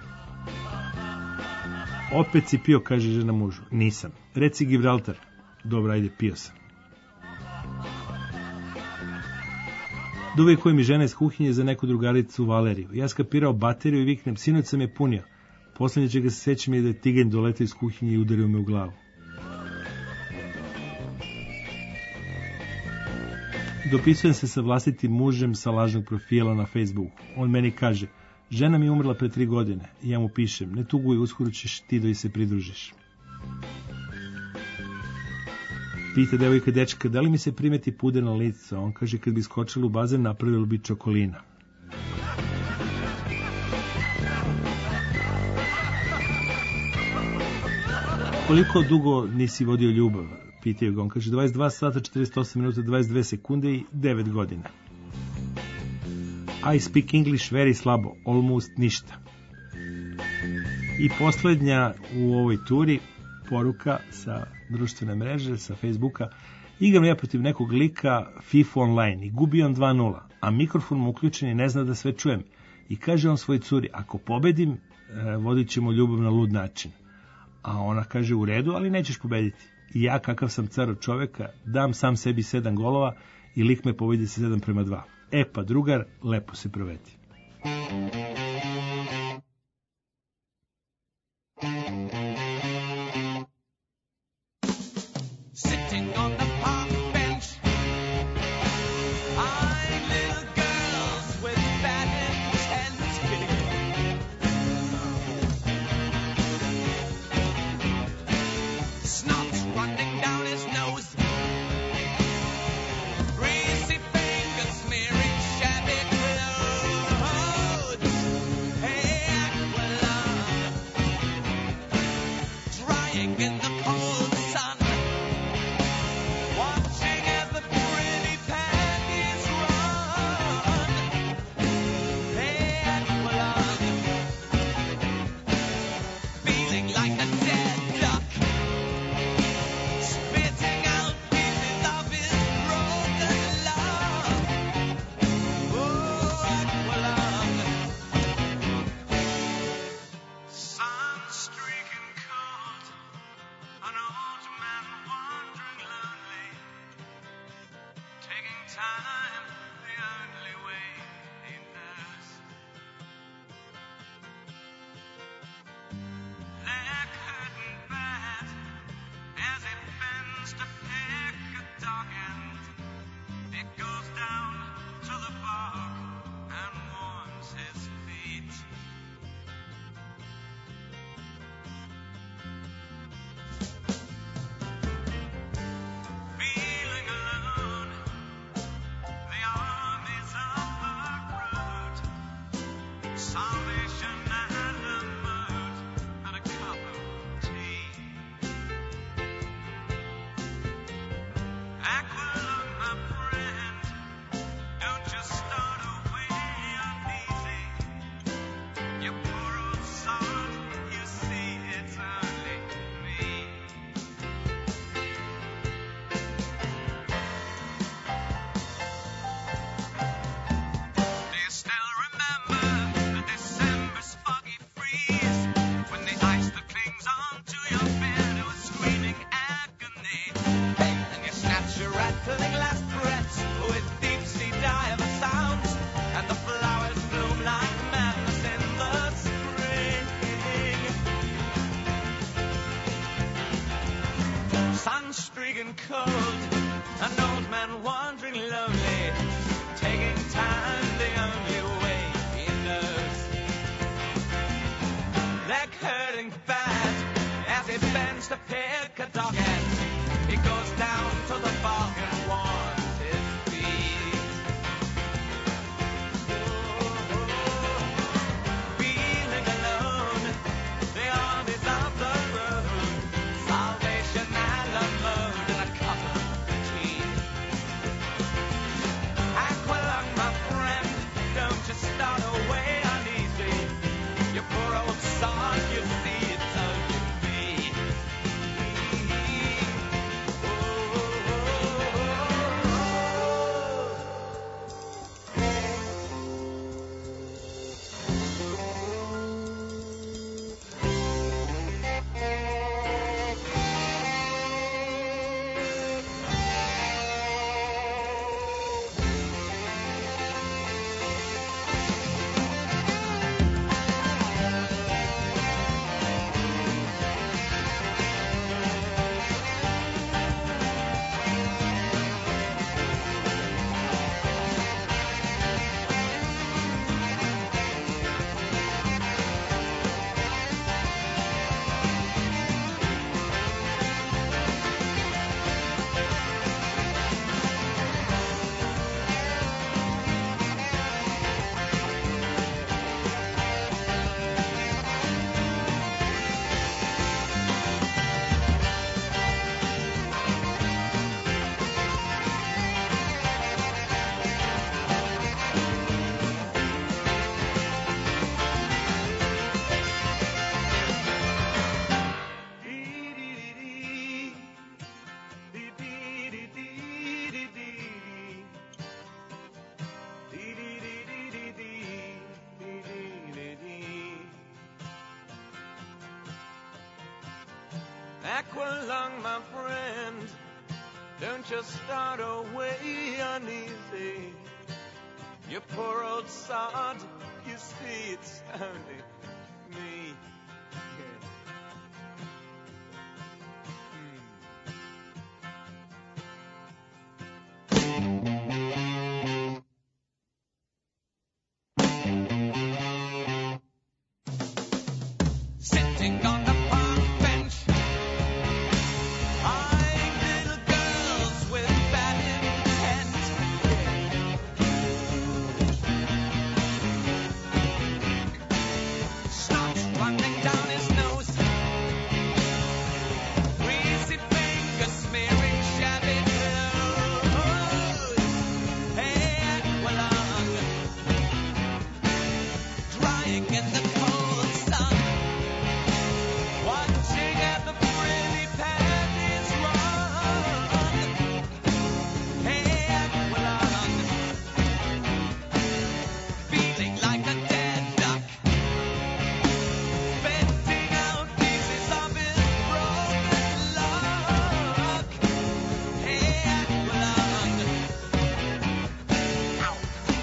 Opet si pio, kaže žena mužu. Nisam. Reci Gibraltar. Dobro, ajde, pio sam. Duvaj koji mi žena iz kuhinje za neku drugaricu Valeriju. Ja skapirao bateriju i viknem: sinoć sam je punio. Poslednje čega se sećam je da je tiganj doletao iz kuhinje i udario me u glavu. Dopisujem se sa vlastitim mužem sa lažnog profila na Facebooku. On meni kaže: žena mi je umrla pre tri godine. I ja mu pišem: ne tuguj, uskoro ćeš ti da joj se pridružiš. Pita devojka dečka: da li mi se primeti puder na lice? On kaže: kad bi skočila u bazen, napravilo bi čokolina. Koliko dugo nisi vodio ljubav? Pitaju ga. On kaže: dvadeset dva sata, četrdeset osam minuta, dvadeset dve sekunde i devet godina. I speak English very slabo, almost ništa. I poslednja u ovoj turi poruka sa društvene mreže, sa Facebooka: igram ja protiv nekog lika FIFA online i gubi on dva nula, a mikrofon mu uključen i ne zna da sve čujem. I kaže on svoj curi: ako pobedim, vodit ćemo ljubav na lud način. A ona kaže: u redu, ali nećeš pobediti. i ja kakav sam car od čoveka, dam sam sebi sedam golova i lik me povedi sa sedam prema dva. E pa drugar, lepo se proveti. Aqualung, my friend, don't just start away uneasy. You poor old sod, you see it's only me. Sitting on the park bench, eyeing little girls with bad intent. Snot running down his nose, greasy fingers smearing shabby clothes. Hey, Aqualung, drying in the cold sun, watching at the pretty panties run. Hey, Aqualung, feeling like a dead duck, spitting out pieces of his broken luck. Hey, Aqualung, ow.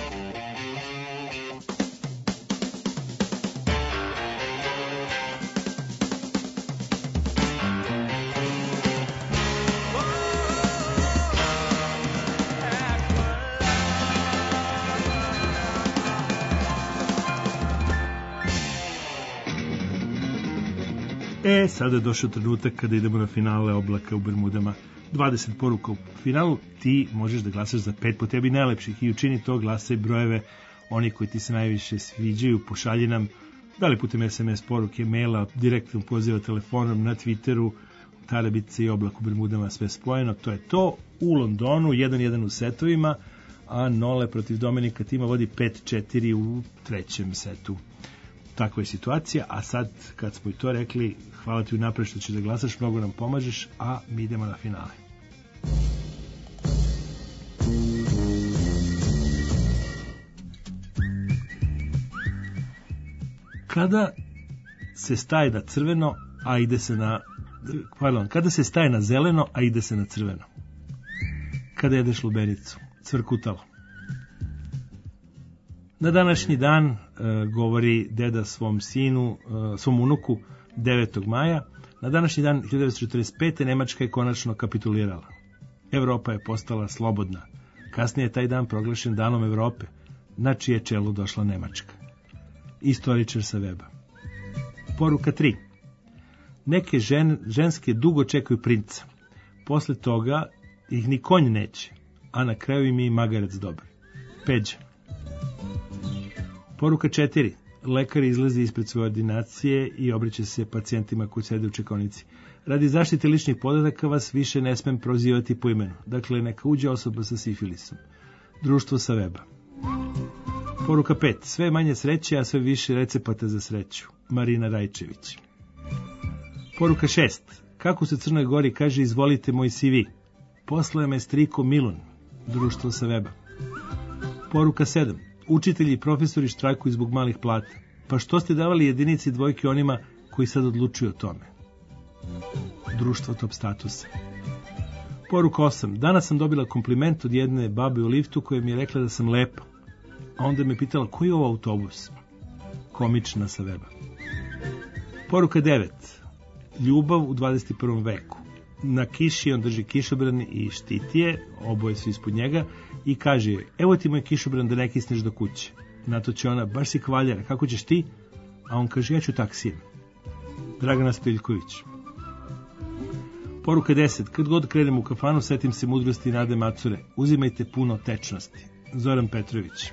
E, sada je došao trenutak kada idemo na finale Oblaka u Bermudama. dvadeset poruka u finalu, ti možeš da glasaš za pet po tebi najlepših i učini to, glasaj brojeve oni koji ti se najviše sviđaju, pošalji nam da li putem es em es poruke, maila, direktnom poziva telefonom, na Twitteru, Tarabice i Oblak u Bermudama, sve spojeno. To je to. U Londonu jedan jedan u setovima, a Nole protiv Dominika Tima vodi pet četiri u trećem setu. Takva je situacija, a sad kad smo i to rekli, hvala ti unapred što ćeš da glasaš, mnogo nam pomažeš, a mi idemo na finale. Kada se staje na crveno, a ide se na pardon, kada se staje na zeleno, a ide se na crveno. Kada jedeš lubenicu, cvrkutalo. Na današnji dan e, govori deda svom sinu, e, svom unuku devetog maja. Na današnji dan hiljadu devetsto četrdeset pete. Nemačka je konačno kapitulirala. Evropa je postala slobodna. Kasnije je taj dan proglašen danom Evrope, na čije čelo došla Nemačka. Istoričar sa weba. Poruka tri. Neke žen, ženske dugo čekaju princa. Posle toga ih ni konj neće, a na kraju im je i magarac dobar. Peđa. Poruka četiri. Lekar izlazi ispred svoje ordinacije i obraća se pacijentima koji sede u čekaonici. Radi zaštite ličnih podataka vas više ne smem prozivati po imenu. Dakle, neka uđe osoba sa sifilisom. Društvo sa weba. Poruka pet. Sve manje sreće, a sve više recepata za sreću. Marina Rajčević. Poruka šest. Kako se Crnoj Gori kaže izvolite moj C V. Poslaje me striko Milun. Društvo sa weba. Poruka sedam. Učitelji i profesori štrajkuju zbog malih plata. Pa što ste davali jedinici dvojke onima koji sad odlučuju o tome? Društvo top statusa. Poruka osam. Danas sam dobila kompliment od jedne babe u liftu koja mi je rekla da sam lepa. A onda me pitala koji je ovo autobus? Komična sa weba. Poruka devet. Ljubav u dvadeset prvom veku. Na kiši on drži kišobran i štiti je, oboje su ispod njega, i kaže joj, evo ti moj kišobran da ne kisneš do kuće. Na to će ona, baš si kvaljera, kako ćeš ti? A on kaže, ja ću taksijem. Dragana Stojiljković. Poruka deset. Kad god krenem u kafanu, setim se mudrosti Nade Macure. Uzimajte puno tečnosti. Zoran Petrović.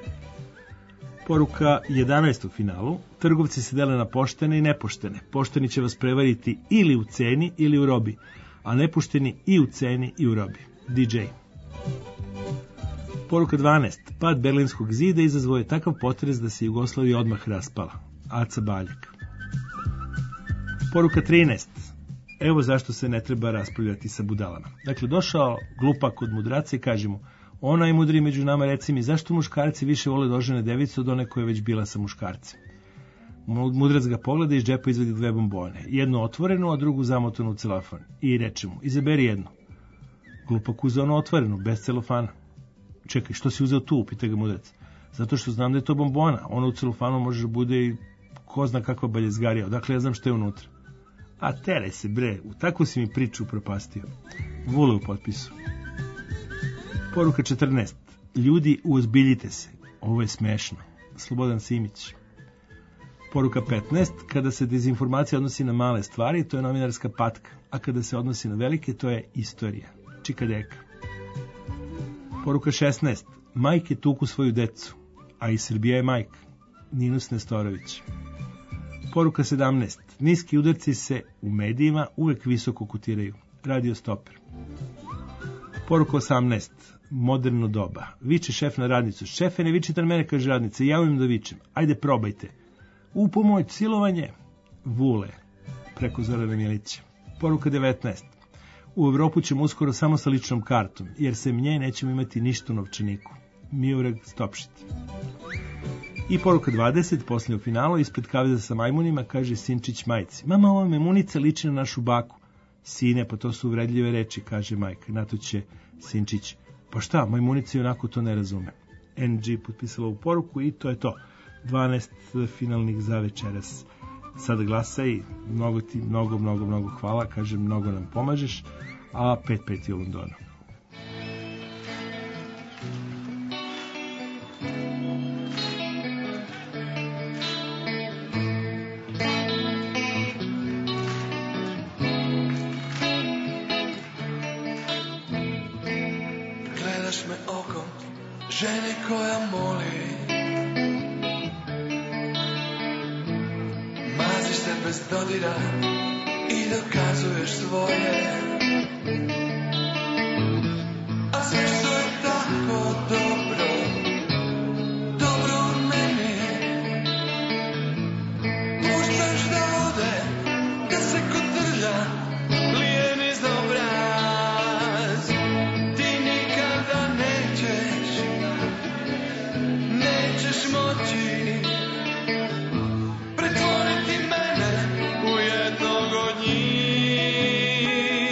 Poruka jedanaest u finalu. Trgovci se dele na poštene i nepoštene. Pošteni će vas prevariti ili u ceni ili u robi, a nepošteni i u ceni i u robi. D J. Poruka dvanaest. Pad Berlinskog zida izazvao je takav potres da se Jugoslavija odmah raspala. Aca Baljak. Poruka trinaest. Evo zašto se ne treba raspravljati sa budalama. Dakle, došao glupak od mudraca i kaže mu, ona je mudri među nama, reci mi, zašto muškarci više vole da ožene devicu od one koja je već bila sa muškarcem? Mudrac ga pogleda i iz džepa izvadi dve bombone. Jednu otvorenu, a drugu zamotanu u celofan. I reče mu, izaberi jednu. Glupak uzeo onu otvorenu, bez celofana. Čekaj, što si uzeo tu, pita ga mudrac. Zato što znam da je to bombona. Ona u celofanu može da bude i ko zna kakva baljezgarija. Odakle ja znam što je unutra. A teraj se, bre, u takvu si mi priču upropastio. Vule u potpisu. Poruka četrnaest. Ljudi, uozbiljite se. Ovo je smešno. Slobodan Simić. Poruka petnaest. Kada se dezinformacija odnosi na male stvari, to je novinarska patka. A kada se odnosi na velike, to je istorija. Čikadeka. Poruka šesnaest. Majke tuku svoju decu, a i Srbija je majka. Ninus Nestorović. Poruka sedamnaest. Niski udarci se u medijima uvek visoko kotiraju. Radio Stoper. Poruka osamnaest. Moderno doba. Viče šef na radnicu. Šefe, ne vičite na mene, kaže radnica. Ja umem da vičem. Ajde, probajte. U pomoć, silovanje. Vule. Preko Zorana Milića. Poruka devetnaest. U Evropu ćemo uskoro samo sa ličnom kartom, jer se nje nećemo imati ništa u novčaniku. Miurag Stopšit. I poruka dvadeset, poslije u finalu, ispred kaveza sa majmunima, kaže Sinčić majci. Mama, ova memunica liči na našu baku. Sine, pa to su uvredljive reči, kaže majka. Na to će Sinčić. Pa šta, majmunica i onako to ne razume. N G potpisala u poruku i to je to. dvanaest finalnih za večeras. Sad glasaj, mnogo ti, mnogo, mnogo, mnogo hvala, kažem, mnogo nam pomažeš, a pet pet je u Londonu. Gledaš me okom žene koja moli, maziš se bez dodira i dokazuješ svoje, a sve što je tako dobro, dobro u meni, puštaš da ode, da se kotrlja lijen iz obraz. Ti nikada nećeš, nećeš moći pretvoriti mene u jednog od njih.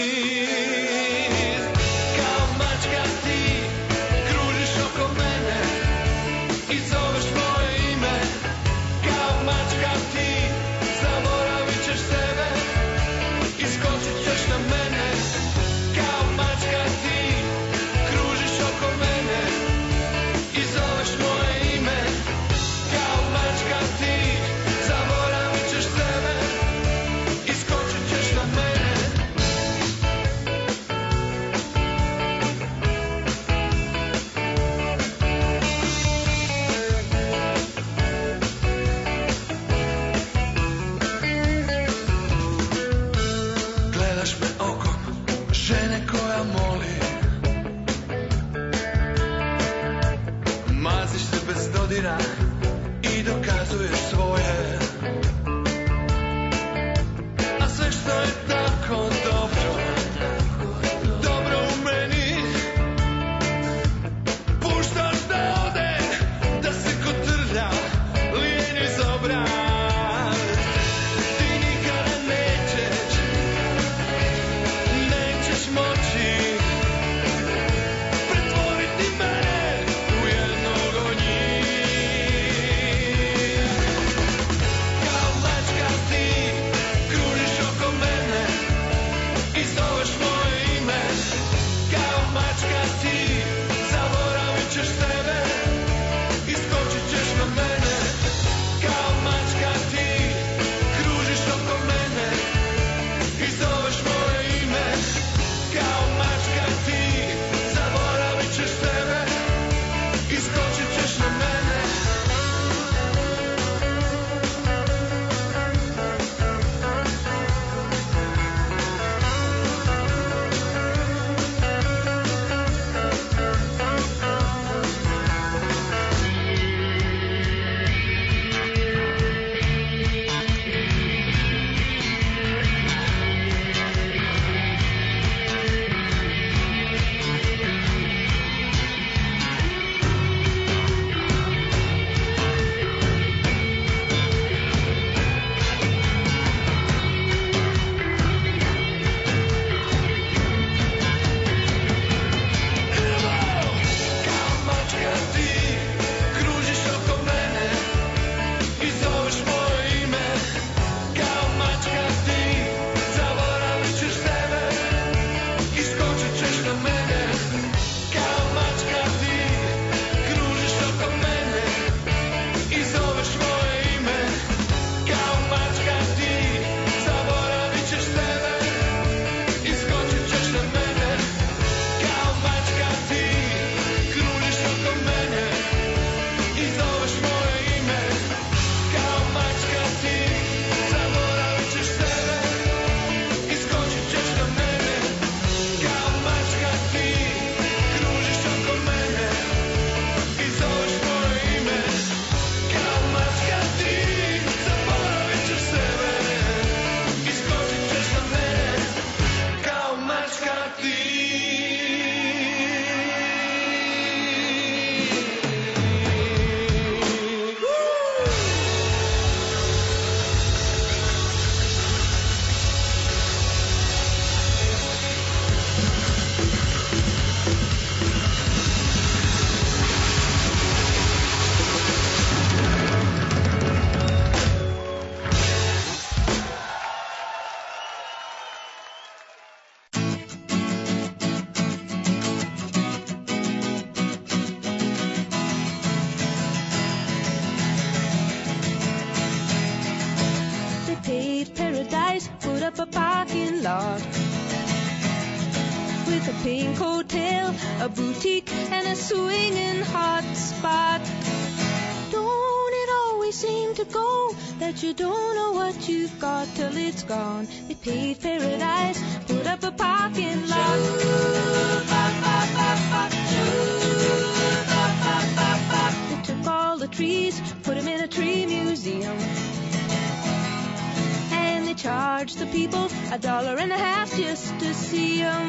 Kao mačka ti kružiš oko mene i zoveš moje ime. Kao mačka ti zaboravit ćeš sebe i skočit ćeš na mene. Kao mačka ti kružiš oko mene i zoveš moje ime. Kao mačka ti zaboravit ćeš sebe i skočit ćeš na mene. Gledaš me okom žene koja moli, maziš se bez dodira i dokazuješ svoje, a sve što je tako dobro, dobro u meni, puštaš da ode, da se kotrlja lijen iz obraz. Ti nikada nećeš, nećeš moći pretvoriti mene u jednog od njih. chic hotel, a boutique, and a swinging hot spot. Don't it always seem to go that you don't know what you've got till it's gone? They paved paradise, put up a parking lot. They took all the trees, put them in a tree museum, and they charged the people a dollar and a half just to see them.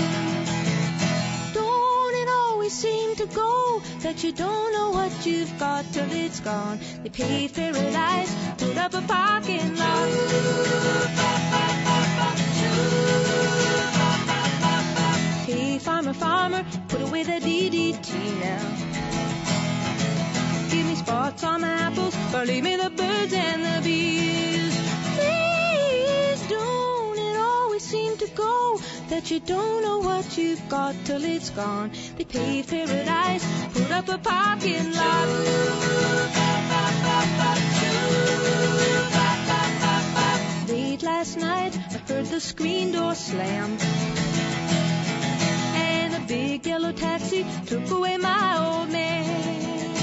Don't it always seem to go that you don't know what you've got till it's gone? They paved paradise, put up a parking lot. Hey, farmer, farmer, put away the D D T now. Give me spots on the apples, or leave me the birds and the bees. Please, don't it always seem to go that you don't know what you've got till it's gone? They paved paradise, put up a parking lot. Late last night, I heard the screen door slam, and a big yellow taxi took away my old man.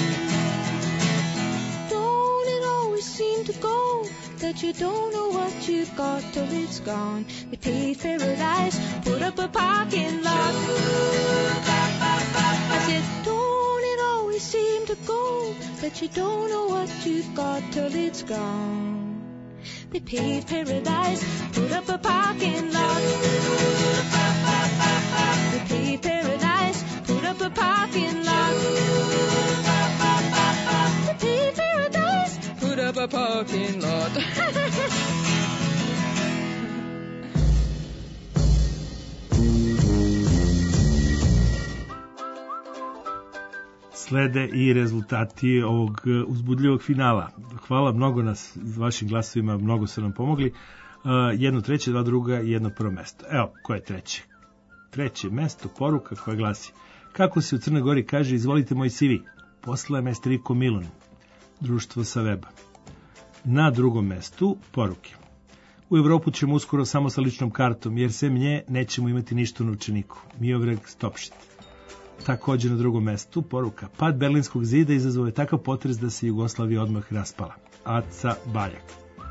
Don't it always seem to go that you don't know what you've got till it's gone? They paved paradise, put up a parking lot. I said, don't it always seem to go that you don't know what you've got till it's gone? They paved paradise, put up a parking lot. They paved paradise, put up a parking lot. They paved paradise, put up a parking lot. Slede i rezultati ovog uzbudljivog finala. Hvala mnogo nas vašim glasovima, mnogo su nam pomogli. Uh, jedno treće, dva druga i jedno prvo mesto. Evo, ko je treće? Treće mesto, poruka koja glasi: kako se u Crnoj Gori kaže, izvolite moj C V. Posla je mestriko Milun, društvo sa weba. Na drugom mestu, poruke. U Evropu ćemo uskoro samo sa ličnom kartom, jer sem nje nećemo imati ništa u novčaniku. Miovreg Stopšit. Također na drugom mestu, poruka: pad Berlinskog zida izazvao je takav potres da se Jugoslavija odmah raspala. Aca Baljak.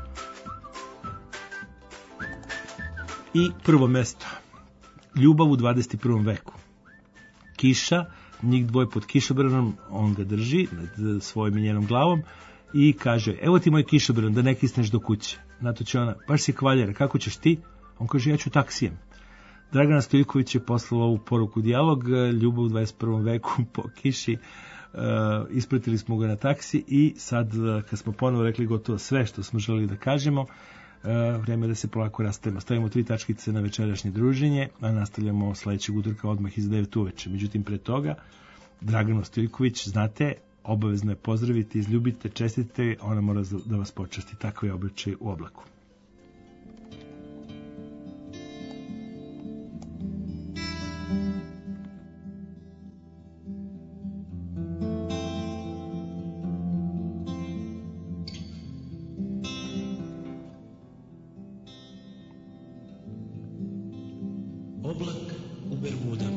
I prvo mesto, ljubav u dvadeset prvom veku. Kiša, njih dvoje pod kišobranom, on ga drži nad svojom i njenom glavom i kaže: evo ti moj kišobran, da ne kisneš do kuće. Na to će ona: baš si kvaljera, kako ćeš ti? On kaže: ja ću taksijem. Dragana Stojiljković je poslala ovu poruku dijalog, ljubav u dvadeset prvom veku po kiši, uh, ispratili smo ga na taksi i sad uh, kad smo ponovo rekli gotovo sve što smo želeli da kažemo, uh, vreme da se polako rastavimo. Stavimo tri tačkice na večerašnje druženje, a nastavljamo sledećeg utorka odmah iz devet uveče. Međutim, pre toga, Dragana Stojiljković, znate, obavezno je pozdraviti, izljubite, čestite, ona mora da vas počasti. Tako je običaj u oblaku. Oblak u Bermudama.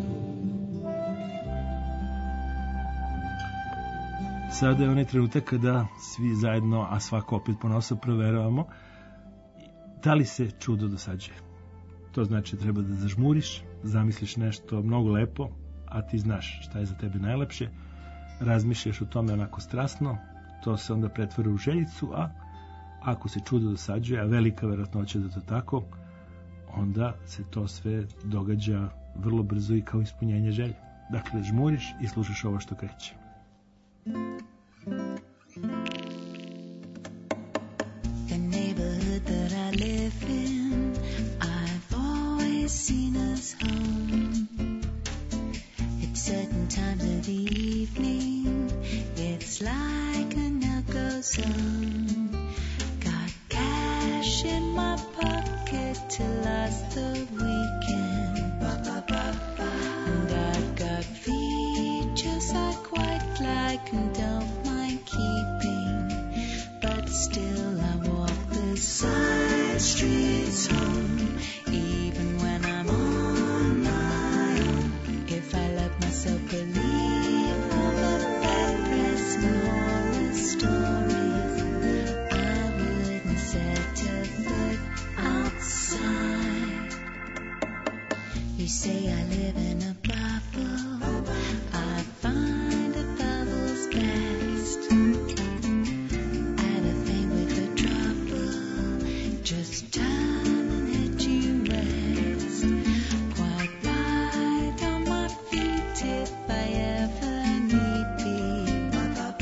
Sada je onaj trenutak kada svi zajedno, a svako opet ponosa, proveravamo da li se čudo dosađuje. To znači treba da zažmuriš, zamisliš nešto mnogo lepo, a ti znaš šta je za tebe najlepše, razmišljaš o tome onako strasno, to se onda pretvara u željicu, a ako se čudo dosađuje, a velika verovatnoća da to tako, onda se to sve događa vrlo brzo i kao ispunjenje želje. Dakle, žmuriš i slušaš ovo što kreće. The neighborhood that I live in, I've always seen as home. At certain times of the evening, it's like a no-go zone. Got cash in my pocket to last the weekend. Ba, ba, ba, ba. And I've got features I quite like and don't mind keeping, but still I walk the side streets home, even when I'm on my own. myself believe all the bad and horror stories. I wouldn't set a foot outside. You say I live in a bubble. I find the bubbles best. I have a thing with the trouble. Just time and let you rest. Quite right on my feet if I ever need be.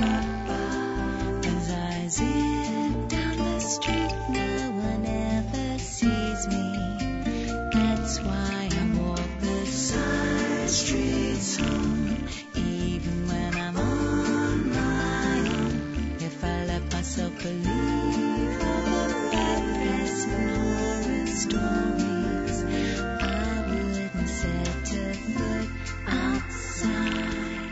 As I zip down the street, no one ever sees me. That's why I walk the side streets home, even when I'm on my own. If I let myself believe all the bad press and horror stories, I wouldn't set a foot outside.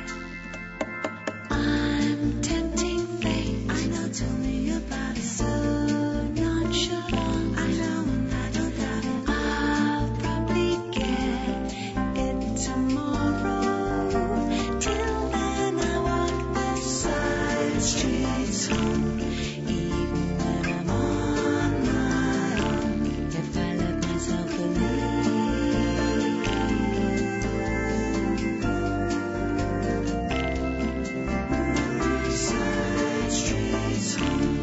I'm tempting fate. I know, tell me about it. So nonchalant. I know, and I don't doubt it. I'll probably get it tomorrow. Till then, I walk the side streets home, even when I'm on my own. If I let myself believe. Side streets home.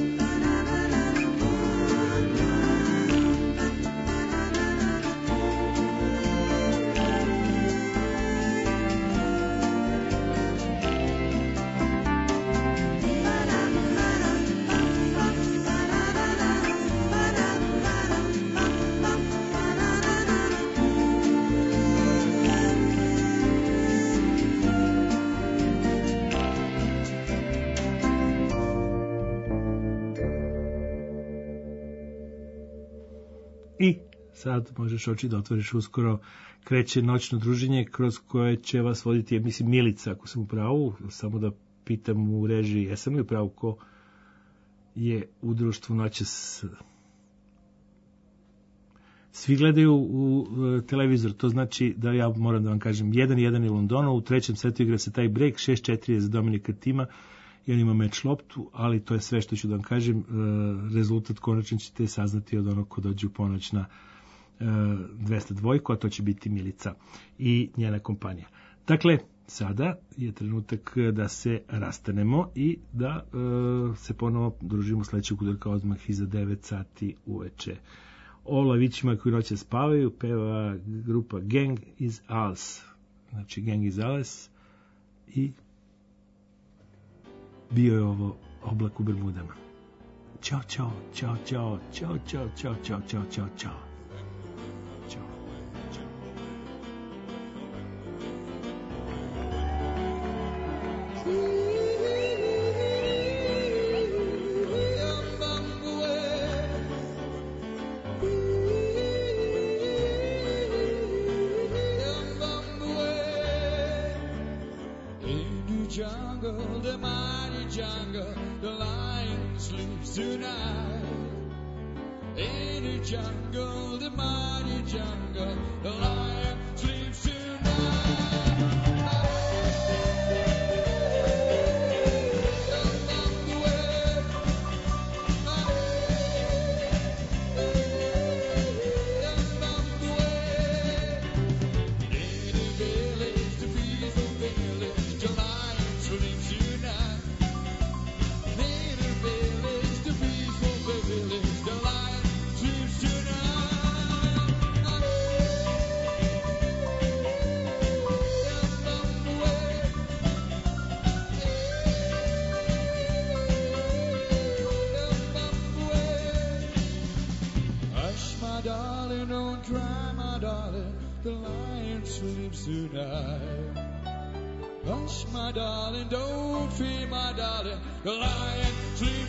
I sad možeš oči da otvoriš uskoro, kreće noćno druženje kroz koje će vas voditi, ja mislim, Milica, ako sam u pravu, samo da pitam u režiji, jesam li u pravu, ko je u društvu noćas. Svi gledaju u e, televizor, to znači da ja moram da vam kažem, jedan jedan je Londonu, u trećem setu igra se taj break, šest četiri je za Dominika Tima, i on ima meč loptu, ali to je sve što ću da vam kažem. E, rezultat konačan ćete saznati od onog ko dođe u ponoć na e, dvesta dva, a to će biti Milica i njena kompanija. Dakle, sada je trenutak da se rastanemo i da e, se ponovo družimo sledećeg utorka odmah iza devet sati uveče. O lavićima koji noće spavaju peva grupa Gang iz Alice. Znači Gang iz Alice i bio je ovo Oblak u Bermudama. Ćao, čao, čao, čao, čao, čao, čao, čao, čao, čao, čao. Jungle, the mighty jungle, the lion sleeps tonight. In the jungle, the mighty jungle, the lion sleeps tonight. The lion sleeps tonight. Hush, my darling, don't fear, my darling. The lion sleeps